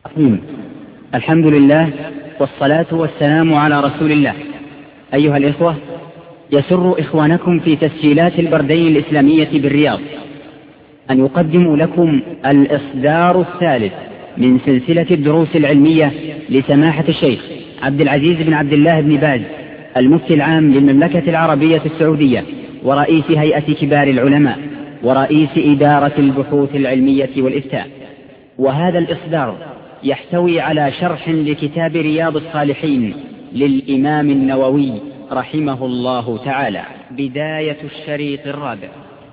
الرحيم. الحمد لله والصلاة والسلام على رسول الله. أيها الإخوة، يسر إخوانكم في تسجيلات البردين الإسلامية بالرياض أن يقدموا لكم الإصدار الثالث من سلسلة الدروس العلمية لسماحة الشيخ عبد العزيز بن عبد الله بن باز المفتي العام للمملكة العربية السعودية ورئيس هيئة كبار العلماء ورئيس إدارة البحوث العلمية والإفتاء. وهذا الإصدار يحتوي على شرح لكتاب رياض الصالحين للإمام النووي رحمه الله تعالى. بداية الشريط الرابع.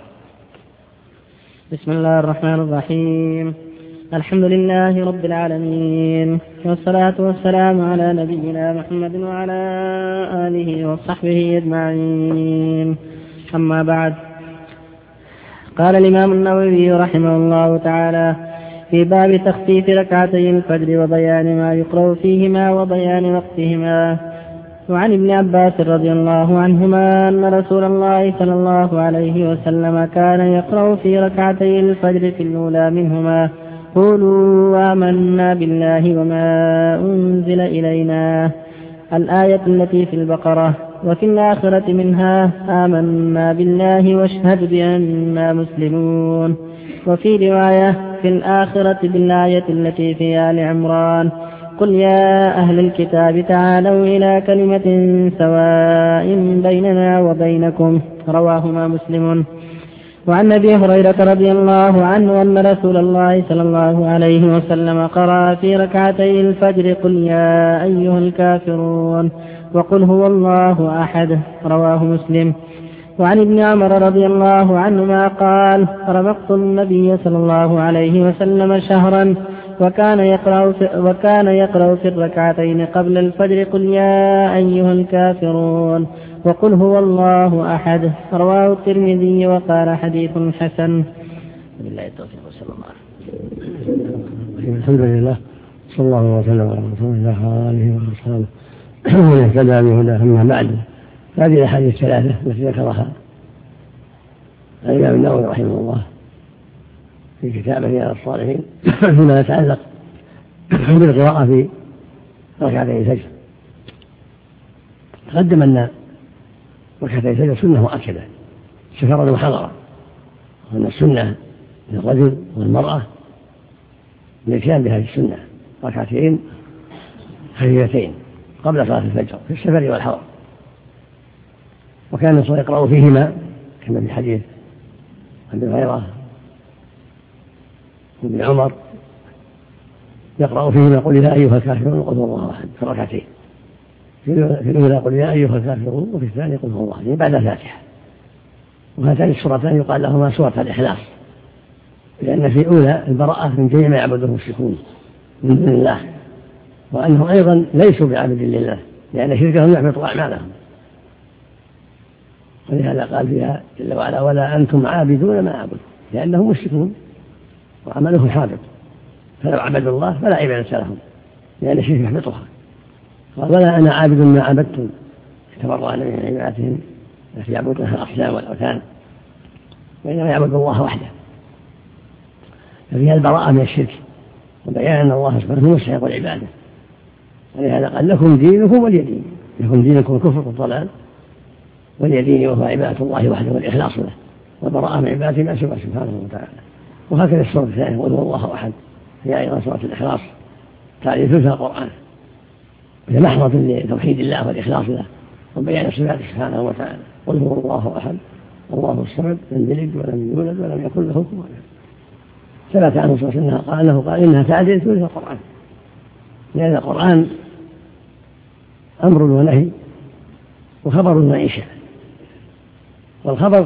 بسم الله الرحمن الرحيم. الحمد لله رب العالمين، والصلاة والسلام على نبينا محمد وعلى آله وصحبه أجمعين. أما بعد، قال الإمام النووي رحمه الله تعالى في باب تخفيف ركعتي الفجر وبيان ما يقرأ فيهما وبيان وقتهما. وعن ابن عباس رضي الله عنهما أن رسول الله صلى الله عليه وسلم كان يقرأ في ركعتي الفجر في الأولى منهما قولوا آمنا بالله وما أنزل إلينا، الآية التي في البقرة، وفي الآخرة منها آمنا بالله واشهد بأننا مسلمون. وفي رواية في الآخرة بالآية التي في آل عمران قل يا أهل الكتاب تعالوا إلى كلمة سواء بيننا وبينكم، رواهما مسلم. وعن أبي هريرة رضي الله عنه أن رسول الله صلى الله عليه وسلم قرأ في ركعتي الفجر قل يا أيها الكافرون وقل هو الله أحد، رواه مسلم. وعن ابن عمر رضي الله عنهما قال رمقت النبي صلى الله عليه وسلم شهرا وكان يقرأ في الركعتين قبل الفجر قل يا أيها الكافرون وقل هو الله أحد، رواه الترمذي وقال حديث حسن. بالله التوفيق وصلى الله عليه. الحمد لله صلى الله وسلم على رسول الله وآله وأصحابه ومن اهتدى بهداه. أما بعد، هذه الأحاديث الثلاثة التي ذكرها الإمام النووي رحمه الله في كتابه رياض الصالحين فيما يتعلق بالقراءة في ركعتي الفجر. تقدم أن ركعتي الفجر سنة مؤكدة سفرا وحضرا، وأن السنة للرجل والمرأة الاتيان بهذه السنة ركعتين خفيفتين قبل صلاة الفجر في السفر والحضر. وكان الرسول يقرأ فيهما كما في حديث أبي هريرة وابن عمر، يقرأ فيهما قل يا أيها الكافرون وقل هو الله أحد في الركعتين، في الأولى قل يا أيها الكافرون وفي الثانية قل هو الله أحد بعد الفاتحة. وهاتان السورتان يقال لهما سورة الإخلاص، لأن في أولى البراءة من جميع ما يعبده المشركون من دون الله، وأنهم أيضا ليسوا بعبد لله لأن شركهم يحبط أعمالهم. ولهذا قال فيها جل وعلا ولا أنتم عابدون ما أعبد، لأنهم مشركون وعملهم حابط، فلو عبدوا الله فلا عبادة لهم لأن الشرك يحبطها. قال ولا أنا عابد ما عبدتم، تبرأ من عبادتهم التي يعبدونها الأصنام والأوثان، وإنما يعبد الله وحده. ففيها البراءة من الشرك وبيان أن الله سبحانه مستحق العبادة. ولهذا قال لكم دينكم ولي دين، لكم دينكم الكفر والضلال ولي دين وهو عبادة الله وحده والإخلاص له والبراءة من عبادته ما سوى سبحانه وتعالى. وهكذا السورة الثانية قل هو الله أحد هي أيضا سورة الإخلاص تعريف في القرآن، وهي محضة لتوحيد الله والإخلاص له وبيان صفاته سبحانه وتعالى. قل هو الله أحد الله الصمد لم يلد ولم يولد ولم يكن له كفوا أحد. ثبت عنه صلى الله عليه وسلم قال إنها تعديل ثلث القرآن، لأن القرآن أمر ونهي وخبر وإنشاء. والخبر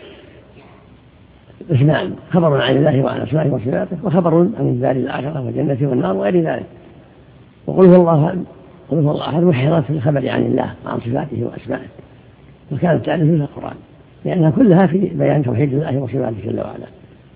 اسمان: خبر عن الله وعن أسمائه وصفاته، وخبر عن الدار الآخرة والجنة والنار وغير ذلك. وقل هو الله أحد محيرات في الخبر عن الله وعن صفاته وأسمائه، وكانت تعرف في القرآن لأنها كلها في بيان توحيد الله وصفاته جل وعلا.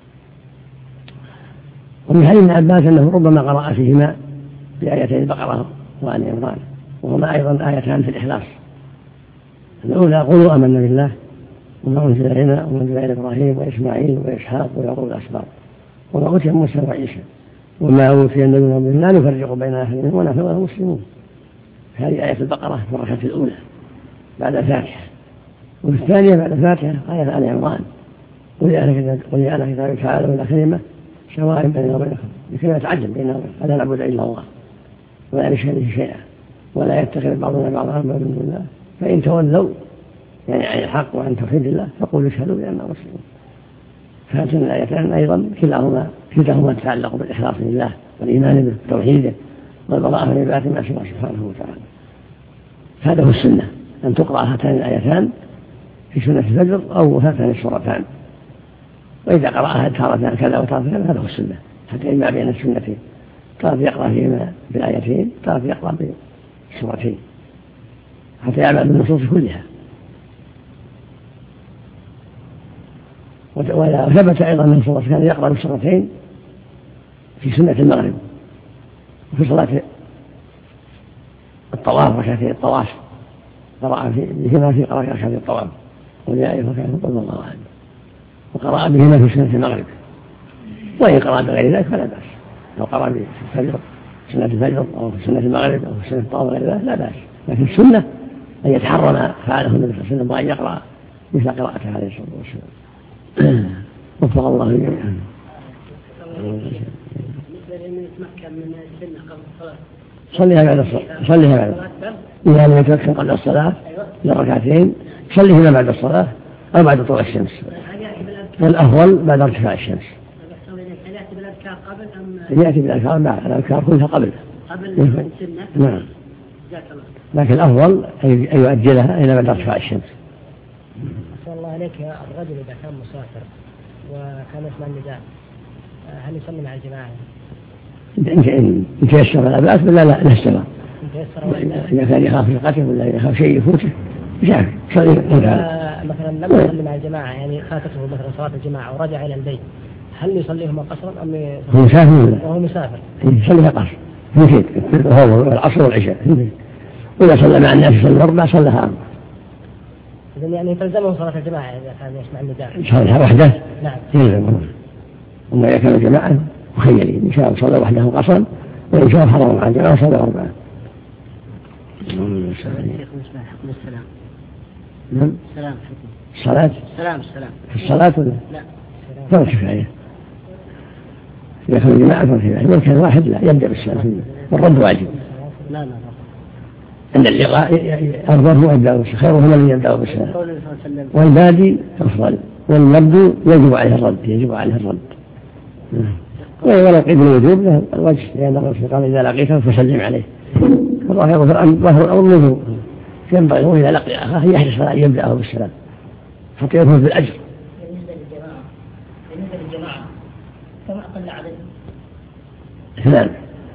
ومن حديث ابن عباس أنه ربما قرأ فيهما بآيتي البقرة وآل عمران، وهما أيضا آيتان في الإخلاص. الأولى قولوا آمنا بالله وما أنزل إلينا وما أنزل إلى إبراهيم وإسماعيل وإسحاق ويعقوب الأسباط وما أوتي موسى وعيسى وما أوتي النبي من ربهم لا نفرق بين أحد منهم ونحن له مسلمون. هذه آية البقرة في الركعة الأولى بعد الفاتحة، وفي الثانية بعد الفاتحة آية آل عمران قل يا أهل الكتاب تعالوا إلى كلمة سواء بيننا وبينكم لكي لا يتعجل بيننا ألا نعبد إلا الله ولا نشرك به شيئا ولا يتخذ بعضنا بعضا أربابا من دون الله فإن تولوا يعني عن الحق وعن توحيد الله فقولوا اشهدوا بأننا مسلمون. فهاتين الآيتان أيضا كلاهما تتعلق بالإخلاص لله والإيمان به وتوحيده والبراءة من عبادة ما سواه سبحانه وتعالى. هذا هو السنة أن تقرأ هاتان الآيتان في سنة الفجر أو هاتان السورتان، وإذا قرأها تارة كذا وتارة كذا هذا هو السنة، حتى يجمع بين السنتين، تارة يقرأ فيهما بالآيتين تارة يقرأ بالسورتين حتى يعمل بالنصوص كلها. وثبت أيضا أن الرسول كان يقرأ بالسورتين في سنة المغرب وفي صلاة الطواف ركعتي الطواف قرأ بهما في ركعتي الطواف ويا أيها الكافرون قل الله أحد، وقرأ بهما في سنة المغرب. وإن قرأ بغير ذلك فلا بأس، لو قرأ في سنة الفجر أو في سنة المغرب أو في سنة الطواف غير ذلك لا بأس، لكن السنة أن يتحرى ما فعله النبي صلى الله عليه وسلم وأن يقرأ مثل قراءته عليه الصلاة والسلام. وفق الله جميعا. صليها بعد الصلاة إذا لم يتمكن قبل الصلاة لركعتين صليهما بعد الصلاة أو بعد طلوع الشمس، والأفضل بعد ارتفاع الشمس. يأتي بالأذكار مع الأذكار كلها قبل السنة. نعم، لكن الأفضل أن يؤجلها إلى بعد ارتفاع الشمس. أسأل الله عليك يا الرجل إذا كان مسافر وكان يسمع النداء هل يصلي مع الجماعة؟ إن تيسر لا بأس ولا لا يسر. إذا كان يخاف القتل ولا يخاف شيء يفوته يسافر يصلي. مثلا لما يصلي مع الجماعة يعني فاتته مثلا صلاة الجماعة ورجع إلى البيت هل يصليهما قصرا أم هو مسافر؟ وهو مسافر يصليها قصر في هو العصر والعشاء. وإذا صلى مع الناس يصلي أربع صلىها أربع. إذن يعني تلزمه صلاة الجماعة إذا كان يسمع النداء. صلىها وحده. نعم. يلزمه. أما إذا كان جماعة مخيرين إن شاء صلى وحده قصرا وإن شاء حضر مع الجماعة صلى أربعة. نعم. الصلاة. في الصلاة ولا؟ لا. فرض كفاية. إذا كان جماعة فرض كفاية، إذا كان واحد لا يبدأ بالسلام والرد واجب. لا. أن اللقاء أفضل هو يبدأ بالسلام، خيره هو الذي يبدأ بالسلام، والبادي أفضل، والمبدو يجب عليه الرد. ولو قيد الوجوب له الوجه، لأن الرسول قال إذا لقيته فسلم عليه. الله يغفر عن ظهر أو الوجوب، ينبغي إذا لقي أخاه يحرص على أن يبدأه بالسلام حتى يكون بالأجر. بالنسبة للجماعة كما أقل عدد اثنان.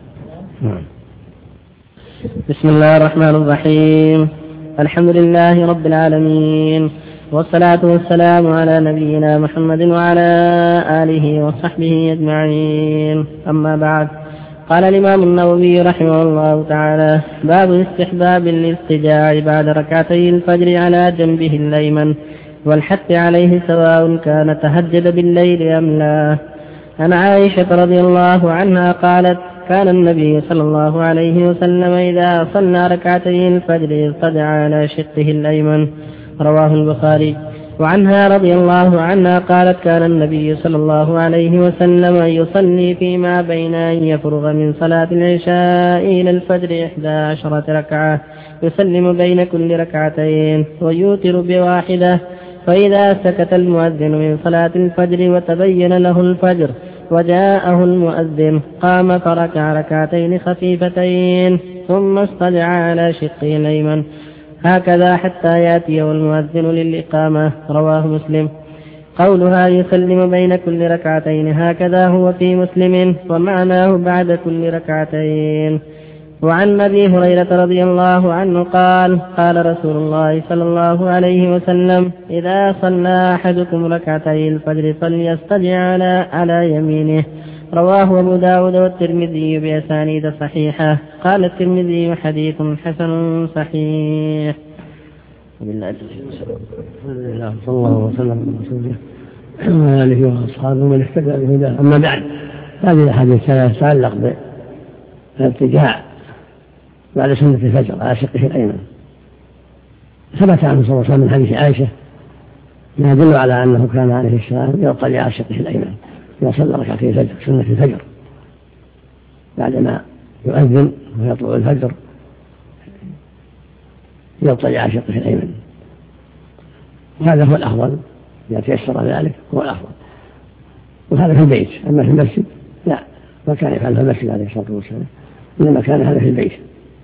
بسم الله الرحمن الرحيم. الحمد لله رب العالمين، والصلاة والسلام على نبينا محمد وعلى آله وصحبه أجمعين. أما بعد، قال الإمام النووي رحمه الله تعالى: باب استحباب الاضطجاع بعد ركعتي الفجر على جنبه الأيمن والحث عليه سواء كان تهجد بالليل أم لا. عن عائشة رضي الله عنها قالت: كان النبي صلى الله عليه وسلم إذا صلى ركعتي الفجر اضطجع على شقه الأيمن. رواه البخاري. وعنها رضي الله عنها قالت: كان النبي صلى الله عليه وسلم يصلي فيما بين أن يفرغ من صلاة العشاء إلى الفجر 11 ركعة، يسلم بين كل ركعتين ويوتر بواحدة، فإذا سكت المؤذن من صلاة الفجر وتبين له الفجر وجاءه المؤذن قام فركع ركعتين خفيفتين ثم اضطجع على شقه الأيمن، هكذا حتى يأتيه المؤذن للإقامة. رواه مسلم. قولها يسلم بين كل ركعتين هكذا هو في مسلم، ومعناه بعد كل ركعتين. وعن أبي هريرة رضي الله عنه قال: قال رسول الله صلى الله عليه وسلم: إذا صلى أحدكم ركعتي الفجر فليضطجع على يمينه. رواه أبو داود والترمذي بأسانيد صحيحة. قال الترمذي: حديث حسن صحيح. بالله صلى الله وسلم على رسوله وعلى آله وأصحابه من اهتدى بهداه. أما بعد، هذه الأحاديث الثلاث تتعلق بالارتجاع بعد سنة الفجر على شقه الأيمن. ثبت عنه صلى الله عليه وسلم من حديث عائشة ما يدل على أنه كان عليه السلام يضطجع على شقه الأيمن إذا صلى ركعتي الفجر سنة الفجر بعدما يؤذن ويطلع الفجر يضطجع على شقه الأيمن. وهذا هو الأفضل إذا تيسر ذلك هو الأفضل. وهذا في البيت، أما في المسجد لا، ما كان يفعل في المسجد عليه الصلاة والسلام، إنما كان هذا في البيت.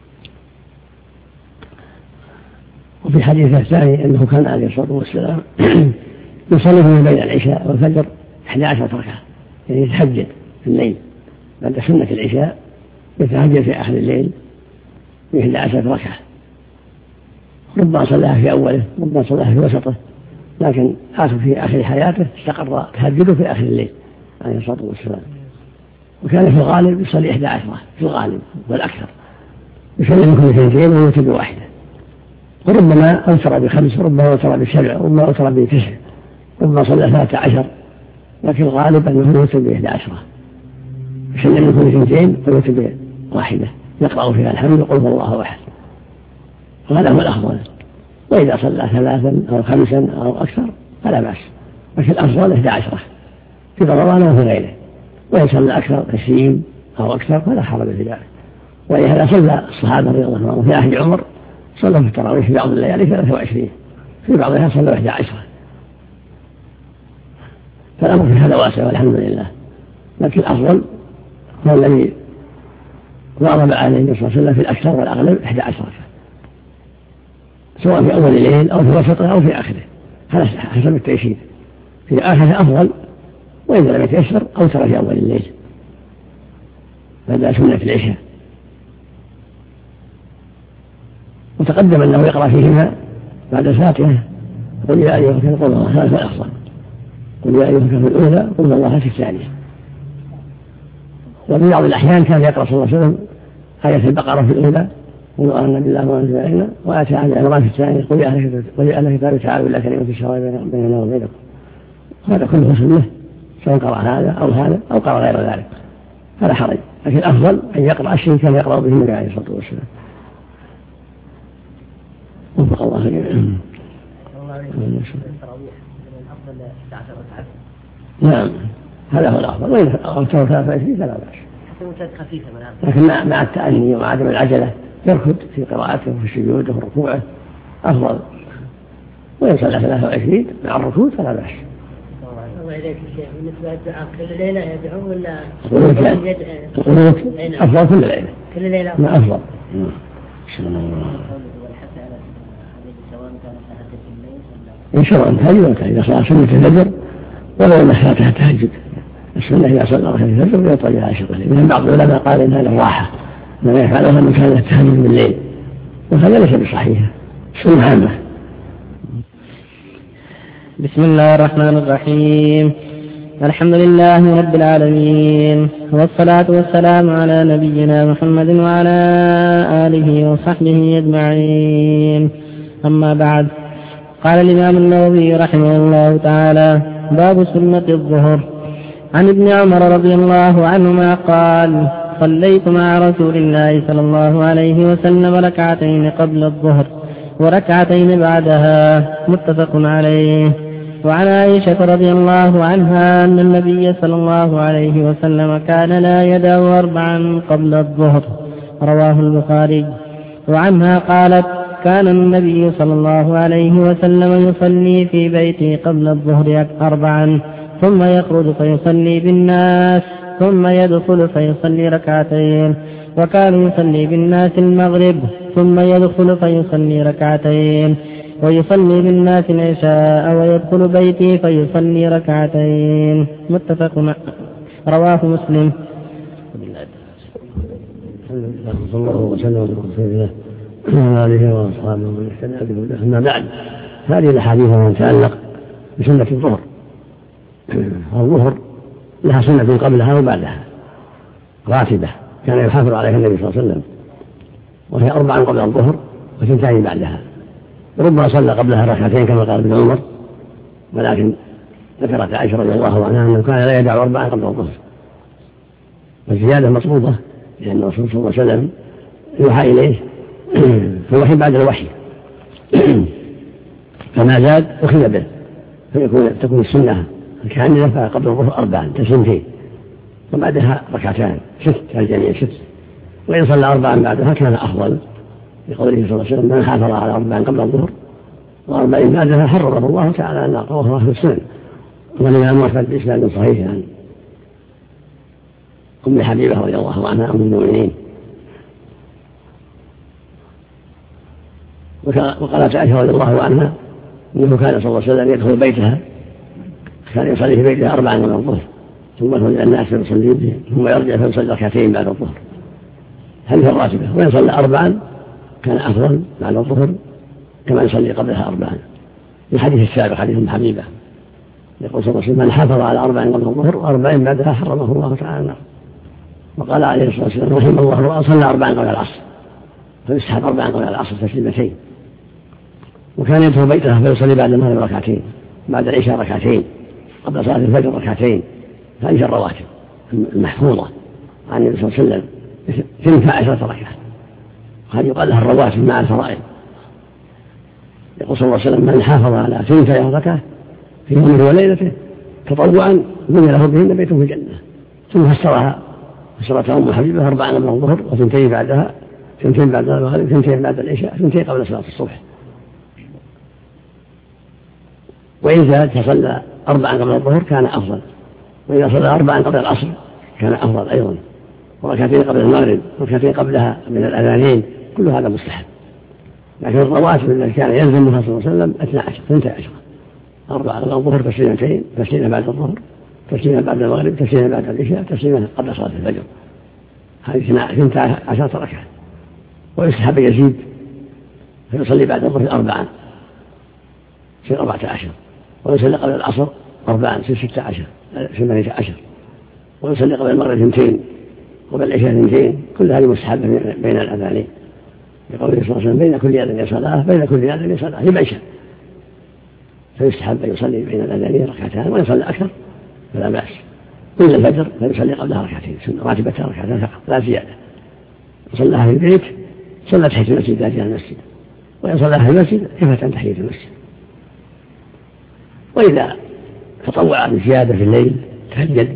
وفي حديث الثاني أنه كان عليه الصلاة والسلام يصلي بين العشاء والفجر 11 ركعة، يعني يتهجد في الليل بعد سنة العشاء، يتهجد في آخر الليل ب 11 ركعة، ربما صلاها في أوله ربما صلاها في وسطه، لكن في آخر حياته استقر تهجده في آخر الليل عليه الصلاة والسلام. وكان في الغالب يصلي 11 في الغالب والأكثر، يصلي من كل 2 ويوتر بواحدة، وربما أوتر ب5 وربما أوتر ب7 وربما أوتر ب9 ربما صلى 13، لكن الغالب أنه يوتر ب11 يصلي من كل 2 ويوتر بواحدة يقرأ فيها الحمد وقل هو الله أحد، وهذا هو الأفضل. وإذا صلى 3 أو 5 أو أكثر فلا بأس، لكن الأفضل 11 في رمضان وفي غيره. وإن صلى أكثر 20 أو أكثر فلا حرج في ذلك. ولهذا صلى الصحابة رضي الله عنهم في عهد عمر صلوا في التراويح في بعض الليالي 23، في بعضها صلوا 11، فالأمر في هذا واسع والحمد لله. لكن الأفضل هو الذي ضرب عليه النبي صلى الله عليه وسلم في الأكثر والأغلب 11 سواء في أول الليل أو في وسطه أو في آخره، هذا حسب التيسير. في آخره أفضل، وإذا لم يتيسر أوتر في أول الليل بعد سنة العشاء. وتقدم أنه يقرأ فيهما بعد الفاتحة قل يا أيها الكافرون قل الله، هذا الأفضل. قل يا أيها الكافرون الأولى قل الله في الثانية. وفي بعض الأحيان كان يقرأ صلى الله عليه وسلم آية البقرة في الأولى قل آمنا بالله وأنزل إلينا، وآتى آل عمران في الثانية قل يا أهل الكتاب تعالوا إلى كلمة سواء بيننا وبينكم. هذا كله سنة، سواء قرأ هذا أو قرأ غير ذلك فلا حرج، لكن الأفضل أن يقرأ الشيء كان يقرأ به النبي عليه الصلاة والسلام. وفق الله جميعا. نعم هذا هو الأفضل، وإن أوتر 23 فلا بأس، لكن مع التأني ومع عدم العجلة يركض في قراءته وفي سجوده وفي ركوعه أفضل. وإن صلى 23 مع الركوع فلا بأس. الله إليك الشيخ، بالنسبة للدعاء كل ليلة يدعو ولا أفضل كل ليلة؟ كل ليلة أفضل. إن شاء الله تهجد إذا صلى سنة الفجر ولو أن فاتها تهجد. السنة إذا صلى ركعتي الفجر يطلع على شقه الليل. من بعض العلماء قال إن هذا راحة ما يفعلها من كان التهجد بالليل، وهذا ليس بصحيح، سنة عامة. بسم الله الرحمن الرحيم. الحمد لله رب العالمين، والصلاة والسلام على نبينا محمد وعلى آله وصحبه أجمعين. أما بعد، قال الإمام النووي رحمه الله تعالى: باب سنة الظهر. عن ابن عمر رضي الله عنهما قال: صليت مع رسول الله صلى الله عليه وسلم ركعتين قبل الظهر وركعتين بعدها، متفق عليه. وعن عائشة رضي الله عنها أن النبي صلى الله عليه وسلم كان لا يدع 4 قبل الظهر، رواه البخاري. وعنها قالت: كان النبي صلى الله عليه وسلم يصلي في بيته قبل الظهر 4 ثم يخرج فيصلي بالناس ثم يدخل فيصلي 2 وكان يصلي بالناس المغرب ثم يدخل فيصلي 2 ويصلي بالناس العشاء ويدخل بيته فيصلي 2. متفق رواه مسلم. صلى الله وسلم على رسول الله وعلى آله وأصحابه ومن اهتدى بهداه. أما بعد، هذه الأحاديث التي تتعلق بسنة الظهر. الظهر لها سنة قبلها وبعدها راتبة كان يحافظ عليها النبي صلى الله عليه وسلم، وهي 4 قبل الظهر و2 بعدها. ربما صلى قبلها 2 كما قال ابن عمر، ولكن ذكرت عائشة رضي الله عنها أنه كان لا يدع 4 قبل الظهر والزيادة مطلوبة لأن الرسول صلى الله عليه وسلم يوحى إليه في الوحي بعد الوحي فما زاد أخذ به تكون السنة الكاملة قبل الظهر 4 تسنتين وبعدها ركعتان 6 الجميع 6 وإن صلى 4 بعدها كان أفضل لقوله صلى الله عليه وسلم من حافظ على 4 قبل الظهر و4 بعدها حرمه الله تعالى أن أقواه أهل السنن. والإمام أحمد بإسناد صحيح عن أم حبيبة رضي الله عنها أم المؤمنين وقالت عائشة رضي الله عنها إنه كان صلى الله عليه وسلم يدخل بيتها كان يصلي في بيتها 4 من الظهر ثم يدخل إلى الناس فيصلي بهم ثم يرجع فيصلي ركعتين بعد الظهر هذه الراتبة. وإن صلى 4 كان أفضل بعد الظهر كما يصلي قبلها 4. الحديث السابق حديث أم حبيبة يقول صلى الله عليه وسلم من حافظ على 4 قبل الظهر و4 بعدها حرمه الله تعالى النار. وقال عليه الصلاة والسلام رحمه الله صلى 4 قبل العصر فيسحب 4 قبل العصر تسليمتين. وكان يدخل بيته فيصلي بعد المغرب ركعتين بعد العشاء ركعتين قبل صلاة الفجر ركعتين. هذه الرواتب المحفوظة عن النبي صلى الله عليه وسلم 12 ركعة وهذه يقال لها الرواتب مع الفرائض. يقول صلى الله عليه وسلم من حافظ على 12 ركعة في يومه وليلته تطوعا بني له بهن بيت في الجنة. ثم فسرتها أم حبيبة 4 قبل الظهر و2 بعدها 2 بعد المغرب 2 بعد العشاء 2 قبل صلاة الصبح. وإن زاد فصلى 4 قبل الظهر كان أفضل وإذا صلى 4 قبل العصر كان أفضل أيضا وركعتين قبل المغرب وركعتين قبلها من الأذانين كل هذا مستحب. لكن الرواتب التي كان يلزمها صلى الله عليه وسلم 12 4 قبل الظهر تسليمتين تسليمة بعد الظهر تسليمة بعد المغرب تسليمة بعد العشاء تسليمة قبل صلاة الفجر. هذه 12 ركعة. ويستحب يزيد فيصلي بعد الظهر 4 في 14 ويصلي قبل العصر 4 في 16 في 18 ويصلي قبل المغرب 2 قبل العشاء 2 كل هذه مستحبة بين الأذانين يقول صلى الله عليه وسلم بين كل أذان صلاة بين كل أذان صلاة لمن شاء فيستحب أن يصلي بين الأذانين ركعتان ويصلي أكثر فلا بأس. كل الفجر فيصلي قبلها ركعتين راتبتها ركعتان فقط لا زيادة. صلىها في البيت صلى تحية المسجد ذاتها المسجد وإن صلىها في المسجد كفت عن تحية المسجد. وإذا تطوع بزيادة في الليل تهجد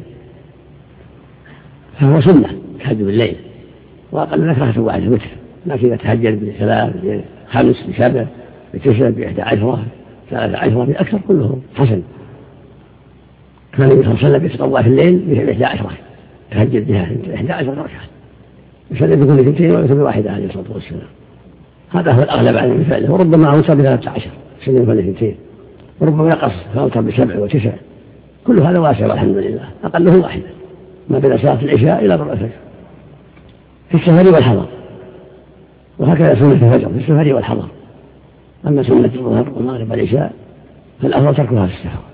فهو سنة تهجد بالليل وأقل لك ركعة واحدة وتر. لكن إذا تهجد ب3 ب5 ب7 ب9 ب11 13 بأكثر كله حسن. كان النبي صلى الله عليه وسلم يتطوع في الليل ب11 ركعة تهجد بها 11 ركعة يصلي بكل 2 ويصلي بواحدة عليه الصلاة والسلام. هذا هو الأغلب على مثاله. وربما أوتر ب13 يصلي بكل 2 وربما يقص فأوتر ب7 و9 كل هذا واسع والحمد لله. أقله واحدة ما بين صلاة العشاء إلى طلوع الفجر في السفر والحضر. وهكذا سنة الفجر في السفر والحضر. أما سنة الظهر والمغرب والعشاء فالأفضل تركها في السفر.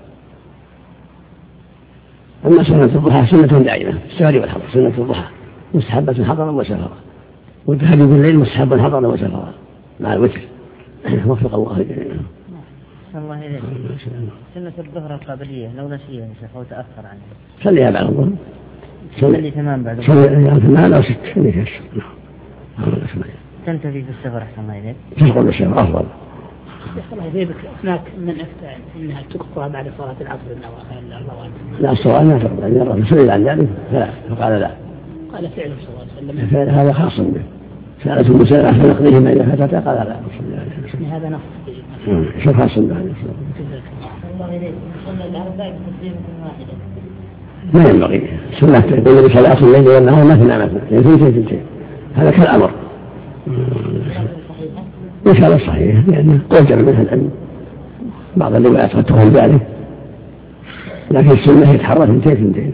أما سنة الضحى سنة دائمة في السفر والحضر. سنة الضحى مستحبة حضرا وسفرا والتهجد بالليل مستحب حضرا وسفرا مع الوتر. وفق الله جميعا. الله إليك. سنة الظهر القبلية لو نسيها يا شيخ أو تأخر عنها صليها بعد الظهر. صلي تمام بعد الظهر. صلي 8 أو 6 صليها تنتهي في السفر أحسن الله إليك. تدخل السفر أفضل. الله يذيبك هناك من أفتى إنها تقطع بعد صلاة العصر الرواتب. لا الصواب ما تقطع إذا الرجل سئل عن ذلك فقال لا. قال فعله صلى الله عليه وسلم هذا خاص به. سألته المسألة في نقضيه ما إذا فتت قال لا. هذا نص شو خاص به. الله إليك صلى الأربع بتسليمة واحدة ما ينبغي. سنة تقول بصلاة الليل والنهار مثنى اثنتين هذا كالأمر. إن شاء الله صحيح لأنه قوجب منها العلم بعض الروايات قد تقول ذلك لكن السنة يتحرى 2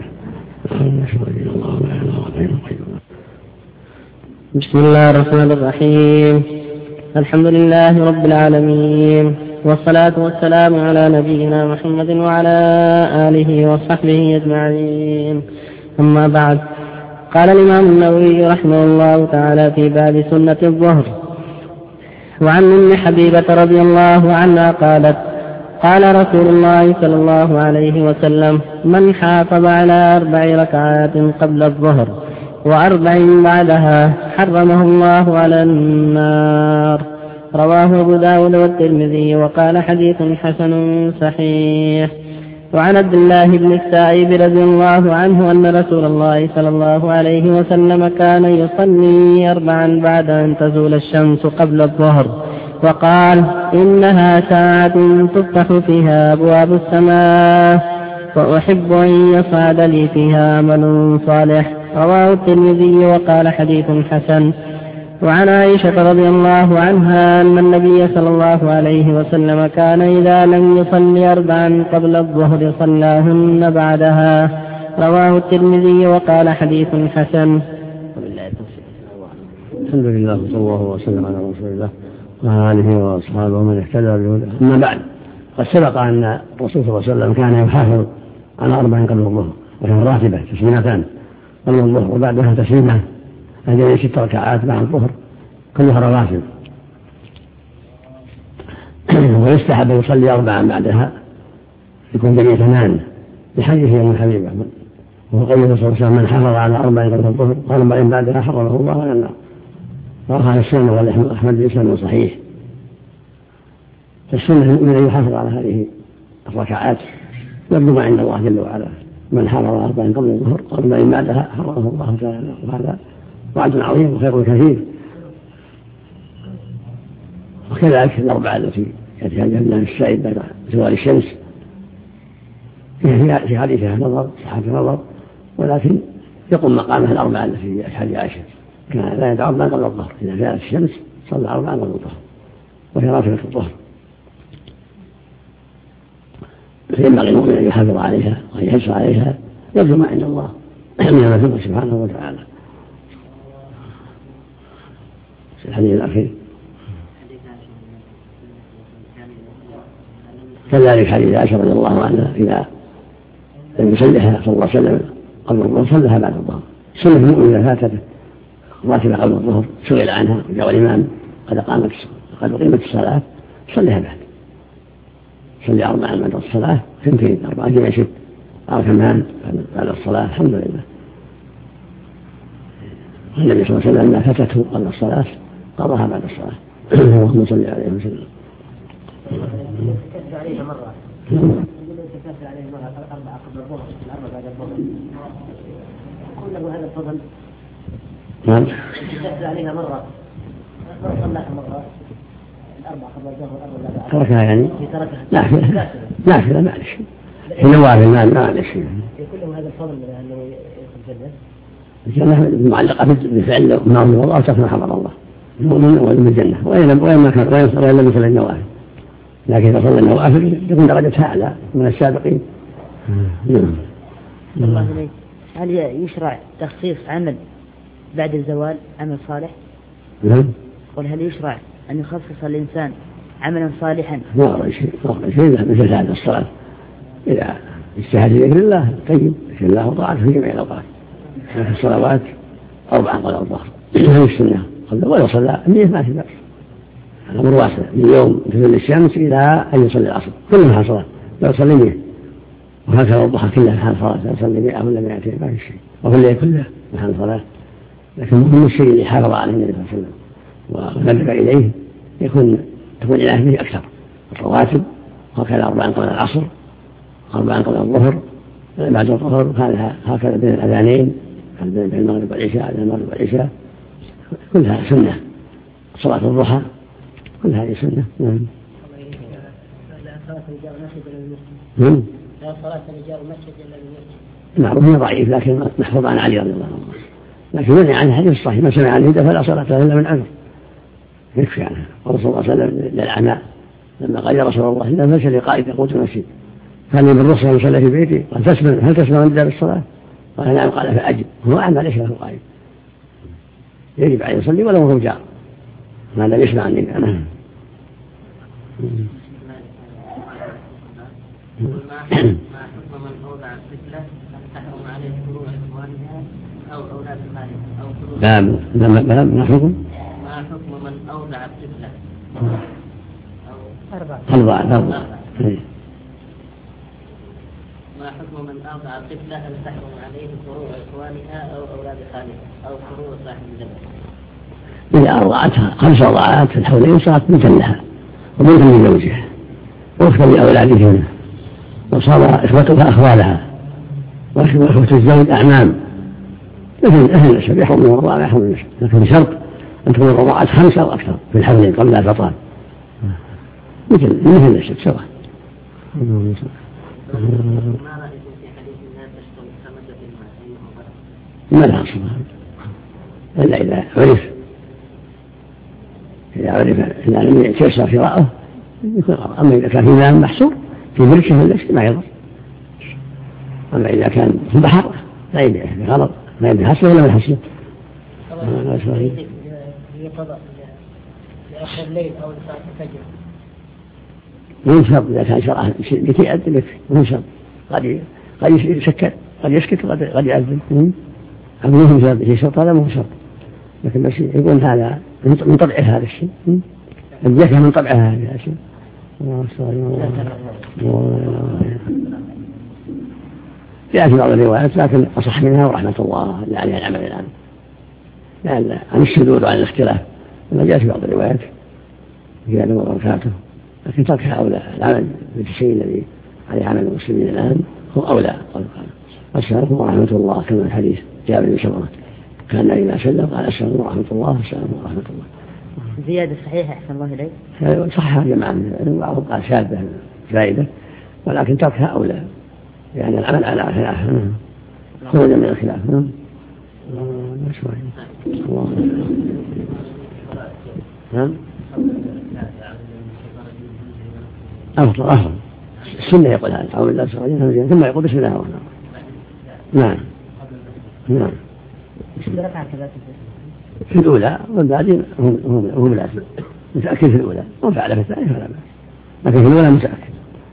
بسم الله الرحمن الرحيم. الحمد لله رب العالمين والصلاة والسلام على نبينا محمد وعلى آله وصحبه أجمعين. أما بعد قال الإمام النووي رحمه الله تعالى في باب سنة الظهر وعن أم حبيبة رضي الله عنها قالت قال رسول الله صلى الله عليه وسلم من حافظ على 4 ركعات قبل الظهر و40 بعدها حرمه الله على النار. رواه أبو داود والترمذي وقال حديث حسن صحيح. وعن عبد الله بن السائب رضي الله عنه أن رسول الله صلى الله عليه وسلم كان يصلي 4 بعد أن تزول الشمس قبل الظهر، وقال: إنها ساعة تفتح فيها أبواب السماء، وأحب أن يصعد لي فيها عمل صالح. رواه الترمذي وقال حديث حسن. وعن عائشة رضي الله عنها أن النبي صلى الله عليه وسلم كان إذا لم يصلي 4 قبل الظهر صلاهن بعدها. رواه الترمذي وقال حديث حسن. الحمد لله صلى الله وسلم على رسول الله وعلى آله وأصحابه ومن اهتدى بهداه. أما بعد، قد سبق أن الرسول صلى الله عليه وسلم كان يحافظ على 4 قبل الظهر، وهي راتبة تسليمتان قبل الظهر وبعدها تسليمة، هذه 6 ركعات بعد الظهر كلها رواتب. ويستحب أن يصلي 4 بعدها يكون جميع 8 لحديث أم حبيبة، وهو قوله صلى الله عليه وسلم: من حافظ على 4 قبل الظهر و40 بعدها حرمه الله على النار. وهذا السنة والأحمد بإسناد صحيح. فالسنة أن يحافظ على هذه الركعات يبدو ما عند الله جل وعلا: من حافظ على 4 قبل الظهر و40 بعدها حرمه الله تعالى. وهذا وعد عظيم وخير كثير. وكذلك 4 التي يأتيها الجنة السائد بعد زوال الشمس في حديثها نظر صحة نظر، ولكن يقوم مقامها 4 التي في حديث عائشة كان لا يدعو 4 قبل الظهر، إذا زالت الشمس صلى 4 قبل الظهر، وهي راتبة الظهر. فينبغي المؤمن أن يحافظ عليها وأن يحرص عليها يرجو ما عند الله من المثوبة سبحانه وتعالى. في الحديث الأخير كذلك حديث عائشة رضي الله عنها: إذا لم يصلها صلى الله عليه وسلم قبل الظهر صلها بعد الظهر. سنة المؤمن إذا فاتته راتبة قبل الظهر سئل عنها وجاء الإمام قد أقيمت الصلاة صليها بعد، صلي 4 بعد الصلاة 2 4 جمع 6 أو 8 بعد الصلاة. الحمد لله. والنبي صلى الله عليه وسلم ما فاتته قبل الصلاة قضاها بعد الصلاة. اللهم صل عليه وسلم. تكفر عليه مرة 4 قبل الظهر 4 بعد الظهر، يكون له هذا الفضل. نعم. تكفر عليها مرة صلىها مرة 4 قبل الظهر 4 بعد الظهر. تركها يعني؟ نافلة معلش. في نوافل معلش. يكون له هذا الفضل أنه يدخل الجنة. الجنة معلقة بفعل معروف الله وترك حرم الله. المؤمن ولم الجنة وإن ما كان وإن لم يصل النوافل، لكن إذا صلى النوافل يكون درجتها أعلى من السابقين. الله إليك، هل يشرع تخصيص عمل بعد الزوال عمل صالح؟ نعم. قل هل يشرع أن يخصص الإنسان عملا صالحا؟ ما شيء مثل هذا الصلاة إذا اجتهد ذكر الله طيب ذكر الله وطاعته في جميع الأوقات. في الصلوات 4 قبل الظهر هذه السنة قبل ولو صلى 100 ما في بأس. الأمر واسع من يوم تزول الشمس إلى أن يصلي العصر كلها صلاة لو صلي 100، وهكذا الضحى كلها محل صلاة لو صلي 100 ولا 200 ما في شيء، وفي الليل كله محل صلاة. لكن مهم الشيء اللي حافظ عليه النبي صلى الله عليه وسلم ونبه إليه تكون العناية به أكثر. الرواتب هكذا 4 قبل العصر 4 قبل الظهر بعد الظهر هكذا بين الأذانين بين المغرب والعشاء بين المغرب والعشاء كلها سنة. صلاة الضحى كل هذه سنة. لا صلاة الرجال مسجد إلا بالمسجد. معروف هي ضعيف لكن محفوظ عن علي رضي الله عنه، لكن منع عن الحديث الصحيح: ما سمع عن الهدى فلا صلاة إلا من عذر. يكفي عنها. قال صلى الله عليه وسلم للأعمى لما قال: يا رسول الله إذا فشل لي قائد يقود المسجد فهل من الرخصة أن يصلي في بيتي؟ قال: هل تسمع من باب الصلاة؟ قال: نعم. قال: فأجب. هو أعمى ليس له قائد، يجب عليه يصلي ولو هو جار ما لم يسمع عني. ما حكم من أوضع الطفلة تحرم عليه فروع إخوانها أو أولاد مالها أو فروع؟ ما حكم؟ ما حكم من أوضع الطفلة أو 4 ما حكم حكم من أرضع طفلة هل تحرم عليه فروع إخوانها أو أولاد خالها أو فروع صاحب الجبل؟ إذا أرضعتها 5 رضعات في الحولين صارت بنتا لها وبنتا لزوجها وأختا لأولادهن، وصار إخوتها أخوالها وإخوة الزوج أعمام، مثل أهل النسب يحرم من الرضاعة يحرم من النسب، لكن بشرط أن تكون الرضاعات 5 أو أكثر في الحولين قبل الفطام، مثل النسب سواء. ما رأيكم في حديث الناس تشتري السمكة في الماء؟ ما لها أصل إلا إذا عرف، إذا لم يتيسر شراءه يكون غلط. أما إذا كان في ماء محصور في بركة ولا شيء ما يضر. أما إذا كان في البحر لا يبيع غلط، لا يبيع حصر ولا حصر. يقضى لآخر الليل أو لصلاة الفجر. مو شرط إذا كان شرعه لكي يأذن لك، مو شرط، قد يسكت قد يسكت قد يأذن. أما شرط في شرط هذا مو شرط، لكن بس يقول هذا من طبعه هذا الشيء، الجهة من طبعها هذا الشيء. جاء في بعض الروايات لكن أصح منها ورحمة الله اللي عليها العمل الآن، لأن عن الشذوذ وعن الاختلاف لما جاء في بعض الروايات في هذا وبركاته، لكن تركها أولى. العمل بالشيء الذي عليه عمل المسلمين الآن هو أولى. السلام ورحمة الله كما الحديث جاء بن سمرة كان إذا سلم قال السلام ورحمة الله السلام ورحمة الله. زيادة صحيحة أحسن الله إليك. صحها جماعة بعضهم قال شاذة زائدة، ولكن تركها أولى يعني العمل على خلاف خروجا من الخلاف. أفضل السنة يقول هذا أو الله سبحانه ثم يقول بسم الله الرحمن الرحيم. نعم في الأولى والبعدين هم الأسماء متأكد في الأولى وفعل في الثانية فلا بأس، لكن في الأولى متأكد.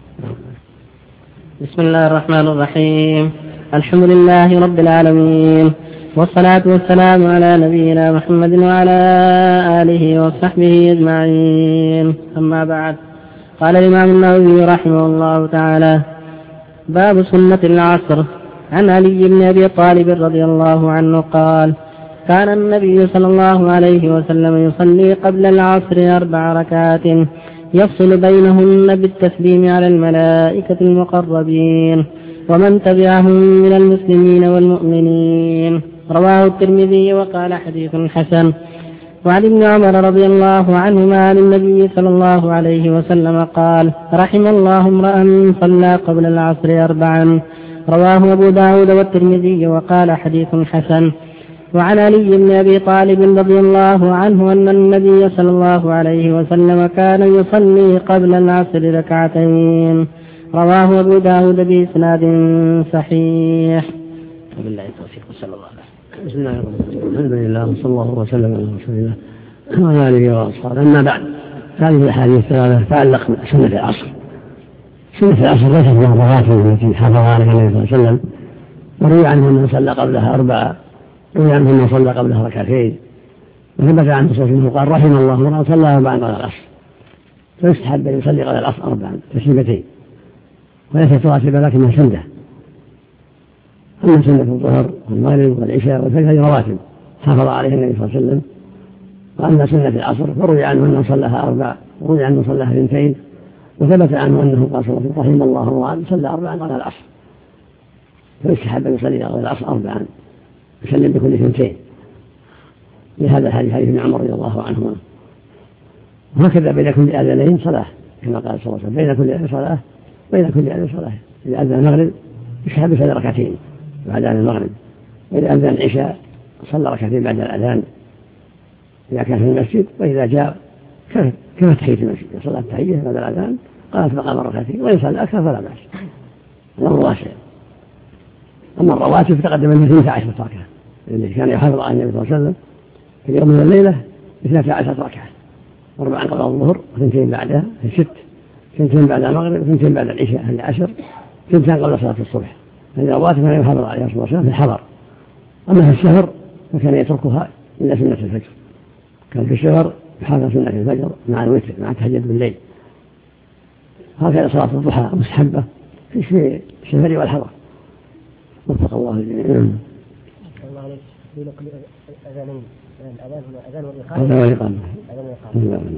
بسم الله الرحمن الرحيم. الحمد لله رب العالمين، والصلاة والسلام على نبينا محمد وعلى آله وصحبه أجمعين، أما بعد. قال الإمام النووي رحمه الله تعالى: باب سنة العصر. عن علي بن أبي طالب رضي الله عنه قال: كان النبي صلى الله عليه وسلم يصلي قبل العصر 4 ركعات يفصل بينهن بالتسليم على الملائكة المقربين ومن تبعهم من المسلمين والمؤمنين. رواه الترمذي وقال حديث حسن. وعن ابن عمر رضي الله عنهما عن النبي صلى الله عليه وسلم قال: رحم الله امرأ صلى قبل العصر 4. رواه أبو داود والترمذي وقال حديث حسن. وعن علي بن أبي طالب رضي الله عنه أن النبي صلى الله عليه وسلم كان يصلي قبل العصر 2 ركعات. رواه أبو داود بإسناد صحيح. وبالله التوفيق صلى الله عليه وسلم. بسم الله الرحمن الرحيم. الحمد لله وصلى الله وسلم على رسول الله وعلى آله وأصحابه. أما بعد، هذه الأحاديث الثلاثة تتعلق بسنة العصر. سنة العصر ليست من الرواتب التي حافظ عليها النبي صلى الله عليه وسلم، وروي عنه أنه صلى قبلها 4، روي عنه أنه صلى قبلها 2 ركعتين، وثبت عنه صلى الله عليه وسلم قال: رحم الله امرأ صلى 4 قبل العصر. فيستحب أن يصلي قبل العصر 4 تسليمتين، وليست راتبة لكنها سنة. أما سنة الظهر والمغرب والعشاء والفجر هذه رواتب حافظ عليها النبي صلى الله عليه وسلم. وأما سنة العصر فروي عنه أنه صلىها 4، وروي عنه صلىها 2، وثبت عنه أنه قال صلى الله عليه وسلم: رحم الله امرأ صلى 4 قبل العصر. فيستحب أن يصلي قبل العصر 4 يسلم بكل 2. لهذا الحديث ابن عمر رضي الله عنهما. وهكذا بين كل آذانين صلاة، كما قال صلى الله عليه وسلم: بين كل آذان صلاة بين كل آذان صلاة. إذا أذن المغرب يسحب 3 ركعتين بعد أذان المغرب، وإذا أذن العشاء صلى 2 ركعتين بعد الأذان إذا كان في المسجد، وإذا جاء كما تحية المسجد صلى التحية بعد الأذان قالت مقام 2 ركعتين، وإن صلى أكثر فلا بأس. الأمر واسع. أما الرواتب تقدم من 12 ركعة الذي كان يحافظ على النبي صلى الله عليه وسلم في اليوم من الليلة 12 ركعة، 4 قبل الظهر و2 بعدها 6، 2 بعد المغرب و2 بعد العشاء هذه 10، 2 قبل صلاة الصبح. هذه الرواتب كان يحافظ عليها صلى الله عليه وسلم في الحضر. أما في السفر فكان يتركها إلا سنة الفجر. كان في السفر يحافظ سنة الفجر مع الوتر مع التهجد بالليل. هكذا صلاة الضحى مستحبة في السفر والحضر، وفق الله الجميع. الله عليك في نقل أذانين، الأذان هنا أذان والإقامة. أذان والإقامة.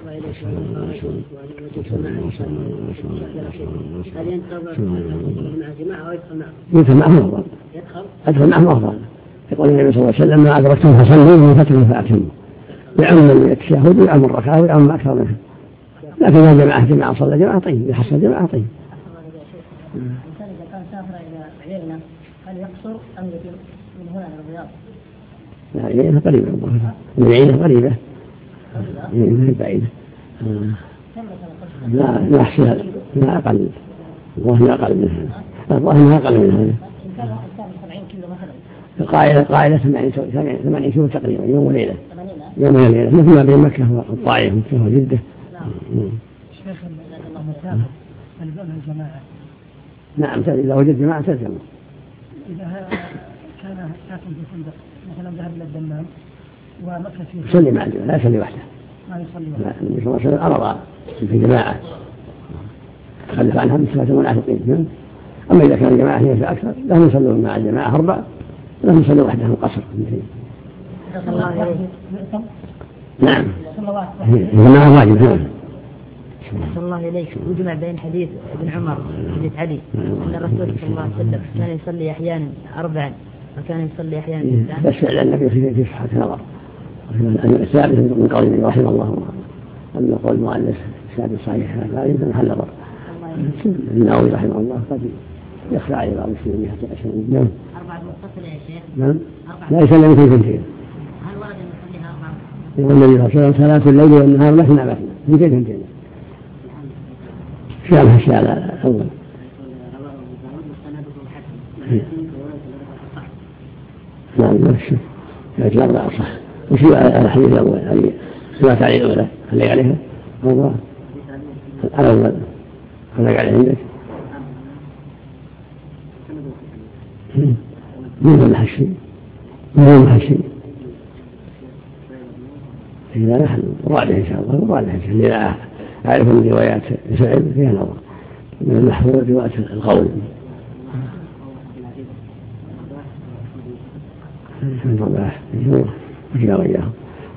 هل ينتظر مع جماعة أو يدخل معهم؟ يدخل معهم أفضل. أدخل معهم أفضل. يقول النبي صلى الله عليه وسلم: ما أدركتم فصلوا ومن فترة فأتموا. يعم التشهد ويعم الركعة ويعم أكثر منها. لكن إذا جماعة صلى جماعة طيب، يحصل جماعة طيب. الإنسان إذا كان سافر إلى عيينة هل يقصر أم يتم من هنا إلى الرياض؟ لا، عيينة قريبة، من عيينة قريبة، عيينة بعيدة. لا أحسها، لا أقل، والله أقل منها، والله أقل منها. إن كان 70 كيلو مثلا. قاعدة 80 كيلو تقريبا، يوم وليلة. يوم وليلة، مثل ما بين مكة والطائف وجدة. شيخ المسافر تلزمها الجماعة. نعم، إذا وجد جماعة تلزم. إذا كان ساكن في فندق مثلا ذهب إلى الدمام ومكث فيه يصلي مع الجماعة، لا يصلي وحده. ما يصلي وحده. لا، النبي صلى الله عليه وسلم أمر في جماعة خلف عنها بصفة المنافقين. أما إذا كان الجماعة هي في أكثر لهم يصلون مع الجماعة 4 ولهم يصلوا وحدهم قصر. نعم، الجماعة واجب. صلى الله إليك وجمع بين حديث ابن عمر حديث علي أن الرسول صلى الله عليه وسلم كان يصلي أحيانا 4 وكان يصلي أحيانا 9. بس فعل النبي في صحة نظر ثابت من قوله رحمه الله، أما قول المؤلف ثابت صحيح لا يمكن محل نظر. النووي رحمه الله قد يخفى على بعض المسلمين حتى أشهر. نعم. 4 متصلة يا شيخ. نعم. لا يسلم في ثنتين. هل ورد أن يصليها 4؟ يقول النبي صلى الله عليه وسلم: صلاة الليل والنهار مثنى في ثنتين. شامها الشارع أول. نعم، نفسه الإجابة أصح. وش الحديث الأول اللي سمعت عليه الأولى اللي عليها؟ الله الأول اللي عليه عندك من المحشي إذا نحن واضح إن شاء الله، واضح إن شاء الله. لا أعرف من روايات سعيد فيها نظر، من المحفوظ رواية القول. الحمد لله وجل وإياهم.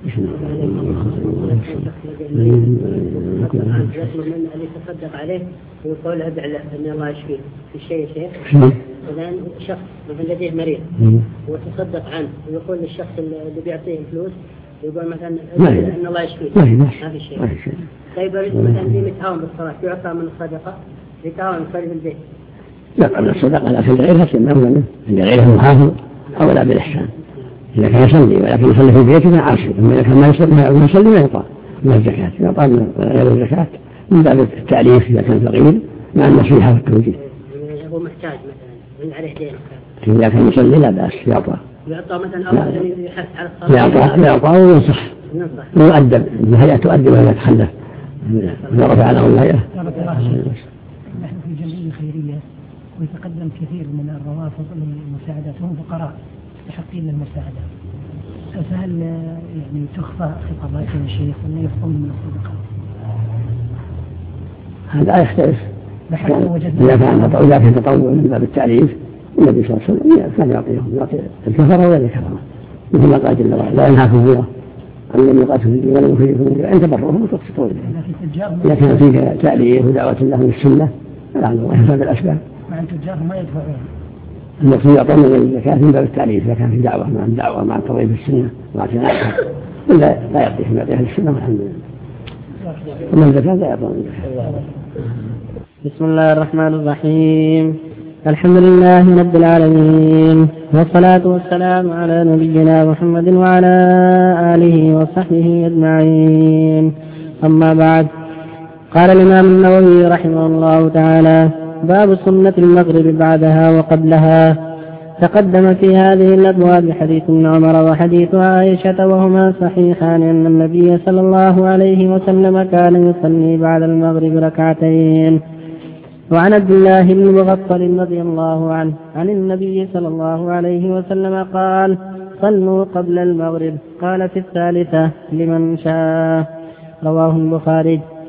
من اللي تصدق عليه ويقول ادع له ان الله يشفيه في الشيء شيخ. الان شخص مثلا لديه مريض وتصدق عنه ويقول للشخص اللي بيعطيه الفلوس يقول مثلا ان الله يشفيه، ما في شيء. طيب مثلا اللي متهاون بالصلاه يعطى من الصدقه يتهاون يصلي في البيت. لا، من الصدقه لكن غيرها سنه، اللي غيرها محافظ او لا بالاحسان. إذا كان يصلي ولكن يصلي في بيته عاصي، أما إذا كان ما يصلي ما يعطى من الزكاة، يعطى من غير الزكاة من باب التعريف إذا كان فقير مع النصيحة والتوجيه. هو محتاج مثلا عليه دين. إذا كان يصلي لا بأس يعطى مثلا أو يحث على الصلاة يعطى وينصح ويؤدب، الهيئة تؤدب ولا تتخلف إذا رفع له الهيئة. نحن في جمعية خيرية ويتقدم كثير من الروافض للمساعدات وهم فقراء يستحقين المساعدة، فهل يعني تخفى خطاباتهم الشيخ ولا يخفون من الصدقة؟ هذا يختلف. إذا كان تطوع من باب التعريف النبي صلى الله عليه وسلم كان يعطي الكفرة ولا الكفرة، مثل ما قال جل وعلا: لا ينهاكم الله عن الذين يقاتلون في ولا يخرجون إن تبرهم وتقسطوا إليهم. إذا كان فيه تعريف ودعوة لهم السنة فلعل الله يفعل الأسباب. مع التجار ما يدفعون. النصيحة يعطون من الزكاة من باب التعريف، إذا كان في دعوة مع التضعيف السنة مع تناحها لا يعطيهم، يعطيها السنة والحمد لله. ومن الزكاة لا يعطون الزكاة. بسم الله الرحمن الرحيم. الحمد لله رب العالمين، والصلاة والسلام على نبينا محمد وعلى آله وصحبه أجمعين. أما بعد، قال الإمام النووي رحمه الله تعالى: باب سنة المغرب بعدها وقبلها. تقدم في هذه الأبواب حديث ابن عمر وحديث عائشة وهما صحيحان أن النبي صلى الله عليه وسلم كان يصلي بعد المغرب 2. وعن عبد الله بن مغفل رضي الله عنه عن النبي صلى الله عليه وسلم قال: صلوا قبل المغرب. قال في 3 لمن شاء. رواه البخاري.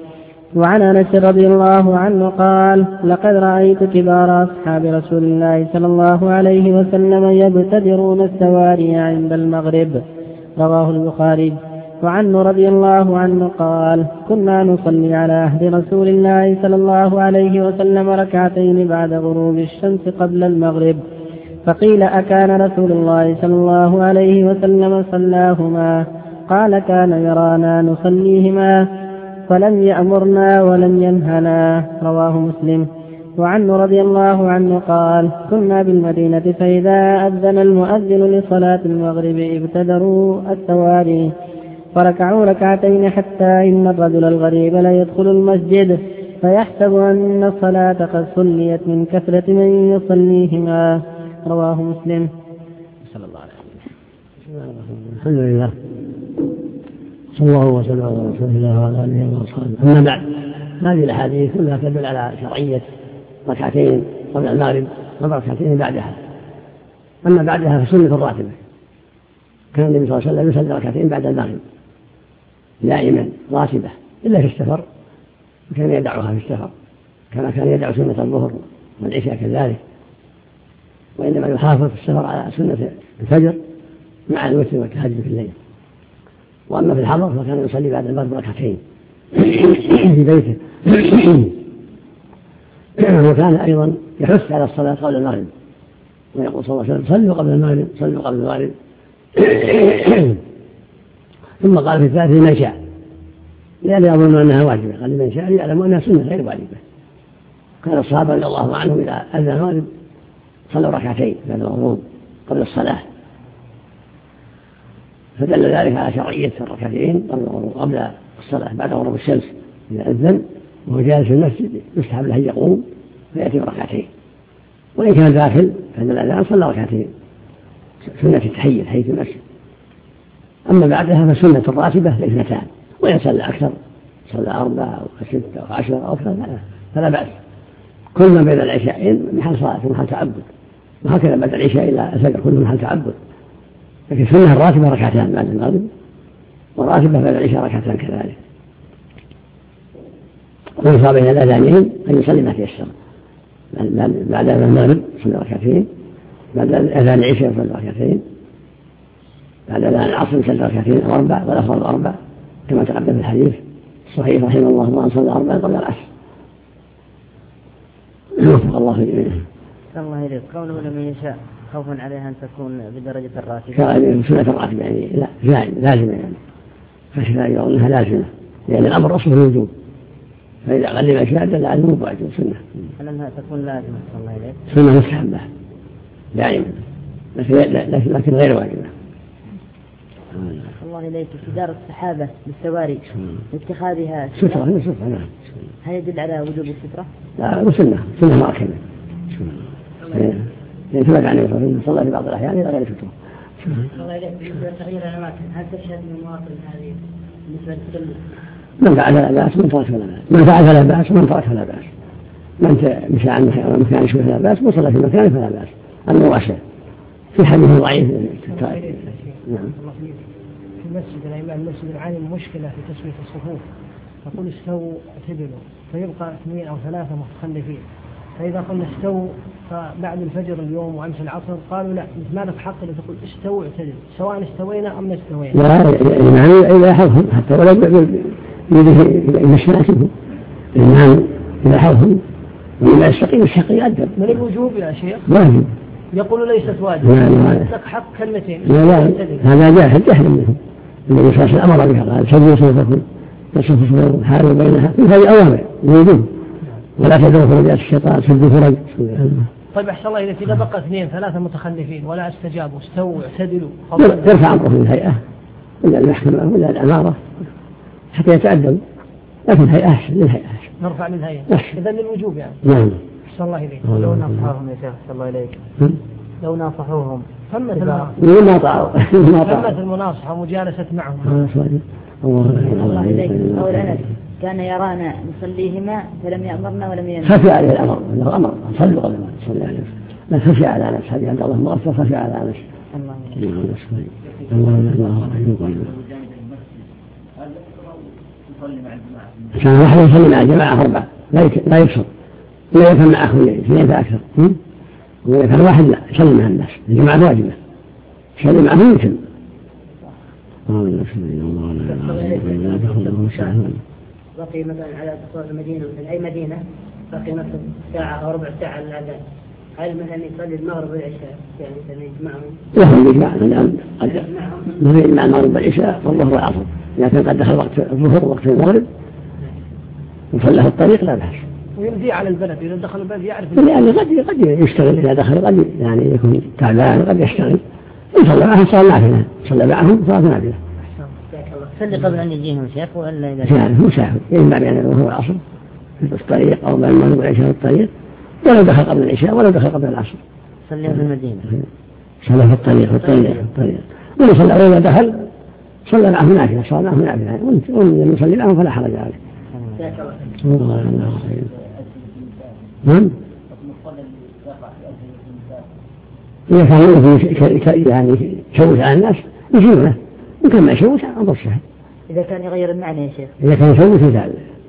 وعن أنس رضي الله عنه قال: لقد رأيت كبار أصحاب رسول الله صلى الله عليه وسلم يبتدرون السواري عند المغرب. رواه البخاري. وعنه رضي الله عنه قال: كنا نصلي على عهد رسول الله صلى الله عليه وسلم ركعتين بعد غروب الشمس قبل المغرب، فقيل: أكان رسول الله صلى الله عليه وسلم صلاهما؟ قال: كان يرانا نصليهما فلم يأمرنا ولم ينهنا. رواه مسلم. وعنه رضي الله عنه قال: كنا بالمدينة فإذا أذن المؤذن لصلاة المغرب ابتدروا السواري فركعوا ركعتين حتى إن الرجل الغريب لا يدخل المسجد فيحسب أن الصلاة قد صليت من كثرة من يصليهما. رواه مسلم. صلى الله عليه وسلم. الحمد لله، صلى الله وسلم على رسول الله وعلى آله وصحبه. أما بعد، هذه الأحاديث كلها تدل على شرعية ركعتين قبل المغرب وركعتين بعدها. أما بعدها فسنة الراتبة، كان النبي صلى الله عليه وسلم يصلي ركعتين بعد المغرب دائما راتبة إلا في السفر، وكان يدعوها في السفر كما كان يدعو سنة الظهر والعشاء كذلك، وإنما يحافظ في السفر على سنة الفجر مع الوتر والتهجد في الليل. وأما في الحضر فكان يصلي بعد المغرب ركعتين في بيته وكان أيضا يحث على الصلاة قبل المغرب، ويقول صلى الله عليه وسلم: صلوا قبل المغرب، صلوا قبل المغرب. ثم قال في الثالث: من شاء، لأن يظن أنها واجبة، قال: من شاء يعلم أنها سنة غير واجبة. كان الصحابة رضي الله عنهم إذا أذن المغرب صلوا ركعتين بعد الغروب قبل الصلاة، فدل ذلك على شرعية الركعتين قبل الصلاة بعد غروب الشمس. إذا أذن وهو جالس في المسجد يستحب له أن يقوم فيأتي بركعتين، وإن كان داخل فإن الأذان صلى ركعتين سنة التحية تحية المسجد. أما بعدها فسنة الراتبة اثنتان، وإن صلى أكثر صلى 4 أو 6 أو 10 أو أكثر فلا بأس، كل ما بين العشاءين محل صلاة ومحل تعبد، وهكذا بعد العشاء إلى الفجر كله محل تعبد. لكن سنة الراتبة ركعتان بعد المغرب، والراتبة بعد العشاء ركعتان كذلك. ويصاب بين الأذانين أن يصلي ما تيسر، بعد المغرب يصلي ركعتين، بعد أذان العشاء يصلي ركعتين، بعد أذان العصر يصلي ركعتين أو 4، والأفضل 4 كما تقدم في الحديث الصحيح رحمه الله وأن صلى 4 قبل العصر. وفق الله في جميعه. الله إليك. قوله لمن يشاء خوفا عليها أن تكون بدرجة الراتبة. سنة الراتبة يعني لا لازمة، يعني فشفاء يظنها لازمة، لأن الأمر أصله الوجوب، فإذا قال لمن شاء دل على الوجوب واجب سنة. هل أنها تكون لازمة؟ الله إليك. سنة مستحبة دائما، لكن غير واجبة. الله إليك. استدار السحابة بالسواري اتخاذها سترة. نعم. هل يدل على وجوب السترة؟ لا، سنة مؤكدة. يعني ثبت عن النبي صلى الله عليه وسلم في بعض الأحيان إلى غير سترة. الله إليك. بالنسبة لتغيير الأماكن، هل تشهد من المواطن هذه بالنسبة للتسلل؟ من فعل فلا بأس، من ترك فلا بأس، من فعل فلا بأس، ومن ترك فلا بأس، من مشى عن مكان شوي فلا بأس، وصل في مكان فلا بأس. أنه واسع في حديث ضعيف. نعم. في المسجد الإمام المسجد العالي مشكلة في تسوية الصفوف، يقول استووا اعتدلوا، فيبقى 2 أو 3 متخلفين، فإذا قلنا استووا فبعد الفجر اليوم وأمس العصر قالوا لا، ماذا في حق اللي تقول استووا اعتدلوا سواء استوينا أم نستوينا؟ لا، يعني إذا يحفظهم حتى ولو بمشاكلهم، الإمام إذا يحفظهم وإذا يستقيم الحق يؤدب. من الوجوب يا شيخ؟ واجب. يقول ليست واجب. لك حق كلمتين. لا هذا جاهل منهم. النبي صلى الله عليه وسلم أمر بها، قال: سدوا صفوفكم تصفوا صفوفكم حالوا بينها، في هذه أوامر وجوب، ولا تدعوا فرجات الشيطان، سدوا فرج. طيب أحسن الله إليك، إذا بقى 2 3 متخلفين ولا استجابوا استووا اعتدلوا، ترفع أمره للهيئة ولا المحكمة ولا الأمارة حتى يتأدب، لكن الهيئة أحسن، للهيئة أحسن. نرفع للهيئة. إذا للوجوب يعني. نعم. أحسن الله إليك. لو نصحوهم يا شيخ أحسن الله إليك، لو نصحوهم ثمة المناصحة ومجالسة معهم. الله إليك. قول أنس: كان يرانا نصليهما فلم يأمرنا ولم ينهنا. خفي عليه الأمر، أنه أمر صلوا قبل ما تصلي عليه، لا خفي على أنس، هذه عند الله مغفرة، خفي على أنس. الله كان واحد يصلي مع الجماعة 4 لا يقصر ولا يكون مع أخوين 2 فأكثر. وإذا كان واحد لا يصلي مع الناس الجماعة واجبة يصلي معهم يمكن. بقي مثلا على دخول المدينة مثل أي مدينة بقي مثلا ساعة أو ربع ساعة للأذان، هل مثلا يصلي المغرب والعشاء يعني مثلا يجمعهم؟ لهم يجمع ما في مع المغرب والعشاء والظهر والعصر، إذا كان قد دخل وقت الظهر وقت المغرب وصلى في الطريق لا بأس. ويمضي على البلد إذا دخل البلد يعرف يعني قد يشتغل إذا دخل قد يعني يكون تعبان قد يشتغل يصلى معهم صلاة نافلة صلى معهم صلاة نافلة. صلي قبل أن يجيهم شيخ ولا إذا كان مسافر يجمع بين الظهر والعصر في الطريق أو بين المغرب والعشاء في الطريق ولو دخل قبل العشاء ولو دخل قبل العصر صلي في المدينة صلى في الطريق وإذا صلى وإذا دخل صلى معه نافلة صلى معه نافلة ومن يصلي معه فلا حرج عليه. نعم إذا كان يعني يشوش على الناس يشيله يمكن ما يشوش أنظر سهل. إذا كان يغير المعنى يا شيخ إذا كان يشوش يزال.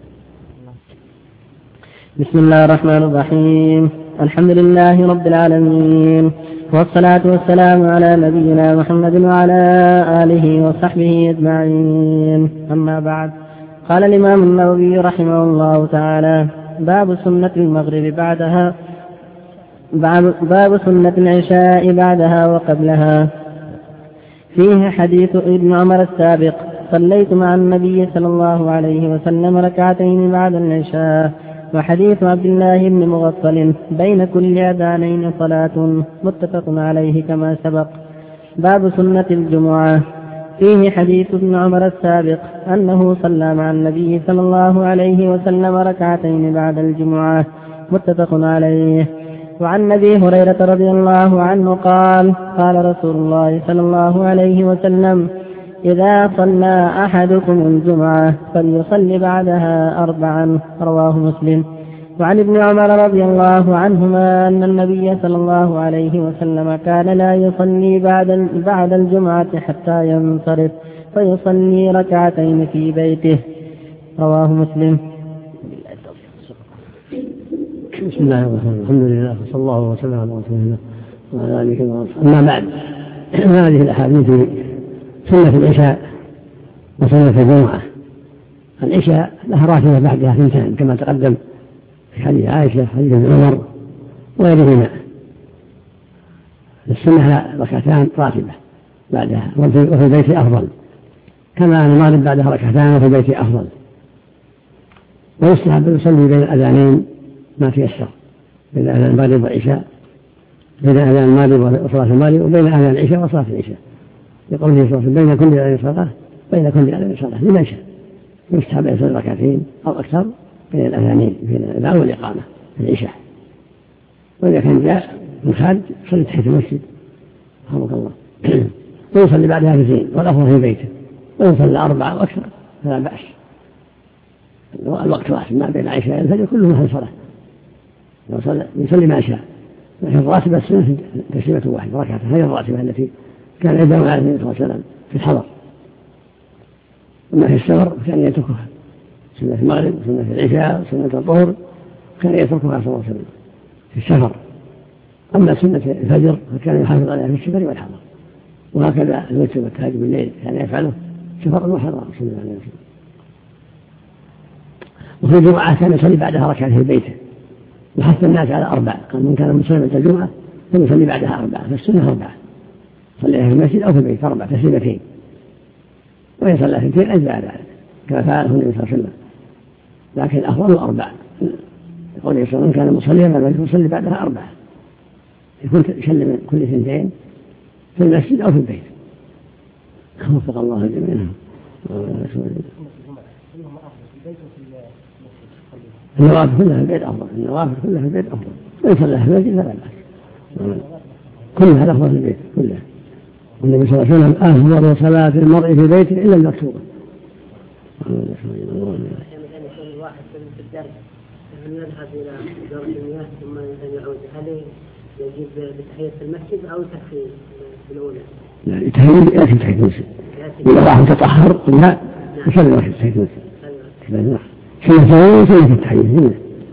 بسم الله الرحمن الرحيم. الحمد لله رب العالمين والصلاة والسلام على نبينا محمد وعلى آله وصحبه أجمعين. أما بعد، قال الإمام النووي رحمه الله تعالى: باب سنة المغرب بعدها، باب سنة العشاء بعدها وقبلها. فيه حديث ابن عمر السابق: صليت مع النبي صلى الله عليه وسلم ركعتين بعد العشاء. وحديث عبد الله بن مغفل: بين كل أذانين صلاة، متفق عليه كما سبق. باب سنة الجمعة. فيه حديث ابن عمر السابق أنه صلى مع النبي صلى الله عليه وسلم ركعتين بعد الجمعة، متفق عليه. وعن أبي هريرة رضي الله عنه قال: قال رسول الله صلى الله عليه وسلم: إذا صلى أحدكم الجمعة فليصلي بعدها 4. رواه مسلم. وعن ابن عمر رضي الله عنهما أن النبي صلى الله عليه وسلم كان لا يصلي بعد الجمعة حتى ينصرف فيصلي ركعتين في بيته. رواه مسلم. بسم الله الرحمن الرحيم. الحمد لله وصلى الله وسلم على رسول الله وعلى آله وصحبه. أما بعد، هذه الأحاديث سنة العشاء وسنة الجمعة. العشاء لها راتبة بعدها 2 كما تقدم في حديث عائشة حديث ابن عمر وغيرهما. السنة 2 راتبة بعدها وفي البيت أفضل، كما أن المغرب بعدها 2 وفي البيت أفضل. ويستحب أن يصلي بين الأذانين ما تيسر، بين أذان المغرب والعشاء، بين أذان المغرب وصلاة المغرب وبين أذان العشاء وصلاة العشاء، يقول لي بين كل أذان صلاة بين كل أذان صلاة لمن شاء. يستحب أن يصلي 2 أو أكثر بين الأذانين بين الأذان والإقامة في العشاء. وإذا كان جاء من خارج صلي تحت المسجد رحمك الله ويصلي بعدها 2 والأفضل في بيته، ويصلي 4 أو أكثر فلا بأس. الوقت واحد ما بين العشاء والفجر كله محل صلاة، يصلي ما شاء. لكن الراتبة السنة تسليمة واحدة 2 هي الراتبة التي كان يدعو عليه الصلاة والسلام في الحضر. أما في السفر كان يتركها، سنة المغرب وسنة العشاء وسنة الظهر كان يتركها صلى الله عليه وسلم في السفر. أما سنة الفجر فكان يحافظ عليها في السفر والحضر، وهكذا الوتر والتهجد بالليل كان يفعله سفر وحضر صلى الله عليه وسلم. وفي الجمعة كان يصلي بعدها 2 في بيته، وحث الناس على 4. قال من كان مسلما الجمعة فليصلي بعدها 4، فالسنة 4 صليها في المسجد أو في البيت 4 تسليمتين، وإن صلى 2 أجزاء ذلك كما فعله النبي صلى الله عليه وسلم. لكن الأفضل 4. يقول يسلم من كان مصليا فليصلي بعدها 4، يكون يسلم كل 2 في المسجد أو في البيت. وفق الله الجميع. النوافل كلها في البيت أفضل، النوافل كلها في البيت أفضل، وإن صلى في المسجد فلا بأس، كلها أفضل في البيت كلها. والنبي صلى الله عليه وسلم أفضل صلاة المرء في بيته إلا المكتوبة. الواحد في الدرس يذهب إلى دورة المياه ثم يعود، هل يجيب بتحية المسجد أو تحية الأولى؟ لا، تحية يأتي تحية المسجد. إذا واحد تطهر لا يصلي واحد تحية المسجد. سنة سنة التحديث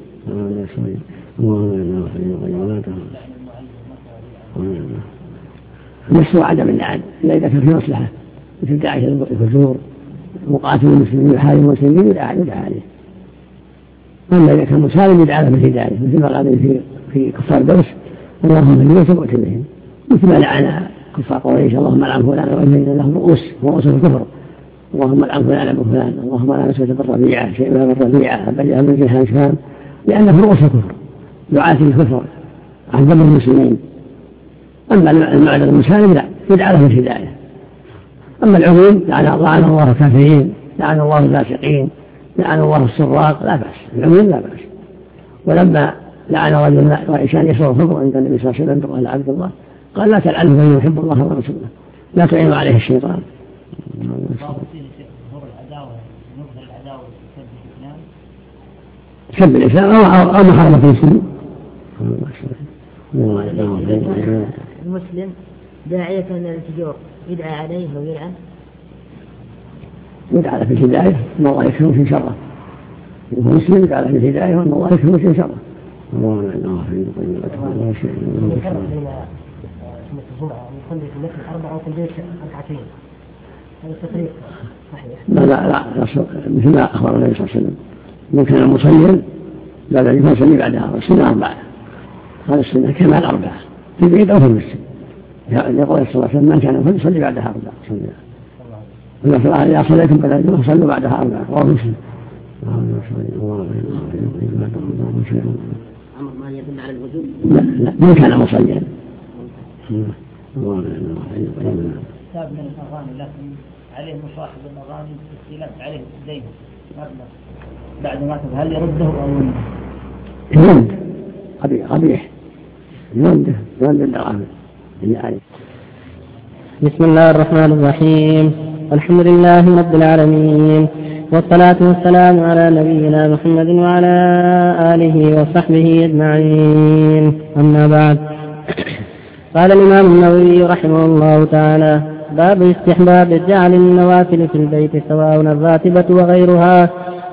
نفسه عدم اللعن إلا إذا كان في مصلحة مثل داعية الفجور مقاتل المسلمين وحارب المسلمين يدعى عليه. أما إذا كان مسالم يدعى له بالهداية مثل ما قال في كفار دوس اللهم من يوسف وتبهم مثل ما لعن كفار قريش اللهم لعن فلان وإن لهم رؤوس الكفر اللهم لعن فلان وفلان اللهم لا نسوة بالربيعة شيء من الربيعة بل من جهة شام لأنه رؤوس الكفر دعاة الكفر عن ذنب المسلمين. أما المعنى المسالم لا يدعى له بالهداية. أما العموم لعن الله الكافرين لعن الله الفاسقين لعن الله السراق لا بأس العموم لا بأس. ولما لعن رجل وعشان يشرب الخمر عند النبي صلى الله عليه وسلم قال عبد الله قال لا تلعنه فإنه يحب الله ورسوله لا تعينوا عليه الشيطان. سب الإسلام أو محاربة المسلمين. المسلم داعية من الفجور يدعى عليه ويلعن يدعى له في الهداية أن الله يكفيه في شره. المسلم يدعى له في الهداية وأن الله يكفيه في شره. الله لا في ولا شيء. لا مثل ما أخبر النبي صلى الله عليه وسلم من كان مصليا بعد أن يصلي بعدها السنة 4 هذا السنة كما 4 في البيت أو في المسجد يقول صلى الله عليه وسلم من كان يصلي بعدها 4 إذا صليتم بعد الجمعة صلوا بعدها 4 رواه مسلم. أمر ما يدل على الوجوب لا من كان مصليا كتاب من الأغاني لكن عليه مصاحب الأغاني استيلاء عليه دين مبلغ بعد ما هل يرده أو يرد قبيح يرد الدراهم يعني. بسم الله الرحمن الرحيم الحمد لله رب العالمين والصلاة والسلام على نبينا محمد وعلى آله وصحبه أجمعين أما بعد. قال الإمام النووي رحمه الله تعالى باب استحباب جعل النوافل في البيت سواء الراتبة وغيرها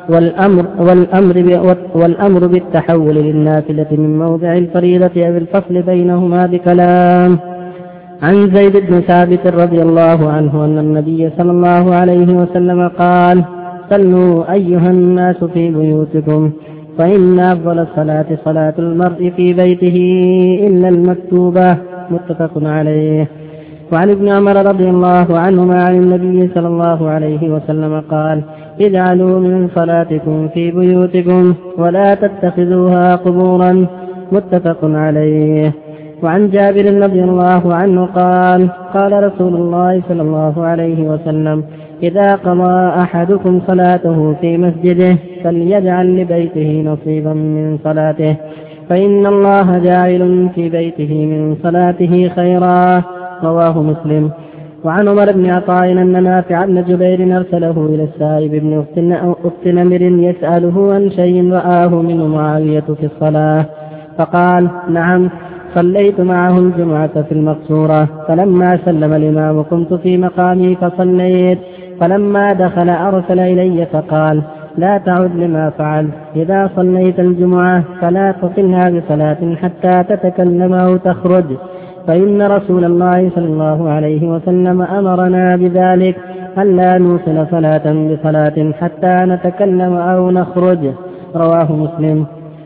والأمر بالتحول للنافلة من موضع الفريضة أو الفصل بينهما بكلام. عن زيد بن ثابت رضي الله عنه أن النبي صلى الله عليه وسلم قال صلوا أيها الناس في بيوتكم فإن أفضل الصلاة صلاة المرء في بيته إلا المكتوبة متفق عليه. وعن ابن عمر رضي الله عنهما عن النبي صلى الله عليه وسلم قال اجعلوا من صلاتكم في بيوتكم ولا تتخذوها قبورا متفق عليه. وعن جابر رضي الله عنه قال قال رسول الله صلى الله عليه وسلم إذا قضى أحدكم صلاته في مسجده فليجعل لبيته نصيبا من صلاته فإن الله جاعل في بيته من صلاته خيرا رواه مسلم. وعن عمر بن عطاء أن نافع بن جبير أرسله إلى السائب بن أخت نمر يسأله عن شيء رآه منه معاوية في الصلاة فقال نعم صليت معه الجمعة في المقصورة فلما سلم الإمام قمت في مقامي فصليت فلما دخل أرسل إلي فقال لا تعد لما فعل إذا صليت الجمعة فلا تصلها بصلاة حتى تتكلم أو تخرج فإن رسول الله صلى الله عليه وسلم أمرنا بذلك ألا نوصل صلاة بصلاة حتى نتكلم أو نخرج رواه مسلم.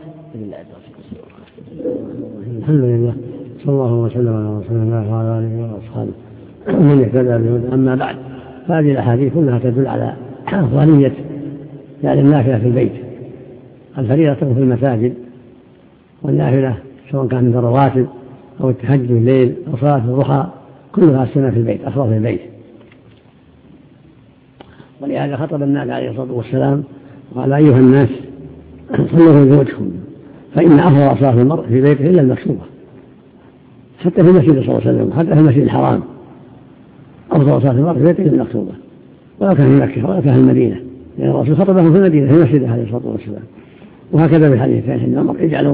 الحمد لله صلى الله وسلم على رسول الله وعلى آله وأصحابه من اهتدى بهداه. أما بعد فهذه الأحاديث كلها تدل على أفضلية جعل النافلة في البيت. الفريضة في المساجد والنافلة سواء كان من الرواتب أو التهجد الليل أو صلاة الضحى كلها السنة في البيت أفضل في البيت. ولهذا خطب النبي عليه الصلاة والسلام قال أيها الناس صلوا في بيوتكم فإن أفضل صلاة المرء في بيته إلا المكتوبة. حتى في المسجد صلى الله عليه وسلم حتى في المسجد الحرام أفضل صلاة المرء في بيته إلا المكتوبة ولو كان في مكة ولو كان في المدينة لأن الرسول خطبهم في المدينة في المسجد عليه الصلاة والسلام. وهكذا في الحديث الثاني ابن عمر اجعلوا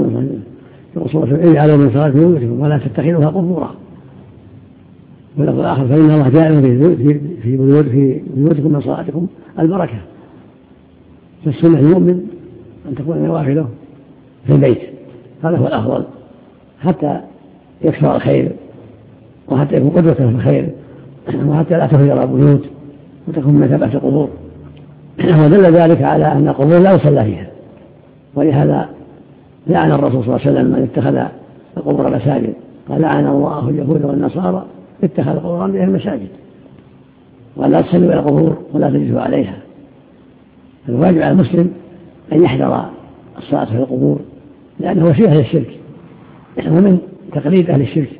من صلاة بيوتكم ولا تتخذوها قبورا. واللفظ الآخر فإن الله جاعل في بيوتكم من صلاتكم البركة. فالسنة المؤمن أن تكون نوافله في البيت، هذا هو الأفضل حتى يكثر الخير وحتى يكون قدوة في الخير وحتى لا تفجر البيوت وتكون مثابة القبور. ودل ذلك على أن القبور لا يصلى فيها، ولهذا لعن الرسول صلى الله عليه وسلم من اتخذ القبور مساجد، قال لعن الله اليهود والنصارى اتخذ قبور أنبيائهم مساجد، ولا تصلوا إلى القبور ولا تجلسوا عليها. الواجب على المسلم أن يحذر الصلاة في القبور لأنه وسيلة للشرك ومن تقليد أهل الشرك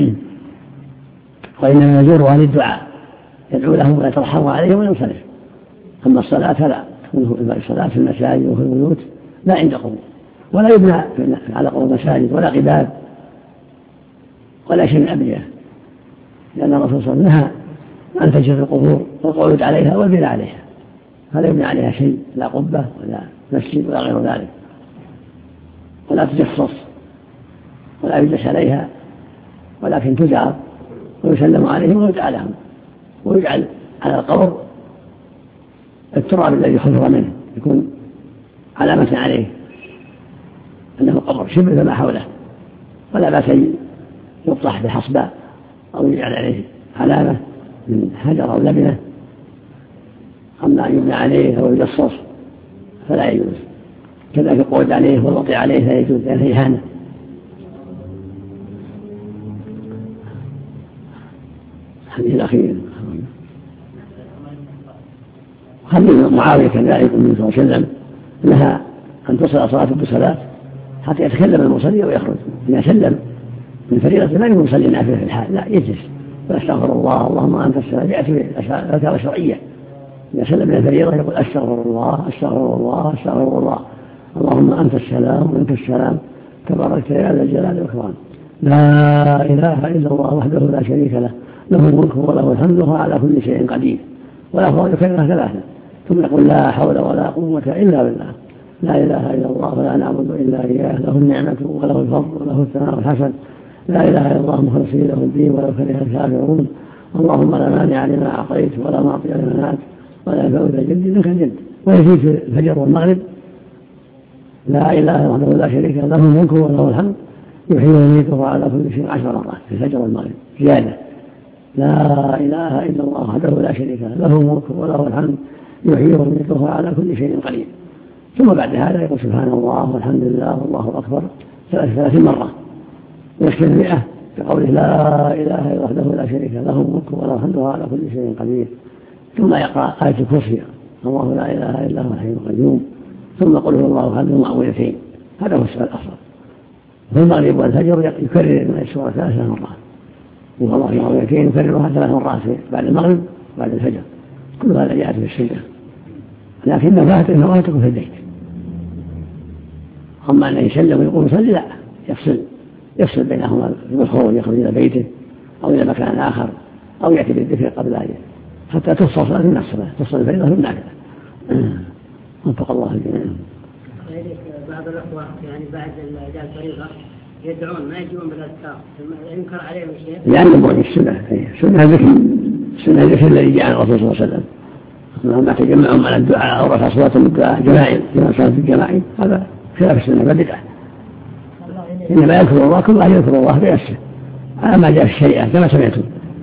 وإنما يزور أهل الدعاء يدعو لهم ويترحم عليهم وينصرف. أما الصلاة فلا تكون الصلاة في المساجد وفي البيوت لا عند قبور، ولا يبنى على قبور مساجد ولا قباب ولا شيء من أبنية، لأن الرسول صلى الله عليه وسلم نهى أن تجلس القبور والقعود عليها والبناء عليها، فلا يبنى عليها شيء، لا قبة ولا مسجد ولا غير ذلك، ولا تجصص ولا يجلس عليها، ولكن تزار ويسلم عليهم ويدعى لهم، ويجعل على القبر التراب الذي خلف منه يكون علامة عليه أنه قبر شبه ما حوله، ولا بأس يبطح بحصبة أو يجعل عليه علامة من حجر أو لبنة. أما أن يبنى عليه أو يجصص فلا يجوز، كذلك القعود عليه والوطي عليه لا يجوز لأنه إهانة. الحديث الأخير خليل معاوية كذلك النبي صلى الله عليه وسلم نهى أن تصل صلاة بصلاة حتى يتكلم المصلي ويخرج. إذا سلم من فريضة لا يكون يصلي نافلة في الحال، لا يجلس ويستغفر الله اللهم أنت السلام، يأتي بالأذكار الشرعية. إذا سلم من الفريضة يقول أستغفر الله أستغفر الله أستغفر الله اللهم أنت السلام وأنت السلام تبارك يا ذا الجلال والإكرام، لا إله إلا الله وحده لا شريك له له الملك وله الحمد وهو على كل شيء قدير. والأفضل يكررها ثلاثة ثم يقول لا حول ولا قوة إلا بالله، لا إله إلا الله ولا نعبد إلا إياه، له النعمة وله الفضل وله الثناء الحسن، لا إله إلا الله مخلصين له الدين ولو كره الكافرون، اللهم لا مانع لما أعطيت ولا معطي لما منعت ولا فوز الجد منك الجد. ويزيد في الفجر والمغرب لا إله إلا الله لا شريك له الملك وله الحمد يحيي ويميت وهو على كل شيء 10 مرات في الفجر والمغرب زيادة، لا إله إلا الله وحده لا شريك له الملك وله الحمد يحيي ويميت وهو على كل شيء قدير. ثم بعد هذا يقول سبحان الله والحمد لله والله أكبر 30 مرة ويشكر 100 بقوله لا إله إلا وحده لا شريك له الملك وله الحمد وهو على كل شيء قدير. ثم يقرأ آية الكرسي الله لا إله إلا هو الحي القيوم، ثم قل هو الله أحد معوذتين، هذا هو السؤال الأفضل. في المغرب والفجر يكرر من السورة 3 مرات، وهو الله معوذتين يكررها 3 مرات بعد المغرب وبعد الفجر، كل هذا جاءت في السنة، لكن نفاته تكون في البيت. أما أن يسلم ويقول يصلي لا، يفصل بينهما بالخروج، يخرج إلى بيته أو إلى مكان آخر أو يأتي بالذكر قبل أن حتى تفصل صلاة من الصلاة، تفصل الفريضة من النافلة. وفق الله الجميع. بعض الأخوة يعني بعد الأداء الفريضة يدعون ما يجيبون بالأذكار، ينكر عليهم الشيء لأن بعد السنة ذكر الذي جاء عن الرسول صلى الله عليه وسلم لما تجمعهم على الدعاء أو رفع صلاتهم الدعاء جماعي كما صلاة الجماعي، هذا خلاف السنة بدعة. إنما يذكر الله كل واحد يذكر الله بنفسه على ما جاء في الشريعة كما سمعتم.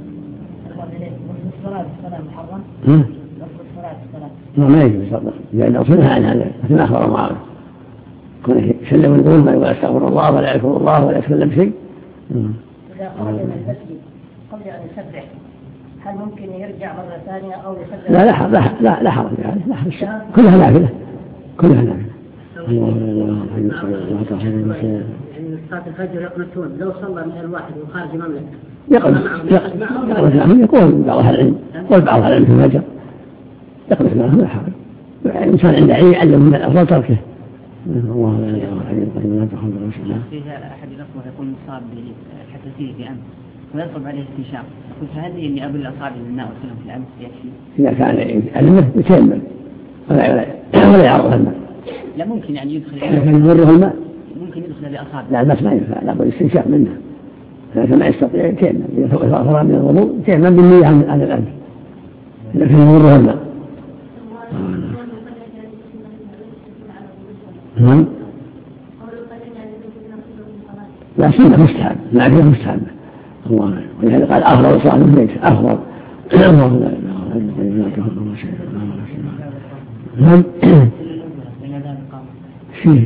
ما يجب يصدق لأن أصلها عن هذا مثل أخبر معاوية كونه يسلم ويقول ما يقول أستغفر الله ولا يذكر الله ولا يتكلم بشيء. إذا خرج من المسجد قبل أن يسبح هل ممكن يرجع مرة ثانية أو يسبح؟ لا حرج يعني، كلها نافلة كلها نافلة. يعني صلاة الفجر يقنطون لو صلى من الواحد وخارج مملكة يقول بعض أهل العلم في الفجر يقنط معهم لا حرج. الإنسان عند علم يعلم من الأفضل تركه. الله لا إله إلا الله لا تخلق رسول الله. فيها أحد الأخوة يكون مصاب بالحساسية في أنف ويطلب عليه استنشاق، قلت هل إني أبل الأصابع بالماء وأدخلهم في الأنف يكفي؟ إذا كان يعلمه يتيمم ولا يعرض الماء. لا ممكن يعني يدخل كان يمره الماء ممكن يدخل بأصابع. لا الماء ما ينفع، لا بد الاستنشاق منه، لكن ما يستطيع يتيمم إذا فرغ من الوضوء يتيمم بالنية عن الأنف، لكن يمره الماء. نعم. لا سنة مستحب، نعرفها مستحبة. الله ولهذا قال أفضل صلاة البيت أفضل. نعم. شيء.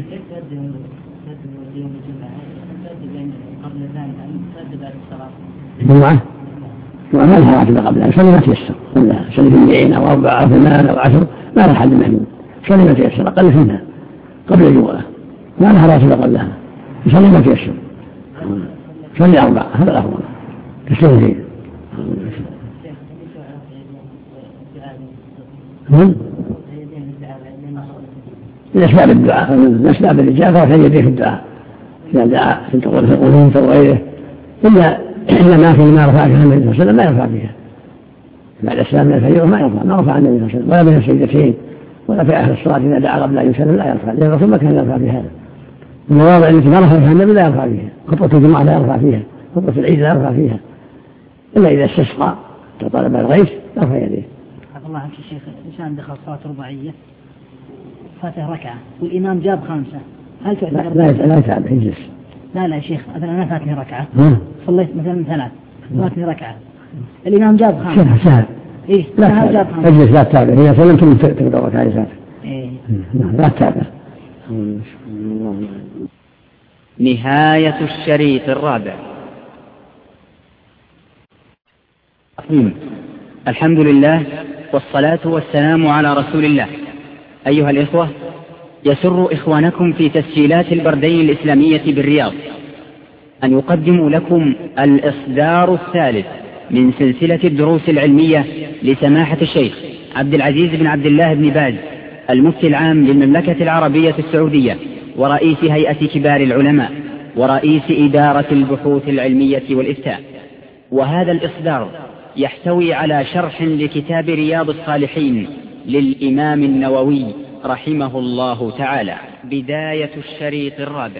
الجمعة ما لها راتبة قبلها، صلي ما تيسر كلها، صلي في 200 أو 4 أو 8 أو 10 ما لها حد محدود، صلي ما تيسر أقل منها قبل الجمعة، ما لها راتبة قبلها، صلي ما تيسر، صلي 4 هذا الأفضل تسلم فيه. الأسباب الدعاء، الأسباب الإجابة في يديه في الدعاء، إذا دعا في تقول في القنوت وغيره، إلا ما في ما رفع فيها النبي صلى الله عليه وسلم ما يرفع فيها، بعد السلام من الفجر ما رفع النبي صلى الله عليه وسلم، ولا بين السجدتين ولا في آخر الصلاة إذا دعا قبل أن يسلم لا يرفع، لأن الرسول ما كان يرفع في هذا. المواضع التي ما رفع فيها النبي لا يرفع فيها، خطبة الجمعة لا يرفع فيها، خطبة العيد لا يرفع فيها، إلا إذا استسقى طلب الغيث يرفع يديه. حفظ الله عنك الشيخ، إنسان دخل صلاة رباعية فاته ركعة والإمام جاب 5، هل تعتبر؟ لا يتعب يجلس. لا يا شيخ، مثلا أنا فاتني ركعة صليت مثلا 3 فاتني ركعة الإمام جاب 5. سهل. إيه لا جاب 5. اجلس لا تتابع، إذا سلمت تقدر ركعة فاتة. إيه لا تتابع. نهاية الشريط الرابع. الحمد لله والصلاة والسلام على رسول الله. أيها الإخوة، يسر إخوانكم في تسجيلات البردين الإسلامية بالرياض أن يقدموا لكم الإصدار الثالث من سلسلة الدروس العلمية لسماحة الشيخ عبد العزيز بن عبد الله بن باز المفتي العام للمملكة العربية السعودية ورئيس هيئة كبار العلماء ورئيس إدارة البحوث العلمية والإفتاء. وهذا الإصدار يحتوي على شرح لكتاب رياض الصالحين للإمام النووي رحمه الله تعالى. بداية الشريط الرابع.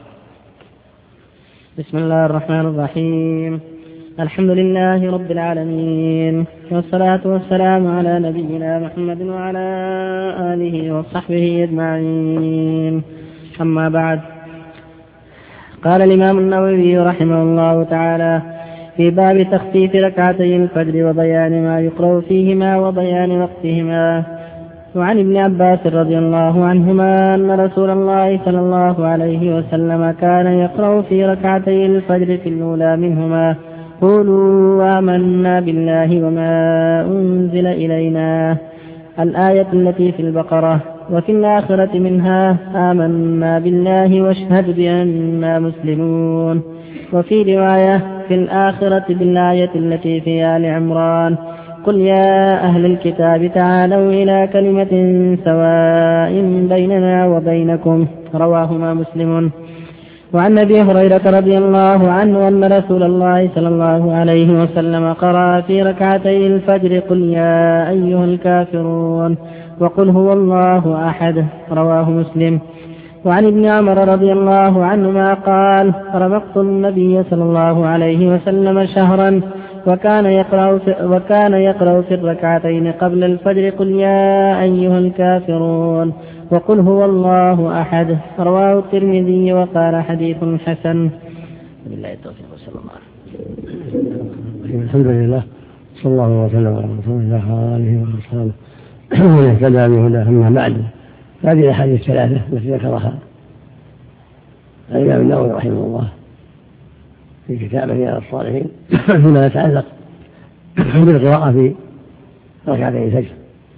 بسم الله الرحمن الرحيم. الحمد لله رب العالمين، والصلاة والسلام على نبينا محمد وعلى آله وصحبه أجمعين. أما بعد، قال الإمام النووي رحمه الله تعالى في باب تخفيف ركعتي الفجر وبيان ما يقرأ فيهما وبيان وقتهما. وعن ابن عباس رضي الله عنهما أن رسول الله صلى الله عليه وسلم كان يقرأ في ركعتي الفجر في الأولى منهما قولوا آمنا بالله وما أنزل إلينا، الآية التي في البقرة، وفي الآخرة منها آمنا بالله واشهد بأننا مسلمون. وفي رواية في الآخرة بالآية التي في آل عمران قل يا أهل الكتاب تعالوا إلى كلمة سواء بيننا وبينكم، رواهما مسلم. وعن أبي هريرة رضي الله عنه أن رسول الله صلى الله عليه وسلم قرأ في ركعتي الفجر قل يا أيها الكافرون وقل هو الله أحد، رواه مسلم. وعن ابن عمر رضي الله عنهما قال رمقت النبي صلى الله عليه وسلم شهرا وكان يقرأ في الركعتين قبل الفجر قل يا أيها الكافرون وقل هو الله أحد، رواه الترمذي وقال حديث حسن. بالله التوفيق وصلى الله عليه وسلم. الحمد لله صلى الله وسلم على رسول الله وآله وصحبه ومن اهتدى بهداه. أما بعد، هذه الأحاديث الثلاثة التي ذكرها الإمام النووي رحمه الله في كتابه رياض الصالحين فيما يتعلق بالقراءة في ركعتي الفجر.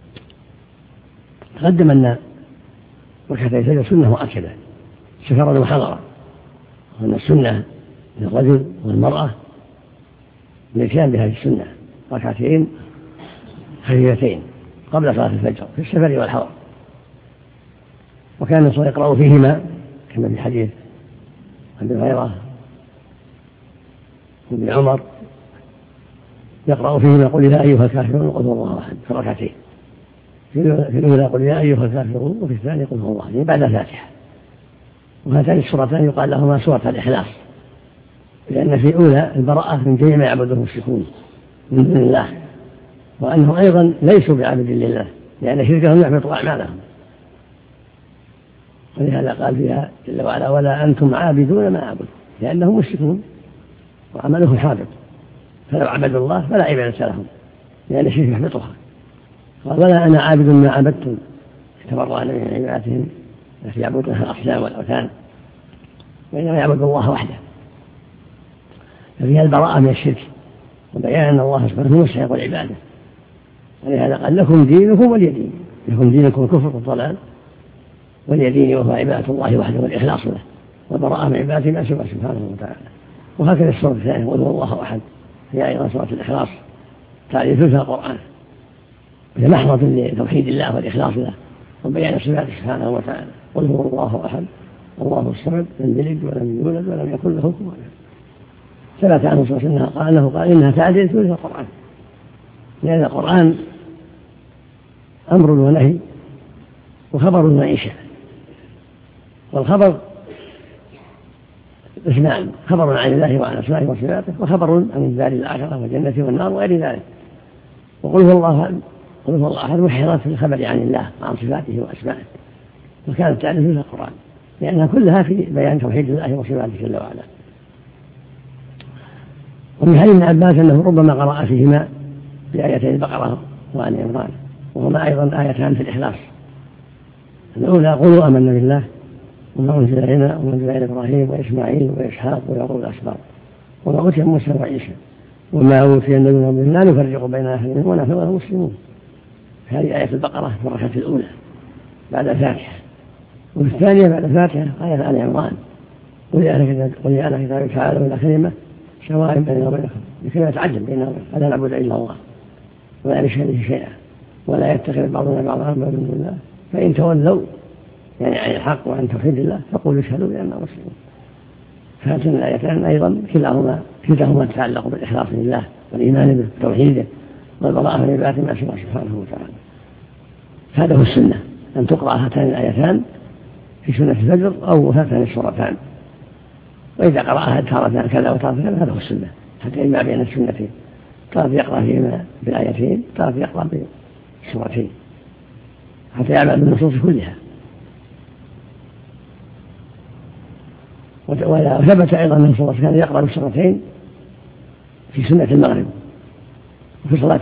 تقدم أن ركعتي الفجر سنة مؤكدة سفرا وحضرا، وأن السنة للرجل والمرأة الاتيان بهذه السنة ركعتين خفيفتين قبل صلاة الفجر في السفر والحضر. وكان الرسول يقرأ فيهما كما في حديث أبي هريرة وابن عمر يقرأ فيهما قل يا أيها الكافرون وقل هو الله أحد في ركعتين، في الأولى قل يا أيها الكافرون وفي الثانية قل هو الله أحد بعد الفاتحة. وهاتان السورتان يقال لهما سورة الإخلاص، لأن في أولى البراءة من جميع ما يعبده المشركون من دون الله، وأنهم أيضا ليسوا بعبد لله لأن شركهم يحبط أعمالهم. ولهذا قال فيها جل وعلا ولا أنتم عابدون ما أعبد لأنهم مشركون وعملهم حابط فلو عبدوا الله فلا عبادة لهم لأن الشرك يحبطها قال ولا أنا عابد ما عبدتم تبرأنا من عبادتهم التي يعبدونها الأصنام والأوثان وإنما يعبد الله وحده ففيها البراءة من الشرك وبيان أن الله سبحانه مستحق العبادة ولهذا قال لكم دينكم ولي دين لكم دينكم الكفر والضلال ولي دين وهو عبادة الله وحده والإخلاص له والبراءة من عبادته ما سوى سبحانه وتعالى. وهكذا السورة الثانية قل هو الله أحد هي أيضا سورة الإخلاص تعريف في القرآن وهي محضة لتوحيد الله والإخلاص له وبيان صفاته سبحانه وتعالى قل هو الله أحد الله الصمد لم يلد ولم يولد ولم يكن له كفوا أحد. ثبت عنه صلى الله عليه وسلم قال إنها تعديل ثلث القرآن لأن القرآن أمر ونهي وخبر وإنشاء والخبر اثنان خبر عن الله وعن أسمائه وصفاته وخبر عن الدار الآخرة والجنة والنار وغير ذلك. وقل هو الله أحد محيرات في الخبر عن الله وعن صفاته وأسمائه وكانت تعرف في القرآن لأنها كلها في بيان توحيد الله وصفاته جل وعلا. ومن حديث ابن عباس أنه ربما قرأ فيهما بآيتي البقرة وآل عمران وهما أيضا آيتان في الإخلاص. الأولى قولوا آمنا بالله وما أنزل إلينا وما أنزل إلى إبراهيم وإسماعيل وإسحاق ويعقوب الأسباط وما أوتي موسى وعيسى وما أوتي النبيون من لا نفرق بين أحد منهم ونحن له مسلمون. هذه آية البقرة في الركعة الأولى بعد الفاتحة. وفي الثانية بعد الفاتحة آية آل عمران قل يا أهل الكتاب تعالوا إلى كلمة سواء بيننا وبينكم لكي يتعجب بيننا ألا نعبد إلا الله ولا نشرك به شيئا ولا يتخذ بعضنا بعضا من دون الله فإن تولوا يعني عن الحق وعن توحيد الله فقولوا اشهدوا بأننا مسلمون. فهاتين الآيتان أيضا كلاهما تتعلق بالإخلاص لله والإيمان به وتوحيده والبراءة من عبادته ما سواه سبحانه وتعالى. هذا هو السنة أن تقرأ هاتان الآيتان في سنة الفجر أو هاتان السورتان وإذا قرأها تارة كذا وتارة كذا هذا هو السنة حتى يجمع بين السنتين تارة يقرأ فيهما بالآيتين تارة يقرأ بالسورتين حتى يعمل بالنصوص كلها. وثبت أيضا أن صلى الله عليه وسلم كان يقرأ بالسورتين في سنة المغرب وفي صلاة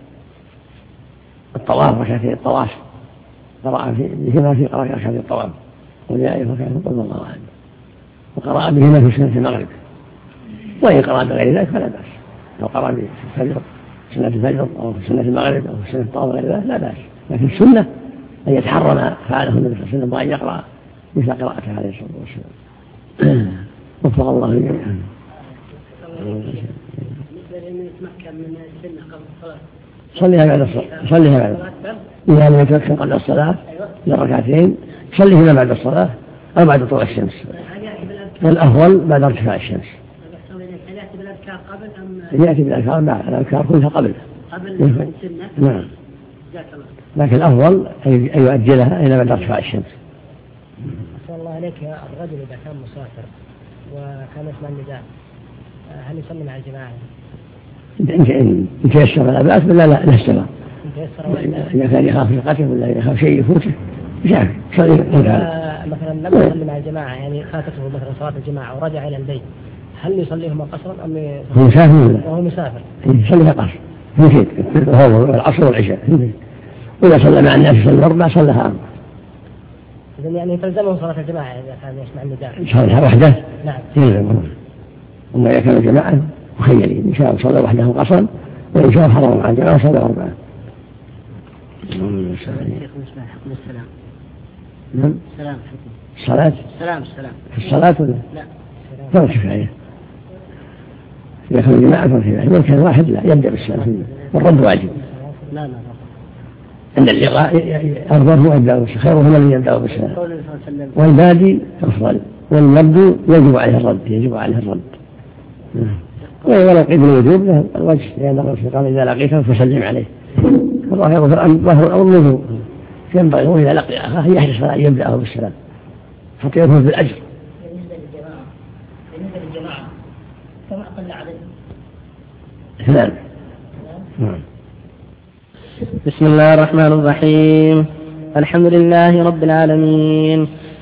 الطواف ركعتي الطواف قرأ بهما في قراءة ركعتي الطواف وجاء كان قل الله أحد وقرأ بهما في سنة المغرب. وإن قرأ بغير ذلك فلا بأس لو قرأ في سنة الفجر أو في سنة المغرب أو في سنة الطواف غير ذلك لا بأس لكن السنة أن يتحرى ما فعله النبي صلى الله عليه وسلم وأن يقرأ مثل قراءته عليه الصلاة والسلام. وفق الله جميعا. بالنسبة لمن يتمكن من السنة قبل الصلاة صليها بعد الصلاة إذا لم يتمكن قبل الصلاة لركعتين صليهما بعد الصلاة أو بعد طلوع الشمس الأفضل بعد ارتفاع الشمس. يأتي بالأذكار قبل أم يأتي بالأذكار بعد الأذكار كلها قبل السنة؟ نعم لكن الأفضل أن يؤجلها إلى بعد ارتفاع الشمس. أسأل الله عليك يا الرجل إذا كان مسافر وكان يسمع النداء هل يصلي مع الجماعة؟ إن تيسر فلا بأس ولا لا يسر إذا كان يخاف القتل ولا يخاف شيء يفوته يسافر مثلا لم يصلي مع الجماعة يعني فاتته مثلا صلاة الجماعة ورجع إلى البيت هل يصليهما قصرا أم هو مسافر؟ وهو مسافر يصليها قصر يمكن هو العصر والعشاء وإذا صلى مع الناس يصلي أربع صلىها أربع. إذن يعني تلزمه صلاة الجماعة إذا كان يسمع النداء صلىها وحده؟ نعم يلزمه. أما إذا كانوا جماعة مخيرين إن شاء صلى وحده قصرا وإن شاء حضروا مع الجماعة صلى أربعة. نعم الصلاة في الصلاة ولا لا فرق كفاية إذا كانوا جماعة فرق كفاية إذا كان واحد لا يبدأ بالسلام والرد واجب. لا عند اللقاء أفضل هو يبدأ بالسلام خيرهم الذي يبدأ بالسلام والبادي أفضل والمبدو يجب عليه الرد ولو قيد الوجوب له الوجه لأن الرسول قال إذا لقيته فسلم عليه الله يغفر عن ظهر أو الوجوب ينبغي إذا لقي أخاه يحرص على أن يبدأه بالسلام حتى يكون في الأجر. بالنسبة للجماعة كما أقل عدد اثنان. بسم الله الرحمن الرحيم الحمد لله رب العالمين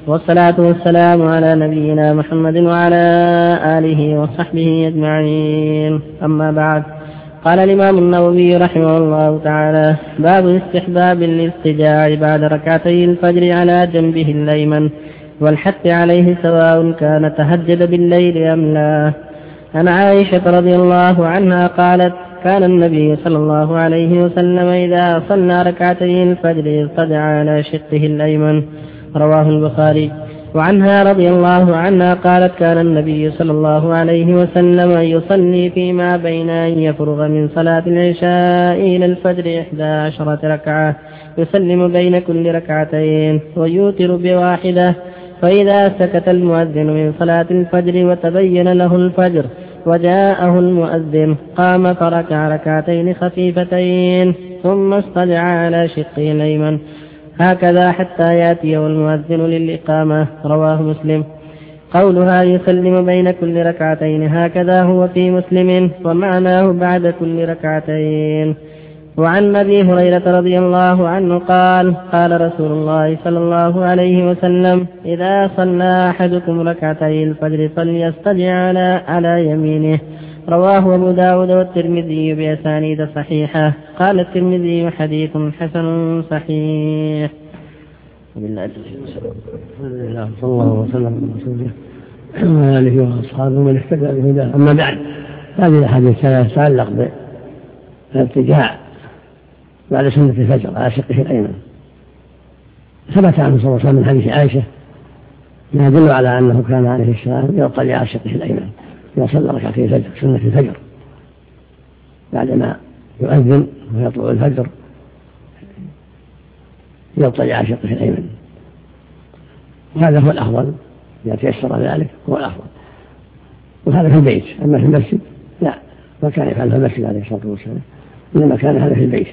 والصلاة والسلام على نبينا محمد وعلى آله وصحبه أجمعين. أما بعد، قال الإمام النووي رحمه الله تعالى: باب استحباب الاضطجاع بعد ركعتي الفجر على جنبه الأيمن والحث عليه سواء كان تهجد بالليل أم لا. عن عائشة رضي الله عنها قالت: كان النبي صلى الله عليه وسلم إذا صلى ركعتي الفجر اضطجع على شقه الأيمن. رواه البخاري. وعنها رضي الله عنها قالت: كان النبي صلى الله عليه وسلم يصلي فيما بين أن يفرغ من صلاة العشاء إلى الفجر 11 ركعة، يسلم بين كل ركعتين ويوتر بواحدة، فإذا سكت المؤذن من صلاة الفجر وتبين له الفجر وجاءه المؤذن قام فركع ركعتين خفيفتين ثم اضطجع على شقه الأيمن، هكذا حتى يأتيه المؤذن للإقامة. رواه مسلم. قولها يسلم بين كل ركعتين هكذا هو في مسلم، ومعناه بعد كل ركعتين. وعن أبي هريرة رضي الله عنه قال: قال رسول الله صلى الله عليه وسلم: إذا صلى أحدكم ركعتي الفجر فليضطجع على يمينه. رواه أبو داود والترمذي بأسانيد صحيحة. قال الترمذي: حديث حسن صحيح. بالله صلى الله وسلم على رسوله وعلى آله وأصحابه من اهتدى بهداه. أما بعد، هذه الأحاديث تتعلق بالارتجاع بعد سنة الفجر على شقه الأيمن. ثبت عنه صلى الله عليه وسلم من حديث عائشة ما يدل على أنه كان عليه السلام يضطجع على شقه الأيمن إذا صلى ركعتي الفجر سنة الفجر بعدما يؤذن ويطلع الفجر، يضطجع على شقه الأيمن. وهذا هو الأفضل إذا تيسر ذلك، هو الأفضل. وهذا في البيت. أما في المسجد لا، ما كان يفعل في المسجد عليه الصلاة والسلام، إنما كان هذا في البيت.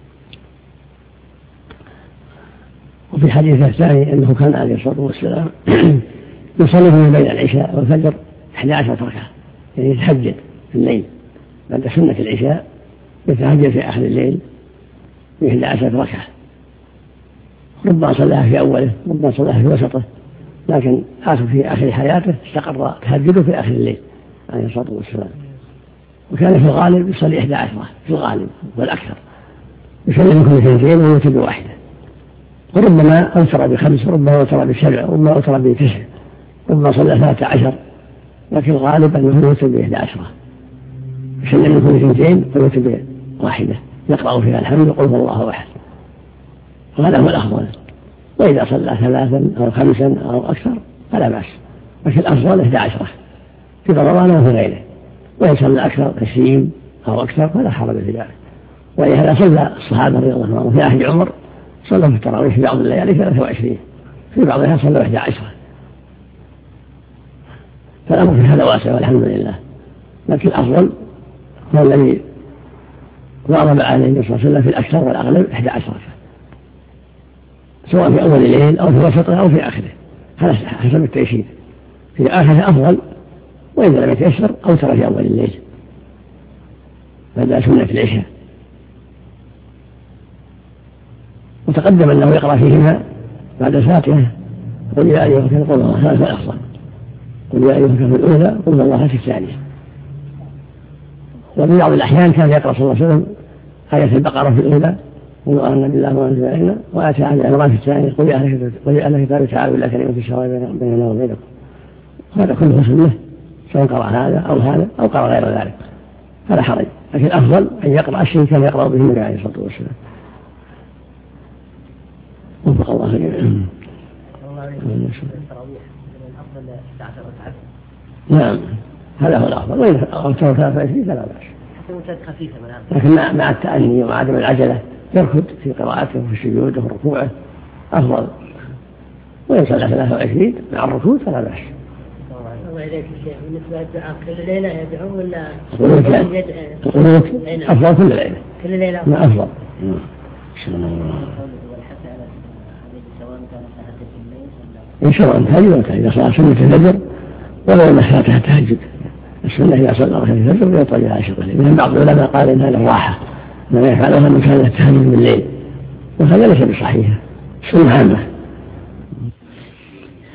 وفي الحديث الثاني أنه كان عليه الصلاة والسلام يصلي بين العشاء والفجر 11 ركعة، يعني يتهجد في الليل بعد سنة العشاء، يتهجد في آخر الليل ب 11 ركعة. ربما صلاها في أوله، ربما صلاها في وسطه، لكن في آخر حياته استقر تهجده في آخر الليل عليه الصلاة والسلام. وكان في الغالب يصلي 11 في الغالب والأكثر، يسلم كل 2 ويوتر بواحدة، وربما أوتر ب5، وربما أوتر ب7، وربما أوتر ب9، ربما صلى 13، لكن الغالب أنه يوتر ب11. يسلم كل 2 ويوتر بواحدة، يقرأ فيها الحمد وقل هو الله أحد. وهذا هو الأفضل. وإذا صلى 3 أو 5 أو أكثر فلا بأس، لكن الأفضل 11 في رمضان وفي غيره. وإن صلى أكثر 20 أو أكثر فلا حرج في ذلك. ولهذا صلى الصحابة رضي الله عنهم في عهد عمر، صلوا في التراويح في بعض الليالي 23، في بعضها صلوا 11. فالأمر في هذا واسع والحمد لله. لكن الأفضل هو الذي ضرب عليه النبي صلى الله عليه وسلم في الأكثر والأغلب 11 ركعة، سواء في أول الليل أو في وسطه أو في آخره، هذا حسب التيسير. في آخره أفضل، وإذا لم يتيسر أوتر في أول الليل بعد سنة العشاء. وتقدم أنه يقرأ فيهما بعد الفاتحة قل يا أيها الكافرون قل الله، هذا الأفضل. قل يا أيها الكافرون الأولى، قل الله في الثانية. وفي بعض الأحيان كان يقرأ صلى الله عليه وسلم آية البقرة في الأولى، قل آمنا بالله وأنزل إلينا، وآتى عن العنوان في الثانية قل يا أهل الكتاب تعالوا إلى كلمة سواء بيننا وبينكم. هذا كله سنة، سواء قرأ هذا أو قرأ غير ذلك فلا حرج. لكن الأفضل أن يقرأ الشيء كان يقرأ به النبي عليه الصلاة والسلام. وفق الله جميعا. نعم، هذا هو الأفضل. وإن أوتر 23 فلا بأس، لكن مع التأني ومع عدم العجلة يركض في قراءته وفي سجوده وفي ركوعه أفضل. وإن صلى 23 مع الركوع فلا بأس. الله إليك الشيخ، بالنسبة للدعاء كل ليلة يدعو ولا القنوت أفضل كل ليلة؟ كل ليلة أفضل. إن شاء الله تهجد إذا صلى سنة الفجر ولو أن فاتها تهجد. السنة إذا صلى ركعتين الفجر يطلع على شقه الأيمن. من بعض العلماء قال إنها للراحة، ما يفعلها من كان التهجد بالليل، وهذا ليس بصحيح، سنة عامة.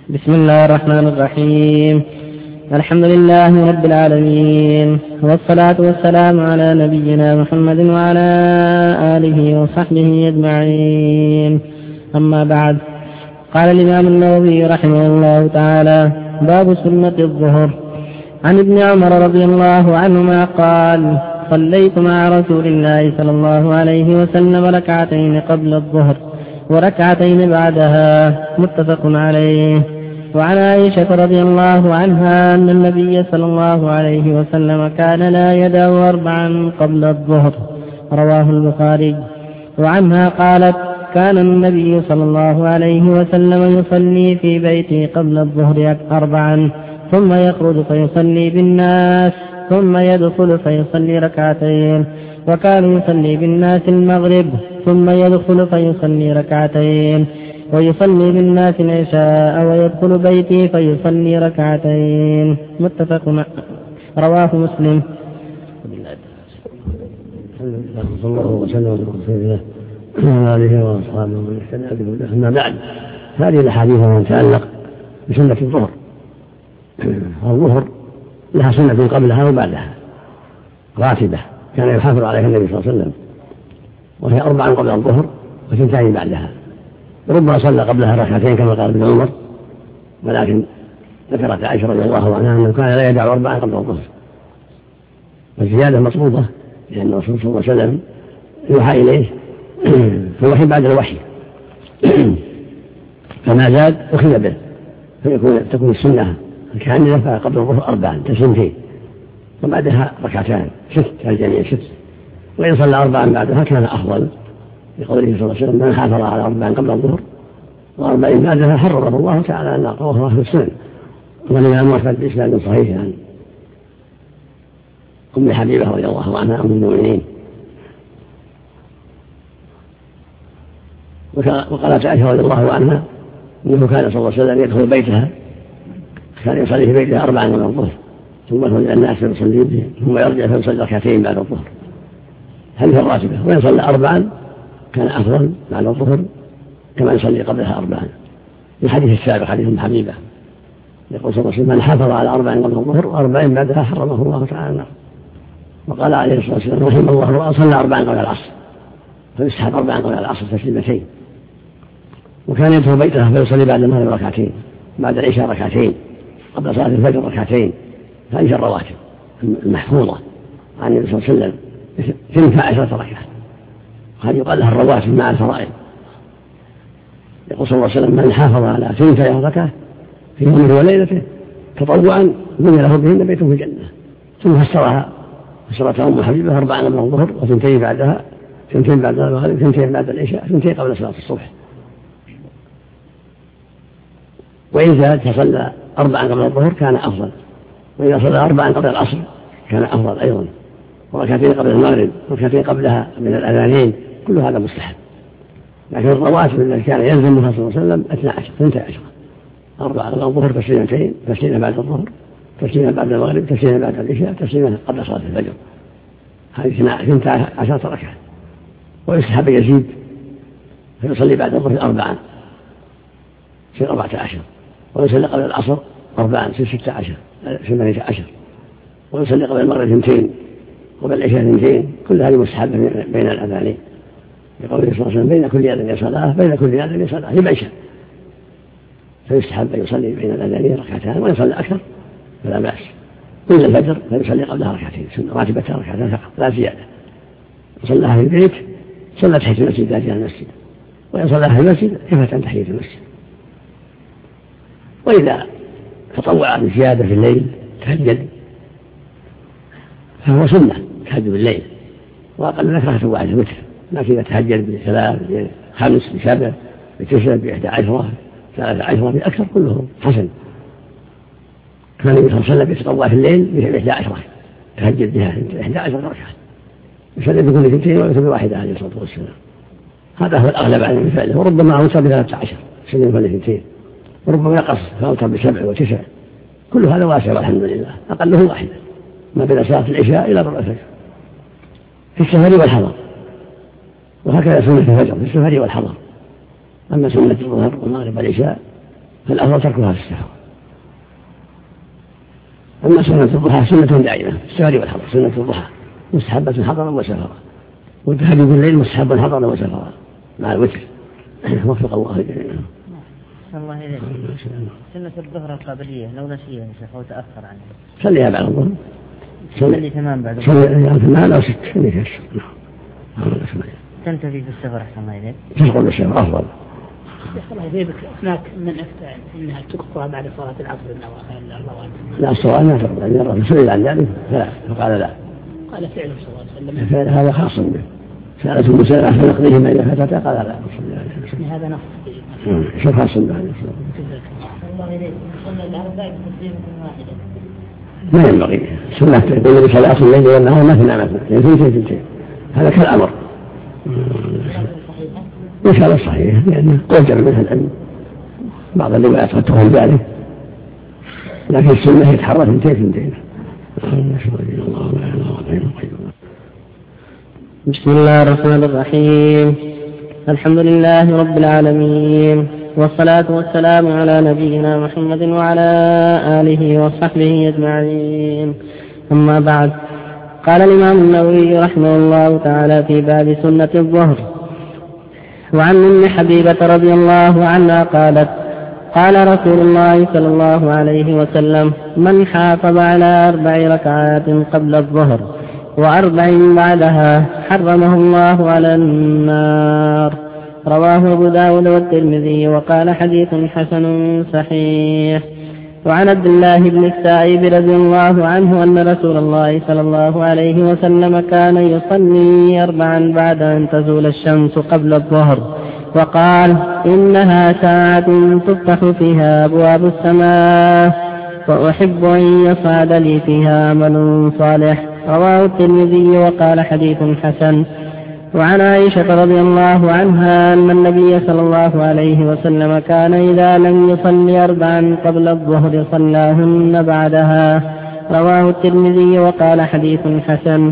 بسم الله الرحمن الرحيم. الحمد لله رب العالمين، والصلاة والسلام على نبينا محمد وعلى آله وصحبه أجمعين. أما بعد، قال الإمام النووي رحمه الله تعالى: باب سنة الظهر. عن ابن عمر رضي الله عنهما قال: صليت مع رسول الله صلى الله عليه وسلم ركعتين قبل الظهر وركعتين بعدها، متفق عليه. وعن عائشة رضي الله عنها أن النبي صلى الله عليه وسلم كان لا يدع 4 قبل الظهر، رواه البخاري. وعنها قالت: كان النبي صلى الله عليه وسلم يصلي في بيته قبل الظهر 4 ثم يخرج فيصلي بالناس ثم يدخل فيصلي ركعتين، وكان يصلي بالناس المغرب ثم يدخل فيصلي ركعتين، ويصلي بالناس العشاء ويدخل بيته فيصلي ركعتين، متفق رواه مسلم. صلى الله وسلم على رسول الله وعلى آله وأصحابه ومن اهتدى بهداه. أما بعد، هذه الأحاديث التي تتعلق بسنة الظهر. الظهر لها سنة قبلها وبعدها راتبة كان يحافظ عليها النبي صلى الله عليه وسلم، وهي 4 قبل الظهر و2 بعدها. ربما صلى قبلها ركعتين كما قال ابن عمر، ولكن ذكرت عائشة رضي الله عنها أنه كان لا يدع 4 قبل الظهر، والزيادة مطلوبة لأن الرسول صلى الله عليه وسلم يوحى إليه في الوحي بعد الوحي فما زاد أخذ به، تكون السنة الكاملة قبل الظهر 4 تسنتين وبعدها ركعتان 6 الجميع 6، وإن صلى 4 بعدها كان أفضل، لقوله صلى الله عليه وسلم: من حافظ على 4 قبل الظهر و40 بعدها حرمه الله تعالى أن نقوه في السنن. والإمام أحمد بإسناد صحيح عن أم حبيبة رضي الله عنها أم المؤمنين. وقالت عائشة رضي الله عنها أنه كان صلى الله عليه وسلم يدخل بيتها، كان يصلي في بيتها 4 قبل الظهر ثم يخرج إلى الناس فيصلي بهم ثم يرجع فيصلي ركعتين بعد الظهر، هذه الراتبة. وإن صلى 4 كان أفضل بعد الظهر كما يصلي قبلها 4. الحديث السابق حديث أم حبيبة يقول صلى الله عليه وسلم: من حافظ على 4 قبل الظهر و40 بعدها حرمه الله تعالى النار. وقال عليه الصلاة والسلام: رحم الله صلى 4 قبل العصر، فيسحب 4 قبل العصر تسليمتين. وكان يدخل بيته فيصلي بعد المغرب ركعتين، بعد العشاء ركعتين، قبل صلاة الفجر ركعتين. هذه الرواتب المحفوظة عن النبي صلى الله عليه وسلم 12 ركعة، هذه يقال لها الرواتب مع الفرائض. يقول صلى الله عليه وسلم: من حافظ على 12 ركعة في يومه وليلته تطوعا بني له بهن بيت في الجنة. ثم فسرها أم حبيبة 4 قبل الظهر و2 بعدها، 2 بعد المغرب، 2 بعد العشاء، 2 قبل صلاة الصبح. وإن زاد فصلى 4 قبل الظهر كان أفضل، وإذا صلى 4 قبل العصر كان أفضل أيضا، وركعتين قبل المغرب وركعتين قبلها من الأذانين، كل هذا مستحب. لكن الرواتب التي كان يلزمها صلى الله عليه وسلم 12 4 قبل الظهر، تسليمتين، تسليمة بعد الظهر، تسليمة بعد المغرب، تسليمة بعد العشاء، تسليمة قبل صلاة الفجر. هذه 12 ركعة. ويستحب يزيد فيصلي بعد الظهر 4 يصير 14، ويصلي قبل العصر 4 يصير 16 18، ويصلي قبل المغرب 2 وقبل العشاء 2. كل هذه مستحبة بين الأذانين، يقول صلى الله عليه وسلم: بين كل أذان صلاة، بين كل أذان صلاة، لمن شاء. فيستحب أن يصلي بين الأذانين ركعتان، ويصلي أكثر فلا بأس. كل الفجر فيصلي قبلها ركعتين راتبتها ركعتان فقط لا زيادة. صلىها في البيت صلى تحية المسجد ذاتها المسجد، وإن صلىها في المسجد كفت تحية المسجد. وإذا تطوع بزيادة في الليل تهجد فهو سنة تهجد بالليل، وأقل لك 1 وتر. لكن إذا تهجد ب3 ب5 ب7 ب9 ب11 13 بأكثر كله حسن. كان النبي صلى الله عليه وسلم يتطوع في الليل ب11 ركعة تهجد بها 11 ركعة، يصلي بكل 2 ويوتر ب1 عليه الصلاة والسلام. هذا هو الأغلب عن فعله. وربما أوتر ب13 يصلي بكل 2، وربما يقص فأوتر ب7 و9. كل هذا واسع والحمد لله. أقله 1 ما بين صلاة العشاء إلى ربع الفجر في السفر والحضر، وهكذا سنة الفجر في السفر والحضر. أما سنة الظهر والمغرب والعشاء فالأفضل تركها في السفر. أما سنة الضحى سنة دائمة في السفر والحضر، سنة الضحى مستحبة حضرا وسفرا، والتهجد بالليل مستحب حضرا وسفرا مع الوتر. وفق الله جميعا. الله إليك. سنة الظهر القبلية لو نسيها يا شيخ أو تأخر عنها صليها بعد الظهر. صلي تمام بعد الظهر. صلي تمام أو 6 صليها. تنتفي في السفر أحسن الله إليك. تشغل بالسفر أفضل. الله يبارك هناك من أفتى أنها تقطع بعد صلاة العصر النوافل. الله أكبر. لا الصلاة ما تقطع، إذا الرسول سئل عن ذلك فقال لا. قال فعله صلى الله عليه وسلم. فعل هذا خاص به. سألته المسألة فنقضيه ما إذا فتت قال لا. هذا نص. شو خاص به؟ الله إليك. صلى الأربع بتسليمة واحدة. ما ينبغي. سنة تقول صلاة الليل والنهار مثنى مثنى، ثنتين. هذا كالأمر. إن شاء الله صحيح، لأنه قول جمع منها العلم. بعض الروايات قد تقول ذلك، لكن السنة يتحرى ثنتين. بسم الله الرحمن الرحيم. الحمد لله رب العالمين، والصلاة والسلام على نبينا محمد وعلى آله وصحبه أجمعين. أما بعد، قال الإمام النووي رحمه الله تعالى في باب سنة الظهر: وعن أم حبيبة رضي الله عنها قالت: قال رسول الله صلى الله عليه وسلم: من حافظ على 4 ركعات قبل الظهر و4 بعدها حرمه الله على النار. رواه أبو داود والترمذي وقال حديث حسن صحيح. وعن عبد الله بن السائب رضي الله عنه أن رسول الله صلى الله عليه وسلم كان يصلي 4 بعد أن تزول الشمس قبل الظهر، وقال: إنها ساعة تفتح فيها أبواب السماء، وأحب أن يصعد لي فيها عمل صالح. رواه الترمذي وقال حديث حسن. وعن عائشة رضي الله عنها أن النبي صلى الله عليه وسلم كان إذا لم يصلي 4 قبل الظهر صلاهن بعدها. رواه الترمذي وقال حديث حسن.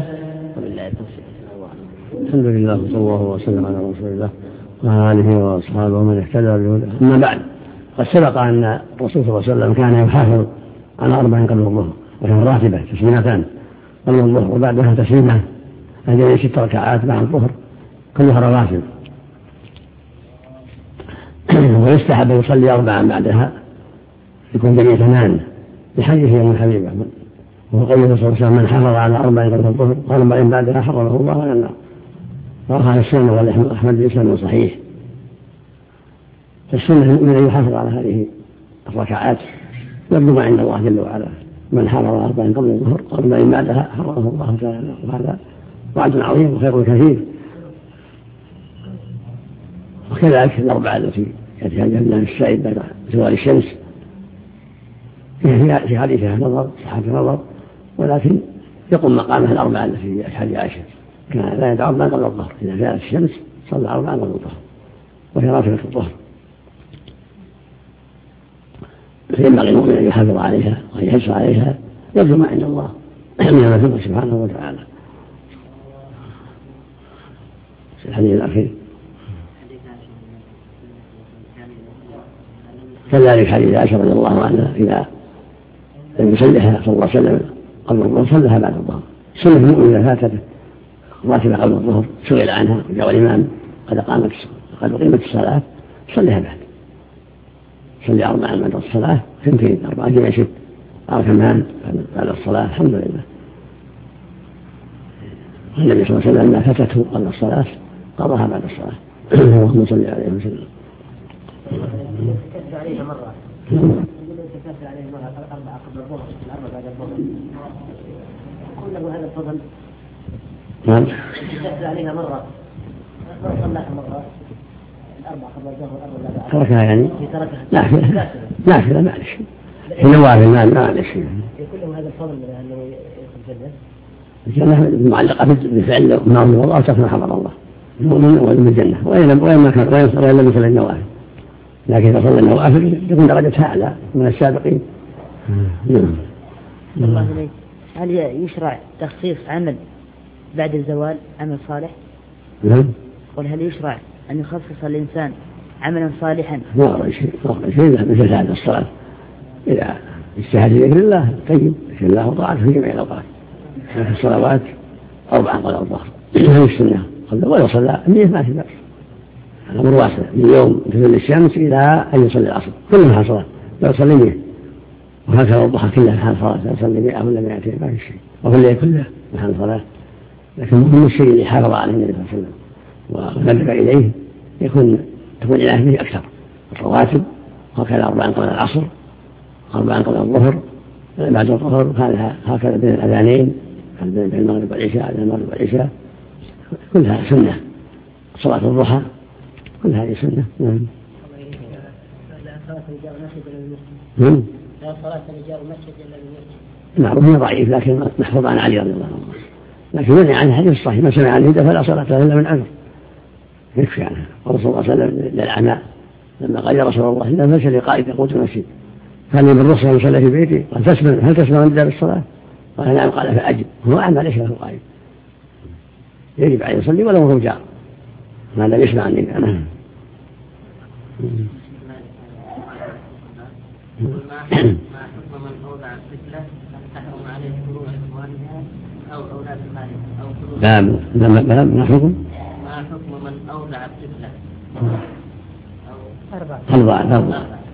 الحمد لله صلى الله وسلم على رسول الله وعلى آله وأصحابه ومن اهتدى بهداه. أما بعد، قد سبق أن الرسول صلى الله عليه وسلم كان يحافظ على 4 قبل الظهر، وهي راتبة 2 قبل الظهر، وبعدها تسليمة هذه 6 ركعات بعد الظهر كلها رواتب. ويستحب أن يصلي 4 بعدها يكون جميع 8 لحديث أم حبيبة، وهو قوله صلى الله عليه وسلم: من حافظ على 4 قبل الظهر و4 بعدها حرمه الله على النار. رواه السنة والأحمد بإسناد صحيح. فالسنة من أن يحافظ على هذه الركعات يبلغ عند الله جل وعلا. من حافظ على 4 قبل الظهر و4 بعدها حرمه الله تعالى، وهذا وعد عظيم وخير كثير. وكذلك 4 التي يأتيها الجنة السائب بعد زوال الشمس في حديثها نظر صحة نظر، ولكن يقوم مقامها 4 التي في حديث عائشة كان لا يدع 4 قبل الظهر، إذا جاءت الشمس صلى 4 قبل الظهر، وهي راتبة الظهر. فينبغي المؤمن أن يحافظ عليها وأن يحرص عليها يرجو ما عند الله من المثوبة سبحانه وتعالى. الحديث الأخير كذلك حديث عائشة رضي الله عنها إذا لم يصليها صلى الله عليه وسلم قبل الظهر صلىها بعد الظهر. سنة المؤمن إذا فاتت راتبة قبل الظهر سئل عنها وجاء الإمام قد أقيمت الصلاة صليها بعد، صلي 4 بعد الصلاة 2 4 جمع 6 كمان بعد الصلاة. الحمد لله. والنبي صلى الله عليه وسلم لما فاتته قبل الصلاة قضاها بعد الصلاة. اللهم صل عليه وسلم. تكفى عليه مرة. تكفى عليه مرة 4 قبل الظهر 4 بعد الظهر. قل له هذا الفضل. نعم. تكفى عليها مرة. صلىها مرة 4 قبل الظهر 4 بعد. تركها يعني؟ تركها. نافلة معلش. في نوافل معلش. يقول له هذا الفضل أنه يدخل الجنة معلقة بفعل معروف الله وتكون حضر الله المؤمن ويدخل الجنة، وإن ما كان وإن لم يصل النوافل، لكن إذا صلى النوافل تكون درجتها أعلى من السابقين. الله إليك. هل يشرع تخصيص عمل بعد الزوال عمل صالح؟ نعم. قل هل يشرع أن يخصص الإنسان عملا صالحا. ما أرى شيء مثل هذا الصلاة إذا اجتهد ذكر الله طيب ذكر الله وطاعته في جميع الأوقات. في الصلوات 4 قبل الظهر هذه السنة ولو صلى 100 ما في بأس. الأمر واسع من يوم تزول الشمس إلى أن يصلي العصر كلها صلاة لو صلي 100 وهكذا الضحى كلها محل صلاة لو صلي 100 ولا 200 ما في شيء وفي الليل كله محل صلاة. لكن مهم الشيء اللي حافظ عليه النبي صلى الله عليه وسلم ونبه إليه تكون إليه به أكثر الرواتب وهكذا 4 قبل العصر 4 قبل الظهر بعد الظهر هكذا بين الأذانين بين المغرب والعشاء المغرب والعشاء كلها سنة. صلاة الضحى كل هذه سنة. لا صلاة الرجال مسجد إلا المسجد. لا صلاة الرجال مسجد إلا المسجد. معروف هي ضعيف لكن محفوظ عن علي رضي الله عنه. لكن منع عن الحديث الصحيح ما سمع عن الهدى فلا صلاة إلا من عذر يكفي عنها. قال صلى الله عليه وسلم للأعمى لما قال يا رسول الله إذا فشل قائد يقود المسجد قال لي بالرخصة أن يصلي في بيتي قال هل تسمع من بالصلاة؟ قال نعم قال فأجب هو أعمى ليس له قائد يجب عليه يصلي ولو هو جار ما لا يسمع عني أنا. ما حكم من أوضع الطفلة تحرم عليه فروع إخوانها أو أولاد مالها أو فروع ما حكم؟ ما حكم من أوضع الطفلة أربعة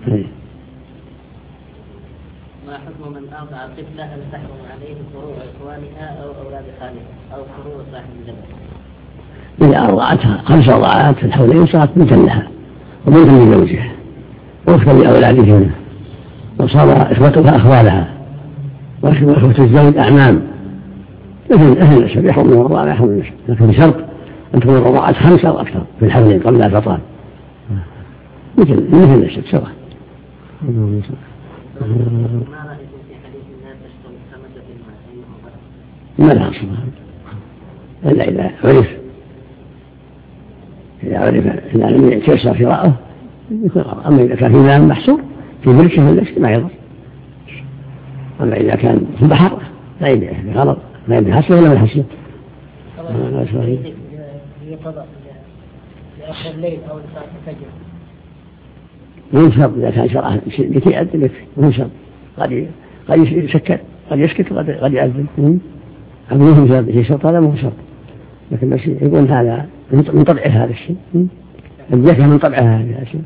ما حكم من أوضع الطفلة هل تحرم عليه فروع إخوانها أو أولاد خالها أو فروع صاحب الجبل؟ إذا أرضعتها 5 رضعات في الحولين صارت بنتا لها وبنتا لزوجها واختا لأولادهن وصار إخوتها أخوالها وإخوة الزوج أعمام مثل أهل النسب يحرم من الرضاعة يحرم من النسب لكن بشرط أن تكون الرضاعات 5 أو أكثر في الحولين قبل الفطام مثل النسب سواء. ما رأيكم في حديث الناس تشتم سمكة الماء؟ ما لها أصلها إلا إذا عرف إذا لم يتيسر شراؤه يكون غلط. أما إذا كان في ماء محصور في ملكه ولا ما يضر. أما إذا كان في البحر لا يبيع غلط ما يبيع حصله ولا من حصله. يقضى لآخر الليل أو لساعة الفجر. مو شرط إذا كان شرعه لكي يأذن يكفي مو شرط قد يسكت قد يسكت قد يأذن أبنهم شرط شرط هذا مو شرط لكن بس يقول هذا من طبعه هذا الشيء الجهة من طبعها هذا الشيء.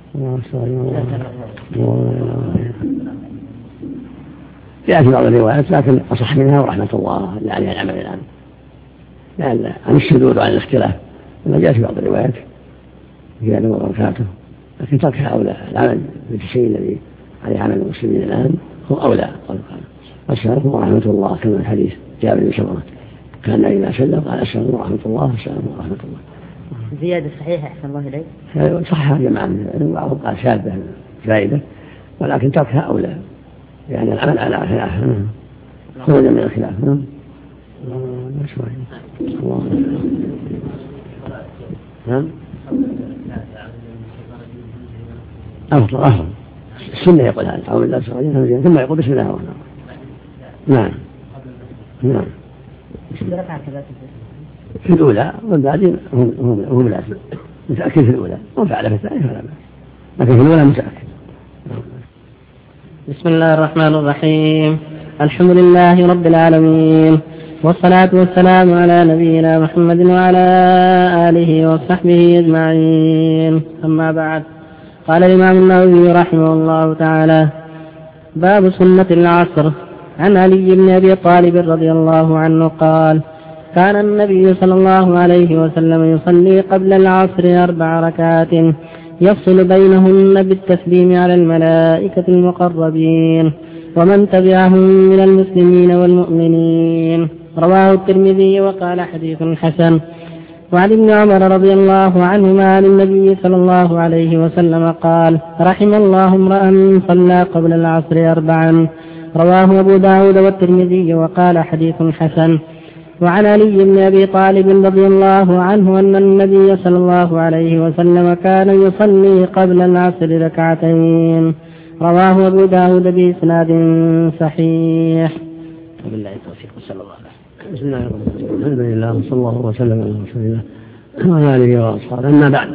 جاءت بعض الروايات لكن أصح منها ورحمة الله اللي عليها العمل الآن لأن عن الشذوذ وعن الاختلاف لما جاءت بعض الروايات في هذا وبركاته لكن تركها أولى العمل بالشيء الذي عليه عمل المسلمين الآن هو أولى. السلام ورحمة الله كما الحديث جاء بن سمرة كان إذا سلم قال السلام ورحمة الله السلام ورحمة الله. زيادة صحيحة أحسن الله إليك. صحها جماعة بعضهم قال شاذة زائدة ولكن تركها أولى يعني العمل على خلاف خروج من الخلاف. أفضل السنة يقول هذا أعوذ بالله السميع ثم يقول بسم الله الرحمن الرحيم. نعم في الأولى والبعدين هو ملازم متأكد في الأولى وفعل في الثانية فلا بأس لكن في الأولى متأكد. بسم الله الرحمن الرحيم. الحمد لله رب العالمين والصلاة والسلام على نبينا محمد وعلى آله وصحبه أجمعين. أما بعد قال الإمام النووي رحمه الله تعالى باب سنة العصر. عن علي بن أبي طالب رضي الله عنه قال كان النبي صلى الله عليه وسلم يصلي قبل العصر 4 ركعات يفصل بينهن بالتسليم على الملائكة المقربين ومن تبعهم من المسلمين والمؤمنين. رواه الترمذي وقال حديث حسن. وعن ابن عمر رضي الله عنهما عن النبي صلى الله عليه وسلم قال رحم الله امرأ صلى قبل العصر 4. رواه أبو داود والترمذي وقال حديث حسن. وعن علي بن أبي طالب رضي الله عنه أن النبي صلى الله عليه وسلم كان يصلي قبل العصر 2 ركعتين. رواه أبو داود بإسناد صحيح. بالله التوفيق صلى الله عليه وسلم. بسم الله الرحمن الرحيم. الحمد لله وصلى الله وسلم على رسول الله وعلى آله وأصحابه. أما بعد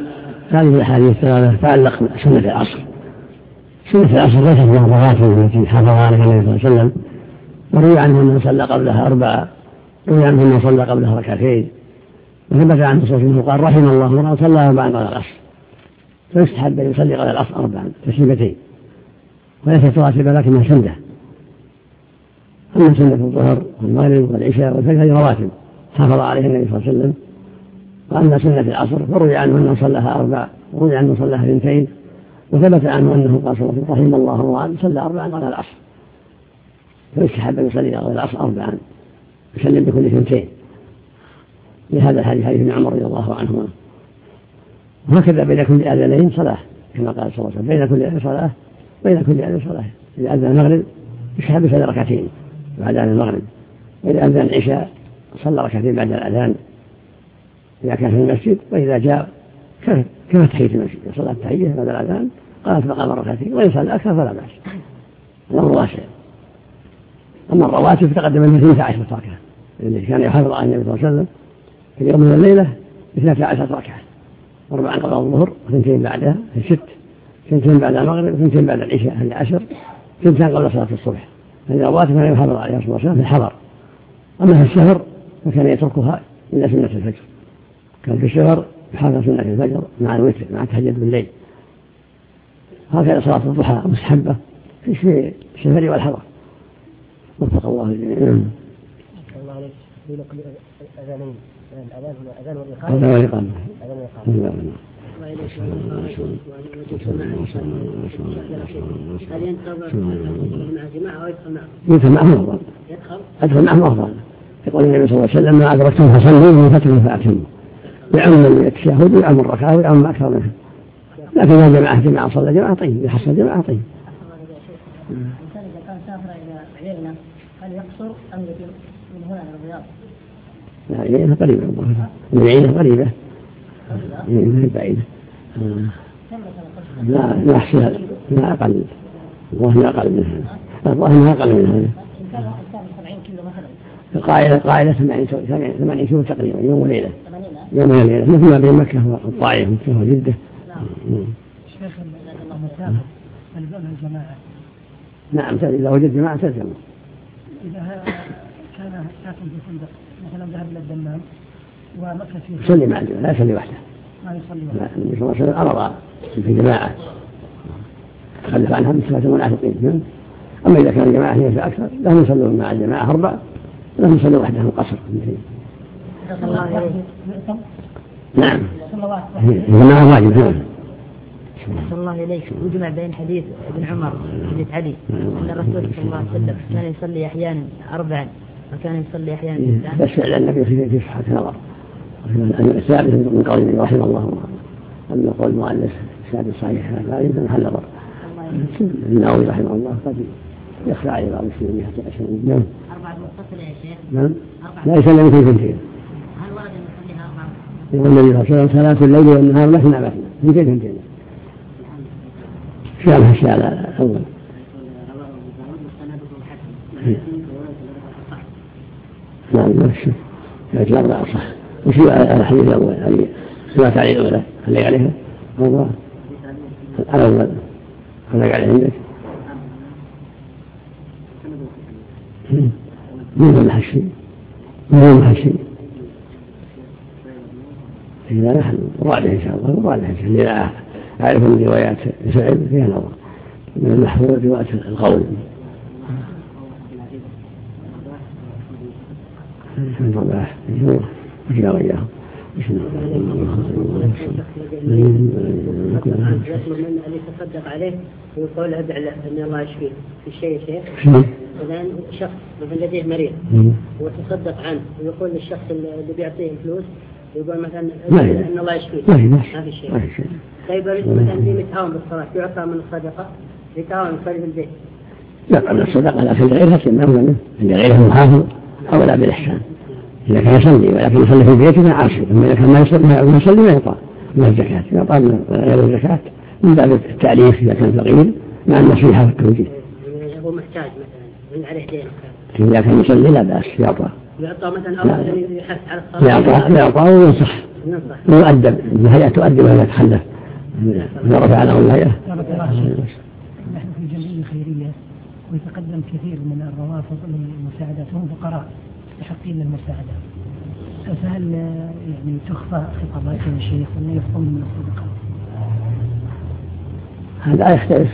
هذه الأحاديث الثلاثة تعلق بسنة العصر. سنة العصر ليست من الرواتب التي حافظ عليها النبي صلى الله عليه وسلم، وروي عنه أنه صلى قبلها 4، روي عنه أنه صلى قبلها 2 ركعتين، وثبت عنه صلى الله عليه وسلم قال رحم الله من صلى 4 قبل العصر، فيستحب أن يصلي قبل العصر 4 تسليمتين، وليست راتبة لكنها سنة. أما سنة الظهر والمغرب والعشاء والفجر رواتب حافظ عليها النبي صلى الله عليه وسلم. وأما سنة العصر فروي عنه أنه صلىها 4، وروي عنه صلىها 2، وثبت عنه أنه قال صلى الله عليه وسلم رحم الله من صلى 4 قبل العصر، فيستحب أن يصلي قبل العصر 4 يسلم بكل 2. لهذا حديث ابن عمر رضي الله عنهما. وهكذا بين كل أذانين صلاة، كما قال صلى الله عليه وسلم بين كل أذان صلاة، بين كل أذان صلاة. إذا أذان المغرب يسحب 3 ركعتين بعد أذان المغرب، وإذا أذان العشاء صلى 2 ركعتين بعد الأذان إذا كان في المسجد، وإذا جاء كما تحية المسجد صلى التحية بعد الأذان قالت مقام 2 ركعتين، وإن صلى أكثر فلا بأس، الأمر واسع. أما الرواتب فتقدم أنها 12 ركعة، الذي كان يحافظ على النبي صلى الله عليه وسلم في اليوم من الليلة 12 ركعة، 4 قبل الظهر و2 بعدها 6، 2 بعد المغرب و2 بعد العشاء هذه 10، 2 قبل صلاة الصبح. هذه الرواتب كان يحافظ عليها صلى الله عليه وسلم في الحضر. أما في السفر فكان يتركها إلا سنة الفجر، كان في السفر يحافظ سنة الفجر مع الوتر مع التهجد بالليل. هكذا صلاة الضحى مستحبة في السفر والحضر. وفق الله الجميع. الله عليك في نقل أذانين، الأذان هنا أذان والإقامة. أذان والإقامة. هل ينتظر مع جماعة أو يدخل معهم؟ يدخل معهم أفضل. يدخل معهم أفضل. يقول النبي صلى الله عليه وسلم ما أدركتم فصلوا وما فاتكم فأتموا. يعم التشهد ويعم الركعة ويعم أكثر منها. لكن إذا جماعة صلى جماعة طيب، يحصل جماعة طيب. الإنسان إذا كان سافر إلى عيلنا هل يقصر أم يتم من هنا إلى الرياض؟ لا عيلنا قريبة، من عيلنا قريبة، من بعيدة. لا أحسن، لا أقل، والله أقل منها، والله أقل منها. إن كان 70 كيلو مثلا. قاعدة 80 كيلو تقريبا يوم وليلة. يوم وليلة مثل ما بين مكة والطائف ومكة وجدة. شيخ المسافة تلزمها الجماعة. نعم إذا وجد جماعة تلزم. إذا كان ساكن في فندق مثلا ذهب إلى الدمام ومكة فيه. يصلي مع الجماعة لا يصلي وحده. ما يصلي وحده. النبي صلى الله عليه وسلم أمر في جماعة خلف عنها من 7 منافقين. أما إذا كان الجماعة هي فأكثر لهم يصلوا مع الجماعة 4 ولهم يصلوا وحدهم قصر. نعم الجماعة واجب. صلى الله إليك وجمع بين حديث ابن عمر حديث علي أن الرسول صلى الله عليه وسلم كان يصلي أحيانا 4 وكان يصلي أحيانا 9. بس فعل النبي في صحة نظر ثابت من قول رحمه الله أن قول المؤلف ثابت صحيح لا يمكن حل نظر. النووي رحمه الله قد يخفى على بعض المسلمين حتى أشهر. نعم 4 متصلة يا شيخ. نعم لا يسلم في 2. هل ورد أن يصليها 4؟ يقول النبي صلى الله عليه وسلم صلاة الليل والنهار مثنى 2. شامل الشيء على الأول. نعم نفسه يجب 4 صح. وشو الحديث الأول هذه سمعت عليه الأولى خليك عليها الله على الأول خليك عليه عندك من الحشي إذا نحن راجع إن شاء الله راجع إن شاء الله أعرف أن روايات سعيد فيها نظر من المحفوظ رواية القول. الحمد لله وجاء وإياهم. يطلب من أن يتصدق عليه ويقول ادع له أن الله يشفيه في الشيء شيخ. الآن شخص مثلا لديه مريض وتصدق عنه ويقول للشخص اللي بيعطيه فلوس يقول مثلا أن الله يشفيه ما في شيء. طيب مثلا اللي متهاون بالصلاة يعطى من الصدقة يتهاون يصلي في البيت. لا من الصدقة لكن غيرها كما هو عند غيره محافظ أو لا بالإحسان. إذا كان يصلي ولكن يصلي في بيته عاصي، أما إذا كان ما يصلي ما يعطى من الزكاة، يعطى من غير الزكاة من باب التعريف إذا كان فقير مع النصيحة والتوجيه. هو محتاج مثلا من عليه دين. إذا كان يصلي لا بأس يعطى مثلا أو يحث على الصلاة. يعطى وينصح ويؤدب الهيئة تؤدب ولا تتخلف إذا رفع له الهيئة. نحن في جمعية خيرية ويتقدم كثير من الروافض للمساعدات وهم فقراء يستحقين المساعدة، فهل يعني تخفى خطاباتهم الشيخ ولا يخفون من الصدقات؟ هذا يختلف.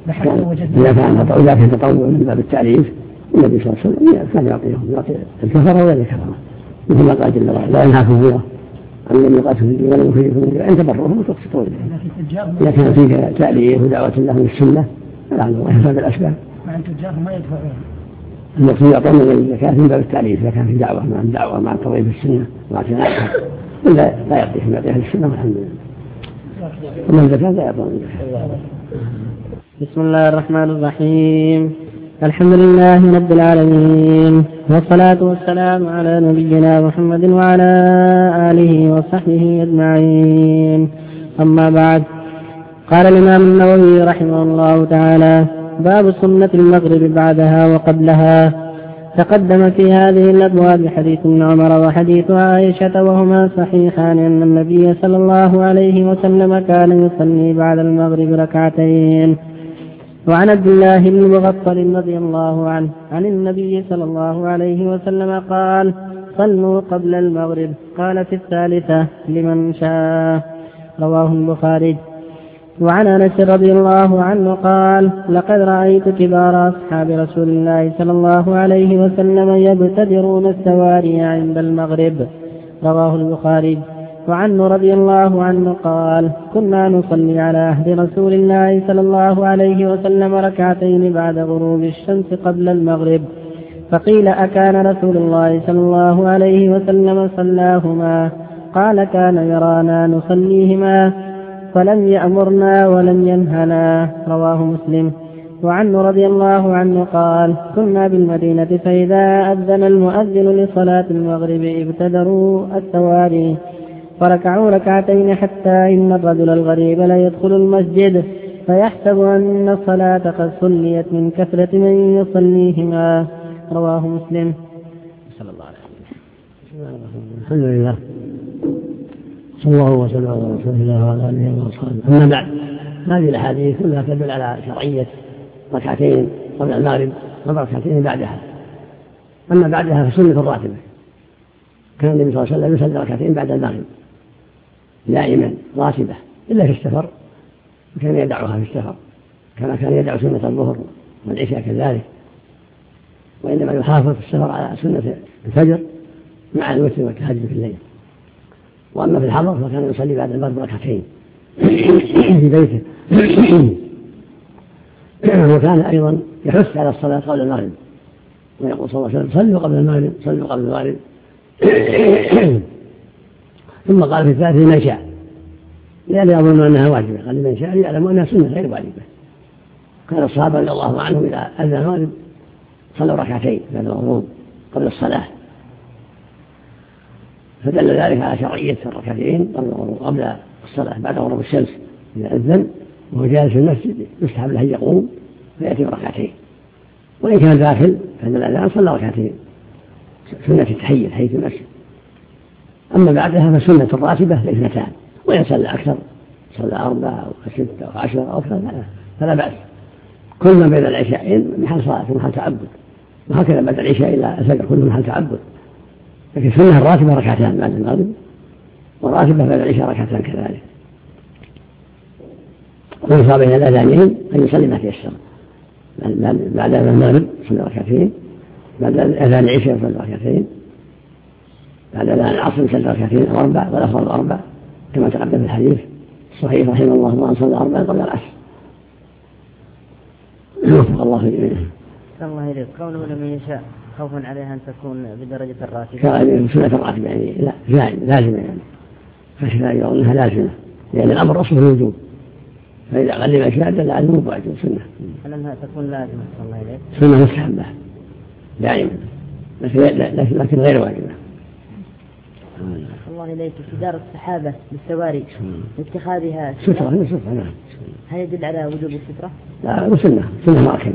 إذا كان تطوع من باب التعريف النبي صلى الله عليه وسلم كان يعطيهم، يعطي الكفرة ولا الكفرة، مثل ما قال جل وعلا: لا ينهاكم الله عن لم يقاتلوا في ولا يخرجكم من أن تبروهم وتقسطوا إليهم. إذا كان فيك تعليف ودعوة لهم السنة فلعل الله يفعل الأسباب. مع التجار ما يدفعون. المقصود يعطون من الزكاة من باب التعليف، إذا كان في دعوة مع الدعوة مع التضعيف السنة مع اعتناقها، ولا لا يعطيهم، يعطيها السنة والحمد لله. ومن الزكاة لا يعطون الزكاة. بسم الله الرحمن الرحيم. الحمد لله رب العالمين، والصلاة والسلام على نبينا محمد وعلى آله وصحبه أجمعين. أما بعد، قال الإمام النووي رحمه الله تعالى: باب سنة المغرب بعدها وقبلها. تقدم في هذه الأبواب حديث ابن عمر وحديث عائشة، وهما صحيحان أن النبي صلى الله عليه وسلم كان يصلي بعد المغرب ركعتين. وعن عبد الله بن مغفل رضي الله عنه عن النبي صلى الله عليه وسلم قال: صلوا قبل المغرب. قال في الثالثة لمن شاء. رواه البخاري. وعن أنس رضي الله عنه قال: لقد رأيت كبار أصحاب رسول الله صلى الله عليه وسلم يبتدرون السواري عند المغرب. رواه البخاري. وعنه رضي الله عنه قال: كنا نصلي على عهد رسول الله صلى الله عليه وسلم ركعتين بعد غروب الشمس قبل المغرب، فقيل: أكان رسول الله صلى الله عليه وسلم صلاهما؟ قال: كان يرانا نصليهما فلم يأمرنا ولم ينهنا. رواه مسلم. وعنه رضي الله عنه قال: كنا بالمدينة فإذا أذن المؤذن لصلاة المغرب ابتدروا السواري فركعوا ركعتين، حتى إن الرجل الغريب لا يدخل المسجد فيحسب أن الصلاة قد صليت من كثرة من يصليهما. رواه مسلم. صلى الله عليه وسلم. الحمد لله، صلى الله وسلم على رسول الله وعلى آله وصحبه. أما بعد، هذه الأحاديث كلها تدل على شرعية ركعتين قبل المغرب وركعتين بعدها. أما بعدها فسنة الراتبة، كان النبي صلى الله عليه وسلم يصلي ركعتين بعد المغرب دائما راتبة إلا في السفر، وكان يدعوها في السفر كما كان يدعو سنة الظهر والعشاء كذلك، وإنما يحافظ في السفر على سنة الفجر مع الوتر والتهجد في الليل. وأما في الحضر فكان يصلي بعد المغرب ركعتين في بيته وكان أيضا يحث على الصلاة قبل المغرب، ويقول صلى الله عليه وسلم: صلوا قبل المغرب، صلوا قبل المغرب. ثم قال في الثالث: لمن شاء، لأن يظن أنها واجبة، قال: لمن شاء يعلم أنها سنة غير واجبة. كان الصحابة رضي الله عنهم إذا أذن المغرب صلوا ركعتين بعد الغروب قبل الصلاة، فدل ذلك على شرعية الركعتين قبل الصلاة بعد غروب الشمس. إذا أذن وهو جالس في المسجد يستحب له أن يقوم فيأتي بركعتين، وإن كان داخل فإن الأذان صلى ركعتين سنة التحية حيث المسجد. أما بعدها فسنة الراتبة الاثنتان، وإن صلى أكثر، صلى 4 أو 6 أو 10 أو أكثر فلا بأس. كل ما بين العشاءين محل صلاة ومحل تعبد، وهكذا بعد العشاء إلى الفجر كله محل تعبد. لكن سنة الراتبة ركعتان بعد المغرب، والراتبة بعد العشاء ركعتان كذلك. ويصاب بين الأذانين أن يصلي ما تيسر، بعد المغرب يصلي ركعتين، بعد أذان العشاء يصلي ركعتين، بعد أذان العصر يصلي ركعتين أو 4، والأفضل 4 كما تقدم في الحديث الصحيح رحمه الله صلى 4 قبل العصر. وفق الله جميعا. الله إليك. قوله لمن يشاء خوفا عليها أن تكون بدرجة الراتبة. كان سنة الراتبة يعني لا لازمة، يعني خشي لا يرى أنها لازمة، لأن الأمر أصله الوجوب، فإذا قال لمن شاء دل على الوجوب واجب سنة. هل أنها تكون لازمة؟ الله إليك. سنة مستحبة دائما، لكن غير واجبة. الله إليك. استدارة الصحابة للسواري اتخاذها سترة. نعم. هل يدل على وجوب السترة؟ لا، سنة مؤكدة.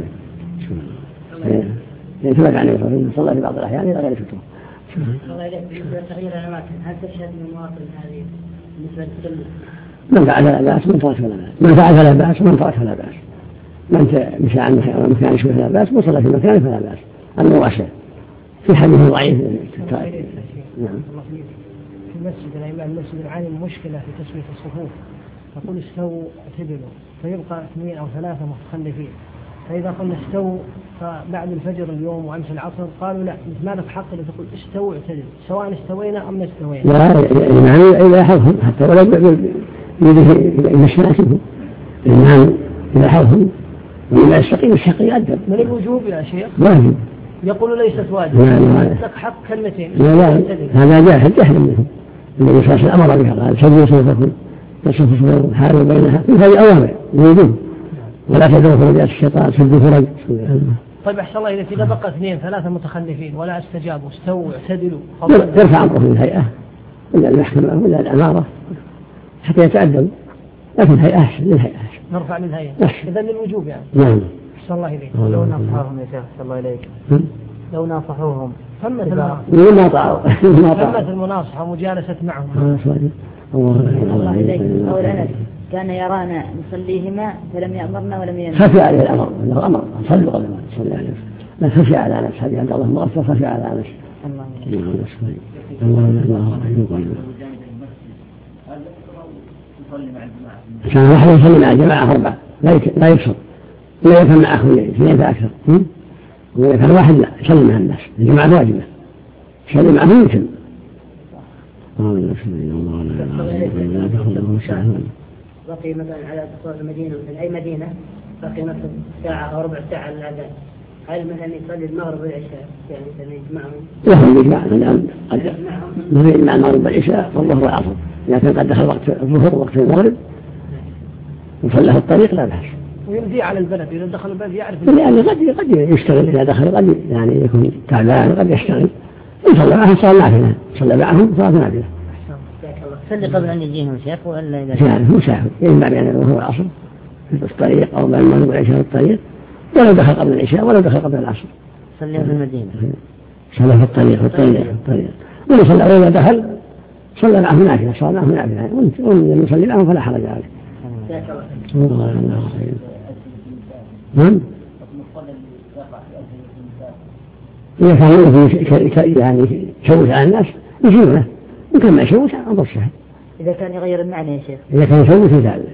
يعني ثبت عن النبي صلى في بعض الأحيان إلى غير سترة. الله إليك. بالنسبة لتغيير الأماكن، هل تشهد من المواطن هذه بالنسبة للسلة من فعل فلا بأس من ترك فلا بأس، من فعل فلا بأس من ترك فلا بأس، من مشى عن مكان شوي فلا بأس، وصل في مكان فلا بأس. المواساة في حديث ضعيف. نعم. في المسجد الإمام المسجد العالي مشكلة في تسوية الصفوف، يقول استووا اعتدلوا، فيبقى 2 أو 3 متخلفين، فإذا قلنا استووا فبعد الفجر اليوم وأمس العصر قالوا لا، ما لك حق اللي تقول استووا اعتدلوا سواء استوينا أم نستوينا. لا يعني إذا يحفظهم حتى ولا يمشناتهم الإمام إذا حفظهم وإذا يستقيم الحق يؤدب. من الوجوب يا شيخ؟ واجب. يقول ليست واجب. لك حق كلمتين. لا هذا جاهل منهم. النبي صلى الله عليه وسلم أمر بها قال سدوا صفوفكم وصفوا حالوا بينها، في هذه أوامر الوجوب، ولا تدعوا فرجات الشيطان سدوا فرج. طيب أحسن الله إليك، إذا بقى 2 3 متخلفين ولا استجابوا استووا اعتدلوا يرفع أمره للهيئة ولا المحكمة ولا الأمارة حتى يتأدب، لكن الهيئة أحسن، للهيئة أحسن. نرفع للهيئة. إذا للوجوب يعني. نعم. أحسن الله إليك. لو نصحوهم يا شيخ أحسن الله إليك. لو نصحوهم. ما طاعوا. ثمة المناصحة ومجالسة معهم. الله إليك. قول أنس كان يرانا نصليهما فلم يأمرنا ولم ينهى. خفي عليه الأمر، أنه أمر صلوا قبل ما تصلي عليه، لا خفي على أنس، هذه عند الله مغفرة، خفي على أنس. كان واحد يصلي مع الجماعة 4 لا يكسر، لا يكون مع أخوين 2 فأكثر، وإذا كان واحد لا يصلي مع الناس، الجماعة واجبة يصلي معهم يمكن. بقي مثلا على تصور المدينة مثل أي مدينة بقي مثلا ساعة أو ربع ساعة للأذان، هل مثلا يصلي المغرب والعشاء يعني مثلا يجمعهم؟ لهم يجمع الآن قد يجمع المغرب والعشاء والظهر والعصر، إذا كان قد دخل وقت الظهر وقت المغرب وصلى في الطريق لا بأس. ويمضي على البلد إذا دخل البلد يعرف. يعني قد يشتغل إذا دخل، قد يعني يكون تعبان، قد يشتغل. إن صلى معهم صلى نافلة، صلى معهم صلاة نافلة. صلي قبل أن يجيهم شيخ ولا إذا يعني مسافر يجمع بين الظهر والعصر في الطريق أو بين المغرب والعشاء في الطريق، ولو دخل قبل العشاء ولو دخل قبل العصر. صلي في المدينة. صلى في الطريق. ولو صلى وإذا دخل صلى معهم نافلة، صلى معهم نافلة، ومن يصلي معهم فلا حرج عليه. نعم. إذا كان يعني يشوش على الناس يجيبونه، يمكن ما يشوش أنظر سهل. إذا كان يغير المعنى يا شيخ. إذا كان يشوش يزال.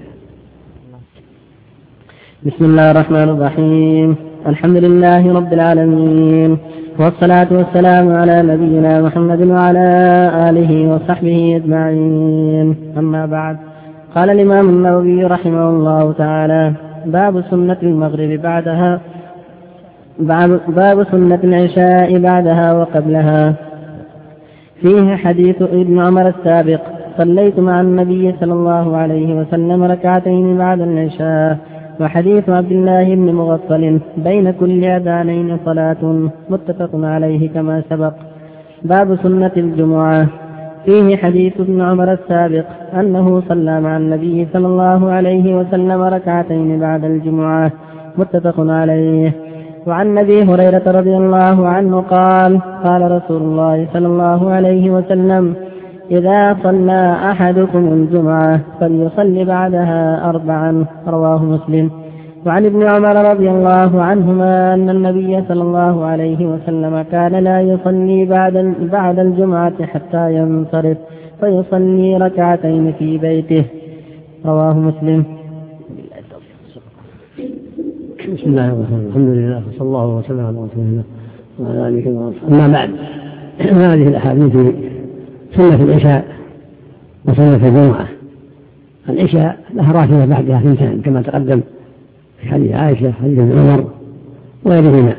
بسم الله الرحمن الرحيم. الحمد لله رب العالمين، والصلاة والسلام على نبينا محمد وعلى آله وصحبه أجمعين. أما بعد، قال الإمام النووي رحمه الله تعالى: باب سنة المغرب بعدها، باب سنة العشاء بعدها وقبلها. فيه حديث ابن عمر السابق: صليت مع النبي صلى الله عليه وسلم 2 ركعتين بعد العشاء. وحديث عبد الله بن مغفل: بين كل أذانين صلاة، متفق عليه كما سبق. باب سنة الجمعة. فيه حديث ابن عمر السابق أنه صلى مع النبي صلى الله عليه وسلم 2 ركعتين بعد الجمعة، متفق عليه. وعن أبي هريرة رضي الله عنه قال: قال رسول الله صلى الله عليه وسلم: إذا صلى أحدكم الجمعة فليصلي بعدها 4، رواه مسلم. وعن ابن عمر رضي الله عنهما أن النبي صلى الله عليه وسلم كان لا يصلي بعد الجمعة حتى ينصرف، فيصلي 2 ركعتين في بيته، رواه مسلم. بسم الله الرحمن الرحيم، الحمد لله وصلى الله وسلم على رسول الله وعلى آله وصحبه. أما بعد، هذه الأحاديث في سنة العشاء وسنة الجمعة. العشاء لها راتبة بعدها 2 كما تقدم في حديث عائشة، حديث ابن عمر وغيرهما.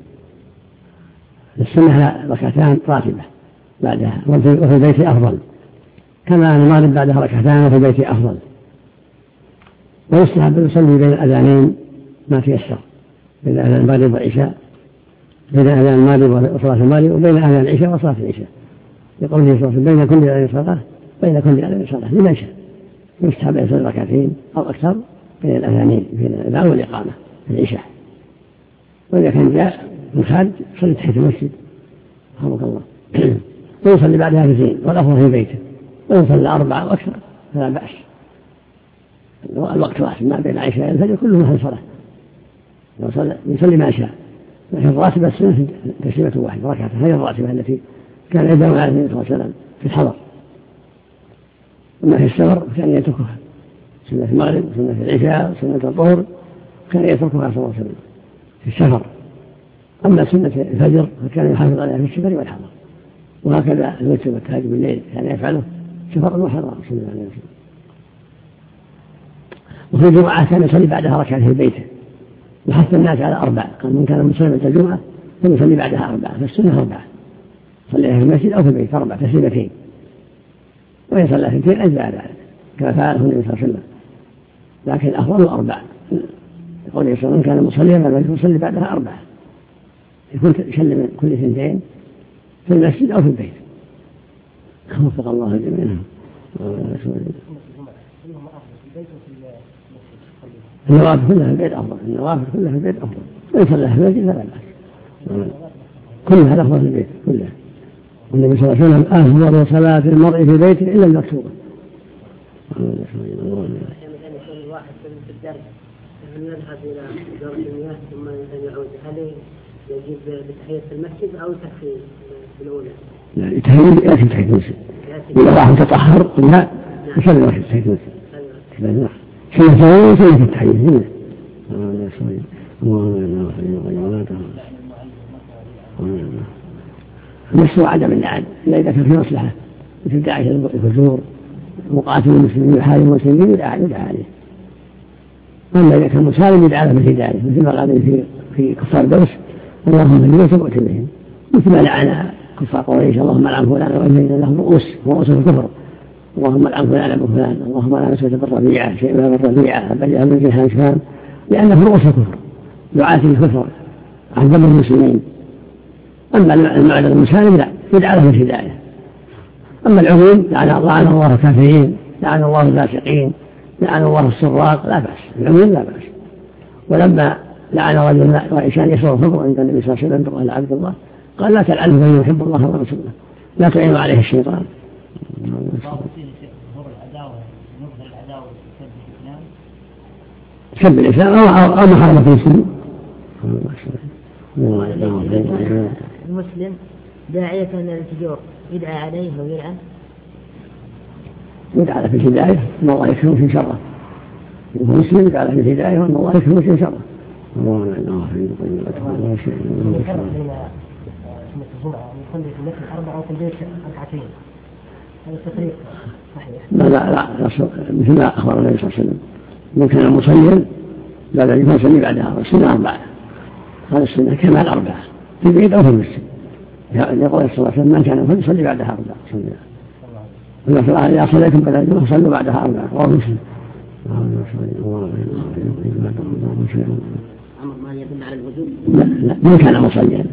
السنة 2 ركعتان راتبة بعدها، وفي البيت أفضل، كما أن المغرب بعدها 2 ركعتان وفي البيت أفضل. ويستحب أن يصلي بين الأذانين ما تيسر، بين أذان المغرب والعشاء، بين أذان المغرب وصلاة المغرب، وبين أذان العشاء وصلاة العشاء، يقول صلى الله عليه وسلم: بين كل أذان صلاة، بين كل أذان صلاة، لمن شاء. يستحب أن يصلي 2 ركعتين أو أكثر بين الأذانين، بين الأذان والإقامة في العشاء. وإذا كان جاء من خارج صلي تحت المسجد، رحمك الله، ويصلي بعدها 2، والأفضل في بيته، ويصلي 4 أو أكثر فلا بأس. الوقت واحد ما بين العشاء والفجر كله محل صلاة، لو يصلي ما شاء، لكن الراتبة السنة تسليمة واحدة ركعتين، هي الراتبة التي كان يدعو عليه النبي صلى الله عليه وسلم في الحضر. أما في السفر كان يتركها، سنة المغرب وسنة العشاء وسنة الظهر كان يتركها صلى الله عليه وسلم في السفر. أما سنة الفجر فكان يحافظ عليها في السفر والحضر، وهكذا الوتر والتهجد بالليل كان يفعله سفر وحضر صلى الله عليه وسلم. وفي الجمعة كان يصلي بعدها ركعة في بيته، وحث الناس على 4، قال من كان مسلما الجمعة فليصلي بعدها 4، فالسنة 4 صليها في المسجد أو في البيت 4 تسليمتين، وإن صلى 2 أجزاء ذلك كما فعله النبي صلى الله عليه وسلم، لكن الأفضل 4. يقول يسأل من كان مصليا فليصلي بعدها 4، يكون يسلم كل 2 في المسجد أو في البيت. وفق الله الجميع. النوافل كلها في البيت أفضل، النوافل كلها في البيت أفضل، وإن صلى في المسجد فلا بأس، كلها الأفضل في البيت كلها. والنبي صلى الله عليه وسلم أفضل صلاة المرء في بيته إلا المكتوبة. الواحد في الدرس أن يذهب إلى دورة المياه ثم يعود، هل يجب بتحية المسجد أو تحية الأولى؟ لا، التحية يأتي تحية المسجد. إذا واحد تطهر لا يصلي واحد تحية المسجد. سنة ثانية سنة التحية هنا. المشروع عدم اللعن إلا إذا كان في مصلحة، مثل داعي الفجور مقاتل المسلمين وحارب المسلمين يدعى عليه. أما إذا كان مسالم يدعى له بالهداية، مثل ما قال في كفار دوس اللهم من يوسف وأتبهم، مثل ما لعن كفار قريش اللهم لعن فلان وأجمعين لهم رؤوس الكفر، اللهم لعن فلان ابو فلان، اللهم لا نسوة بالربيعة شيء من الربيعة بل من جهة شفان، لأنه رؤوس الكفر دعاة الكفر عن ذنب المسلمين. أما المعنى المسالم لا يدعى له بالهداية. أما العموم لعن الله الكافرين، لعن الله الفاسقين، لعن الله السراق لا بأس، العموم لا بأس. ولما لعن رجل وإنسان يشرب الخمر عند النبي صلى الله عليه وسلم قال عبد الله قال لا تلعنه فإنه يحب الله ورسوله، لا تعين عليه الشيطان. سب الإسلام أو محاربة المسلمين. المسلم داعية إلى الفجور يدعى عليه أو يلعن؟ يدعى في الهداية أن الله يكفيه في شره، المسلم يدعى في الهداية وأن الله يكفيه في شره. الله لا إله إلا الله. يصلي في المسجد 4 وفي البيت 2 ركعتين، هذا التفريق صحيح؟ لا مثل ما أخبر النبي صلى الله عليه وسلم من كان مصليا بعد أن يصلي بعدها السنة 4، هذا السنة كمال 4 في البيت أو في المسجد. يقول صلى الله عليه وسلم من كان يصلي بعدها 4 إذا صليتم بعد الجمعة صلوا بعدها 4 رواه مسلم. أمر ما يدل على الوجوب؟ لا من كان مصليا.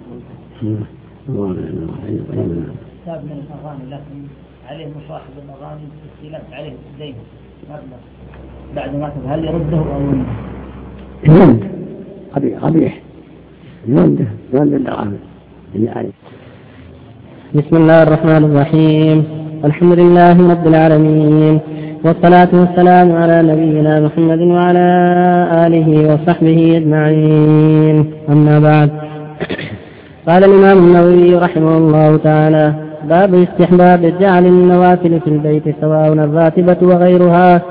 كتاب من الأغاني لكن عليه مصاحب الأغاني استيلاء عليه الدين بعد ما تب هل يرده أو يرد؟ قبيح يرد الدراهم اللي عليه. بسم الله الرحمن الرحيم، الحمد لله رب العالمين، والصلاة والسلام على نبينا محمد وعلى آله وصحبه أجمعين، أما بعد. قال الإمام النووي رحمه الله تعالى: باب استحباب جعل النوافل في البيت سواء الراتبة وغيرها،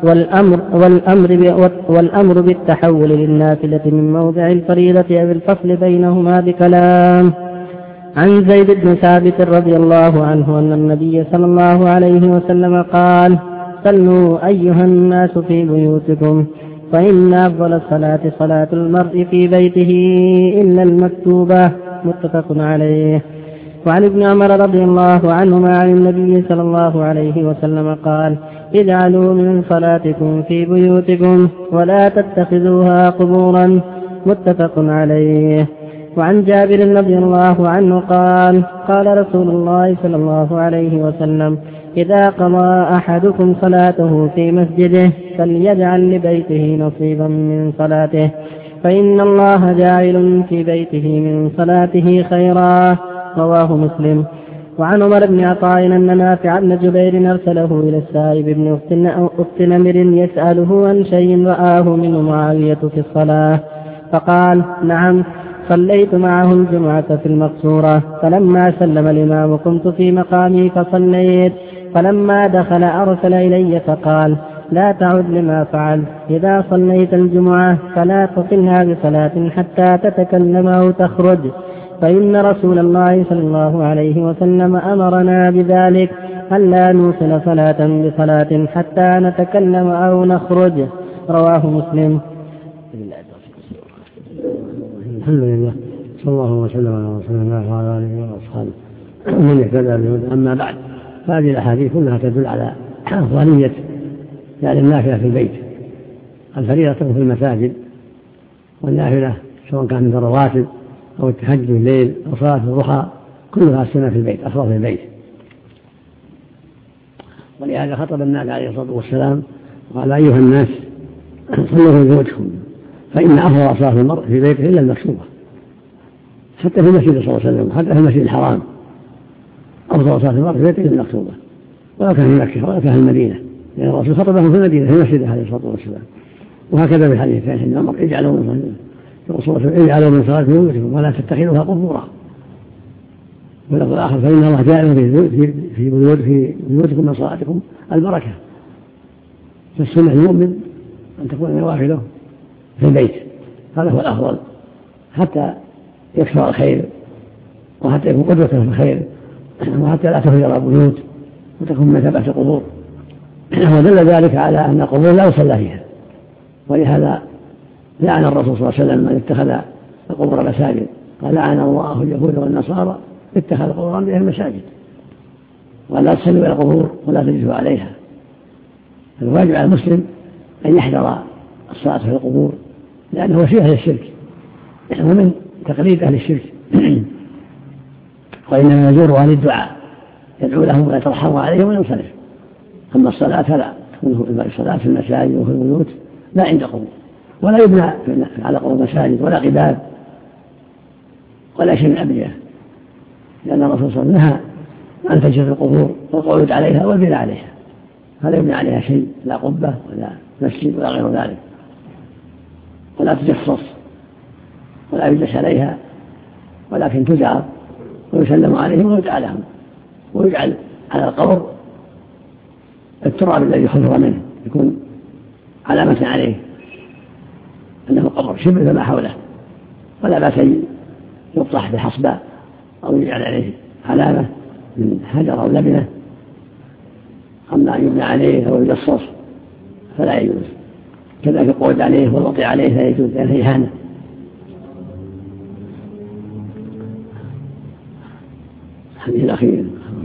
والأمر بالتحول للنافلة من موضع الفريضة أو الفصل بينهما بكلام. عن زيد بن ثابت رضي الله عنه أن النبي صلى الله عليه وسلم قال: صلوا أيها الناس في بيوتكم، فإن أفضل الصلاة صلاة المرء في بيته إلا المكتوبة، متفق عليه. وعن ابن عمر رضي الله عنهما عن النبي صلى الله عليه وسلم قال: اجعلوا من صلاتكم في بيوتكم ولا تتخذوها قبورا، متفق عليه. وعن جابر رضي الله عنه قال: قال رسول الله صلى الله عليه وسلم: إذا قضى أحدكم صلاته في مسجده فليجعل لبيته نصيبا من صلاته، فإن الله جاعل في بيته من صلاته خيرا، رواه مسلم. وعن عمر بن عطاء أن نافع بن جبير أرسله إلى السائب بن أخت نمر يسأله عن شيء رآه من معاوية في الصلاة، فقال: نعم، صليت معه الجمعة في المقصورة، فلما سلم الإمام قمت في مقامي فصليت، فلما دخل أرسل إلي فقال: لا تعد لما فعلت، إذا صليت الجمعة فلا تصلها بصلاة حتى تتكلم أو تخرج، فإن رسول الله صلى الله عليه وسلم أمرنا بذلك، ألا نوصل صلاة بصلاة حتى نتكلم أو نخرج. رواه مسلم. الحمد لله، صلى الله وسلم على رسول الله وعلى آله وأصحابه من اهتدى بهداه. أما بعد، فهذه الأحاديث كلها تدل على أفضلية يعني النافلة في البيت. الفريضة في المساجد، والنافلة سواء كان من الرواتب أو التهجد الليل أو صلاة الضحى كلها السنة في البيت، أفضل في البيت. ولهذا خطب النبي عليه الصلاة والسلام وقال: أيها الناس، صلوا في بيوتكم، فإن أفضل صلاة المرء في بيته إلا المكتوبة. حتى في المسجد صلى الله عليه وسلم، حتى في المسجد الحرام، أفضل صلاة المرء في بيته إلا المكتوبة، ولا كان في مكة ولا كان في المدينة، لأن الرسول خطبهم في المدينة في المسجد عليه الصلاة والسلام. وهكذا في الحديث الثاني: إن الأمر اجعلوا من صلاة بيوتكم ولا تتخذوها قبورا. واللفظ الآخر: فإن الله جاعل في بيوتكم من صلاتكم البركة. فالسنة المؤمن أن تكون نوافله في البيت، هذا هو الأفضل، حتى يكثر الخير، وحتى يكون قدوة في الخير، وحتى لا تفجر البيوت وتكون مثابة القبور. ودل ذلك على أن القبور لا يصلى فيها، ولهذا لعن الرسول صلى الله عليه وسلم من اتخذ القبور مساجد، قال: لعن الله اليهود والنصارى اتخذ القبور أنبياء المساجد. ولا تصلوا إلى القبور ولا تجلسوا عليها. الواجب على المسلم أن يحذر الصلاة في القبور، لأنه وسيلة للشرك ومن تقليد أهل الشرك. وإنما يزورها للدعاء، يدعو لهم ويترحم عليهم وينصرف. أما الصلاة فلا تكون الصلاة في المساجد وفي البيوت، لا عند قبور، ولا يبنى على قبور مساجد ولا قباب ولا شيء من أبنية، لأن الرسول صلى الله عليه وسلم نهى أن تجد القبور والقعود عليها والبناء عليها. هذا يبنى عليها شيء، لا قبة ولا مسجد ولا غير ذلك، ولا تجصص ولا يجلس عليها، ولكن تزار ويسلم عليهم ويدعى لهم، ويجعل على القبر التراب الذي حفر منه يكون علامة عليه أنه قبر شبه فما حوله، ولا بأس يطرح بحصبة أو يجعل عليه علامة من حجر أو لبنة. أما أن يبنى عليه أو يجصص فلا يجوز، كذلك القعود عليه والوطي عليه لا يجوز، لأنه إهانة. الحديث الأخير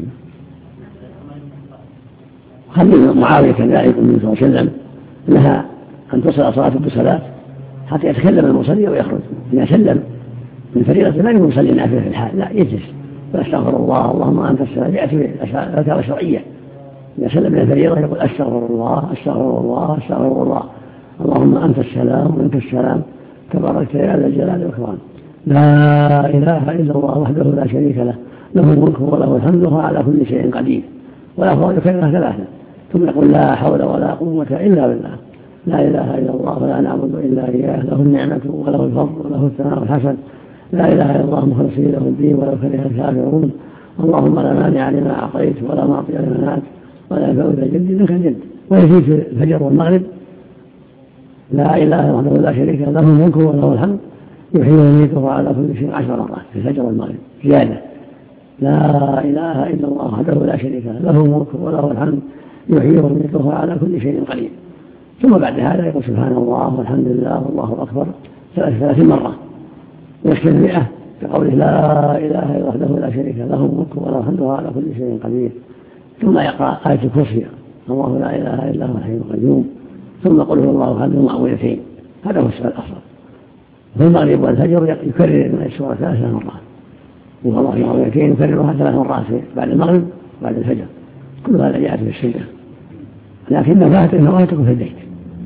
حديث معاوية كذلك النبي صلى الله عليه وسلم نهى أن تصل صلاة بصلاة حتى يتكلم المصلي ويخرج. إذا سلم من فريضة لا يكون يصلي نافلة في الحال، لا يجلس ويستغفر الله، اللهم أنت السلام، يأتي بالأذكار الشرعية. إذا سلم من الفريضة يقول: أستغفر الله أستغفر الله أستغفر الله، اللهم أنت السلام وأنت السلام، تباركت يا ذا الجلال والإكرام، لا إله إلا الله وحده لا شريك له، له الملك وله الحمد وهو على كل شيء قدير. والأفضل يكررها ثلاثة، ثم يقول: لا حول ولا قوة إلا بالله، لا إله إلا الله ولا نعبد إلا إياه، له النعمة وله الفضل وله الثناء الحسن، لا إله إلا الله مخلصين له الدين ولو كره الكافرون، اللهم لا مانع لما أعطيت ولا معطي لما منعت ولا ينفع ذا الجد منك الجد. ويزيد في الفجر والمغرب: لا إله وحده لا شريك له، له الملك وله الحمد يحيي ويميت وهو على كل شيء 10 مرات في الفجر والمغرب زيادة: لا إله إلا الله وحده لا شريك له، له الملك وله الحمد يحيي ويميت وهو على كل شيء قدير. ثم بعد هذا يقول: سبحان الله والحمد لله والله أكبر 33 مرة، ويشكر 100 بقوله: لا إله إلا وحده لا شريك له، له الملك وله الحمد وهو على كل شيء قدير. ثم يقرأ آية الكرسي: الله لا إله إلا هو الحي القيوم، ثم قل هو الله أحد معوذتين. هذا هو السؤال الأفضل. في المغرب والفجر يكرر من السورة 3 مرات، وهو الله معوذتين يكررها 3 مرات بعد المغرب وبعد الفجر. كل هذا جاءت في السنة، لكن فاتته تكون في البيت.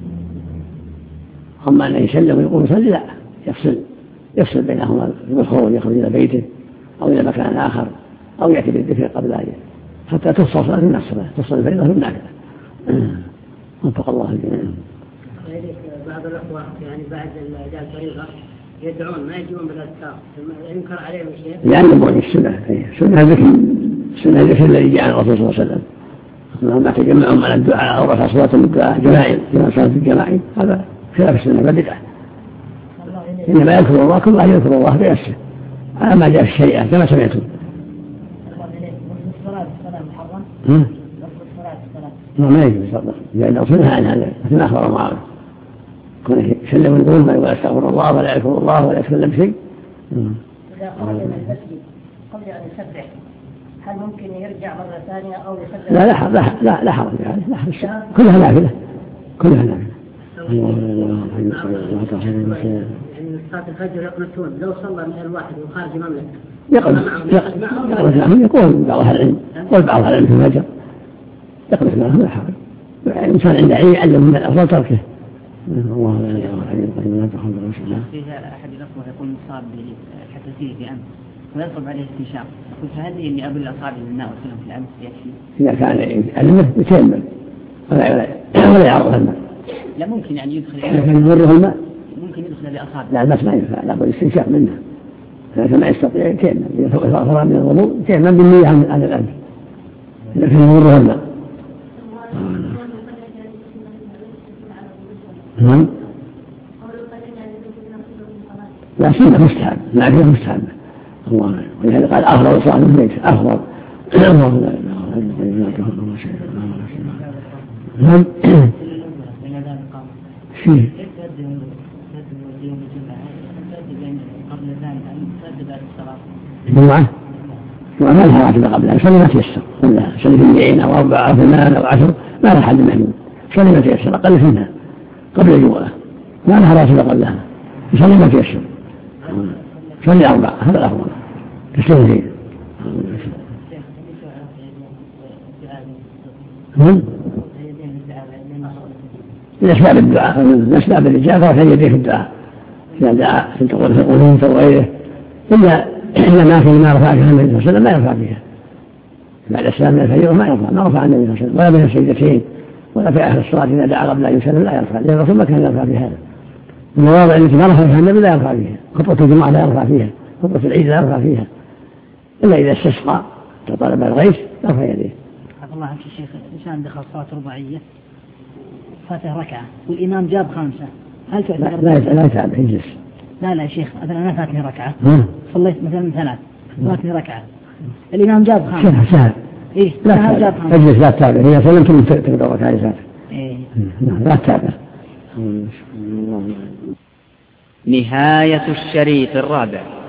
أما أن يسلم ويقوم يصلي لا، يفصل بينهما بالخروج، يخرج إلى بيته أو إلى مكان آخر أو يأتي بالذكر قبل أن حتى تفصل صلاة النافلة، تفصل الفريضة بالنافلة. وفق الله الجميع. بعض الأخوة يعني بعد أداء الفريضة يدعون ما يجيبون بالأذكار، ينكر عليهم شيء؟ يعلمون السنة، السنة ذكر الذي جاء عن الرسول صلى الله عليه وسلم، لما تجمعهم على الدعاء أو رفع صلاة الدعاء جماعي كما صلاة الجماعي، هذا خلاف السنة بدعة. إنما يذكر الله كل واحد يذكر الله بنفسه على ما جاء في الشريعة كما سمعتم. ما يجب يصدق لأن أصلها عن هذا مثل أخبر معاذ كونه يسلم ويقول ما يقول أستغفر الله ولا يذكر الله ولا يتكلم شيء. إذا خرج من المسجد قبل أن يسبح هل ممكن يرجع مرة ثانية أو يسبح؟ لا حرج يعني، كلها نافلة، كلها نافلة. يعني صلاة الفجر يقنطون لو صلى من الواحد وخارج مملكة يقول بعض أهل العلم، يقول بعض أهل العلم في الفجر يقنط معهم لا حرج. الإنسان عند علم يعلم من الأفضل تركه. الله لا إله إلا الله. فيها أحد الأخوة يقول مصاب بحساسية في أنف ويصعب عليه استنشاق، فهل إني أبل الأصابع للماء وأدخلهم في الأنف يكفي؟ إذا كان يعلمه يتيمم ولا يعرض الماء. لا ممكن يعني يدخل إذا كان يمره الماء ممكن يدخل بأصابع. لا الماء ما ينفع، لابد الاستنشاق منه. إذا ما يستطيع يتيمم، إذا فرغ من الوضوء يتيمم بالنية عن الأنف إذا كان يمره الماء. نعم. لا سنة مستحب، معرفة مستحبة. الله ولهذا قال أفضل صلاة البيت أفضل. الله لا إله إلا الله. نعم. شيء. الجمعة ما لها راتبة قبلها، صلي ما تيسر، صلي في 200 أو 4 أو 8 أو 10 ما لها حد محدود، صلي ما تيسر أقل منها قبل الجمعة، ما لها راتبة قبلها، صلي ما تيسر، صلي 4 هذا الأفضل تسلم فيه. من أسباب الدعاء، من أسباب الإجابة رفع يديه في الدعاء إذا دعا في القنوت وغيره، إلا ما في ما رفع فيها النبي صلى الله عليه وسلم ما يرفع فيها بعد السلام من الفريضة ما رفع النبي صلى الله عليه وسلم ولا بين السجدتين ولا في آخر الصلاة إذا دعا قبل أن يسلم لا يرفع، لأن الرسول ما كان يرفع في هذا. المواضع التي ما رفع فيها النبي لا يرفع فيها، خطبة الجمعة لا يرفع فيها، خطبة العيد لا يرفع فيها، إلا إذا استسقى طلب الغيث يرفع يديه. عفى الله عنك يا شيخ، الإنسان دخل صلاة رباعية فاته ركعة والإمام جاب 5 هل تعتبر؟ لا يتعب يجلس. لا يا شيخ مثلا أنا فاتني ركعة صليت مثلا 3 فاتني ركعة الإمام جاب 5 سهل إيه لا جاب 5 اجلس لا تتابع، إذا سلمت تقدر ركعة فاتح إيه لا تتابع. نهاية الشريط الرابع.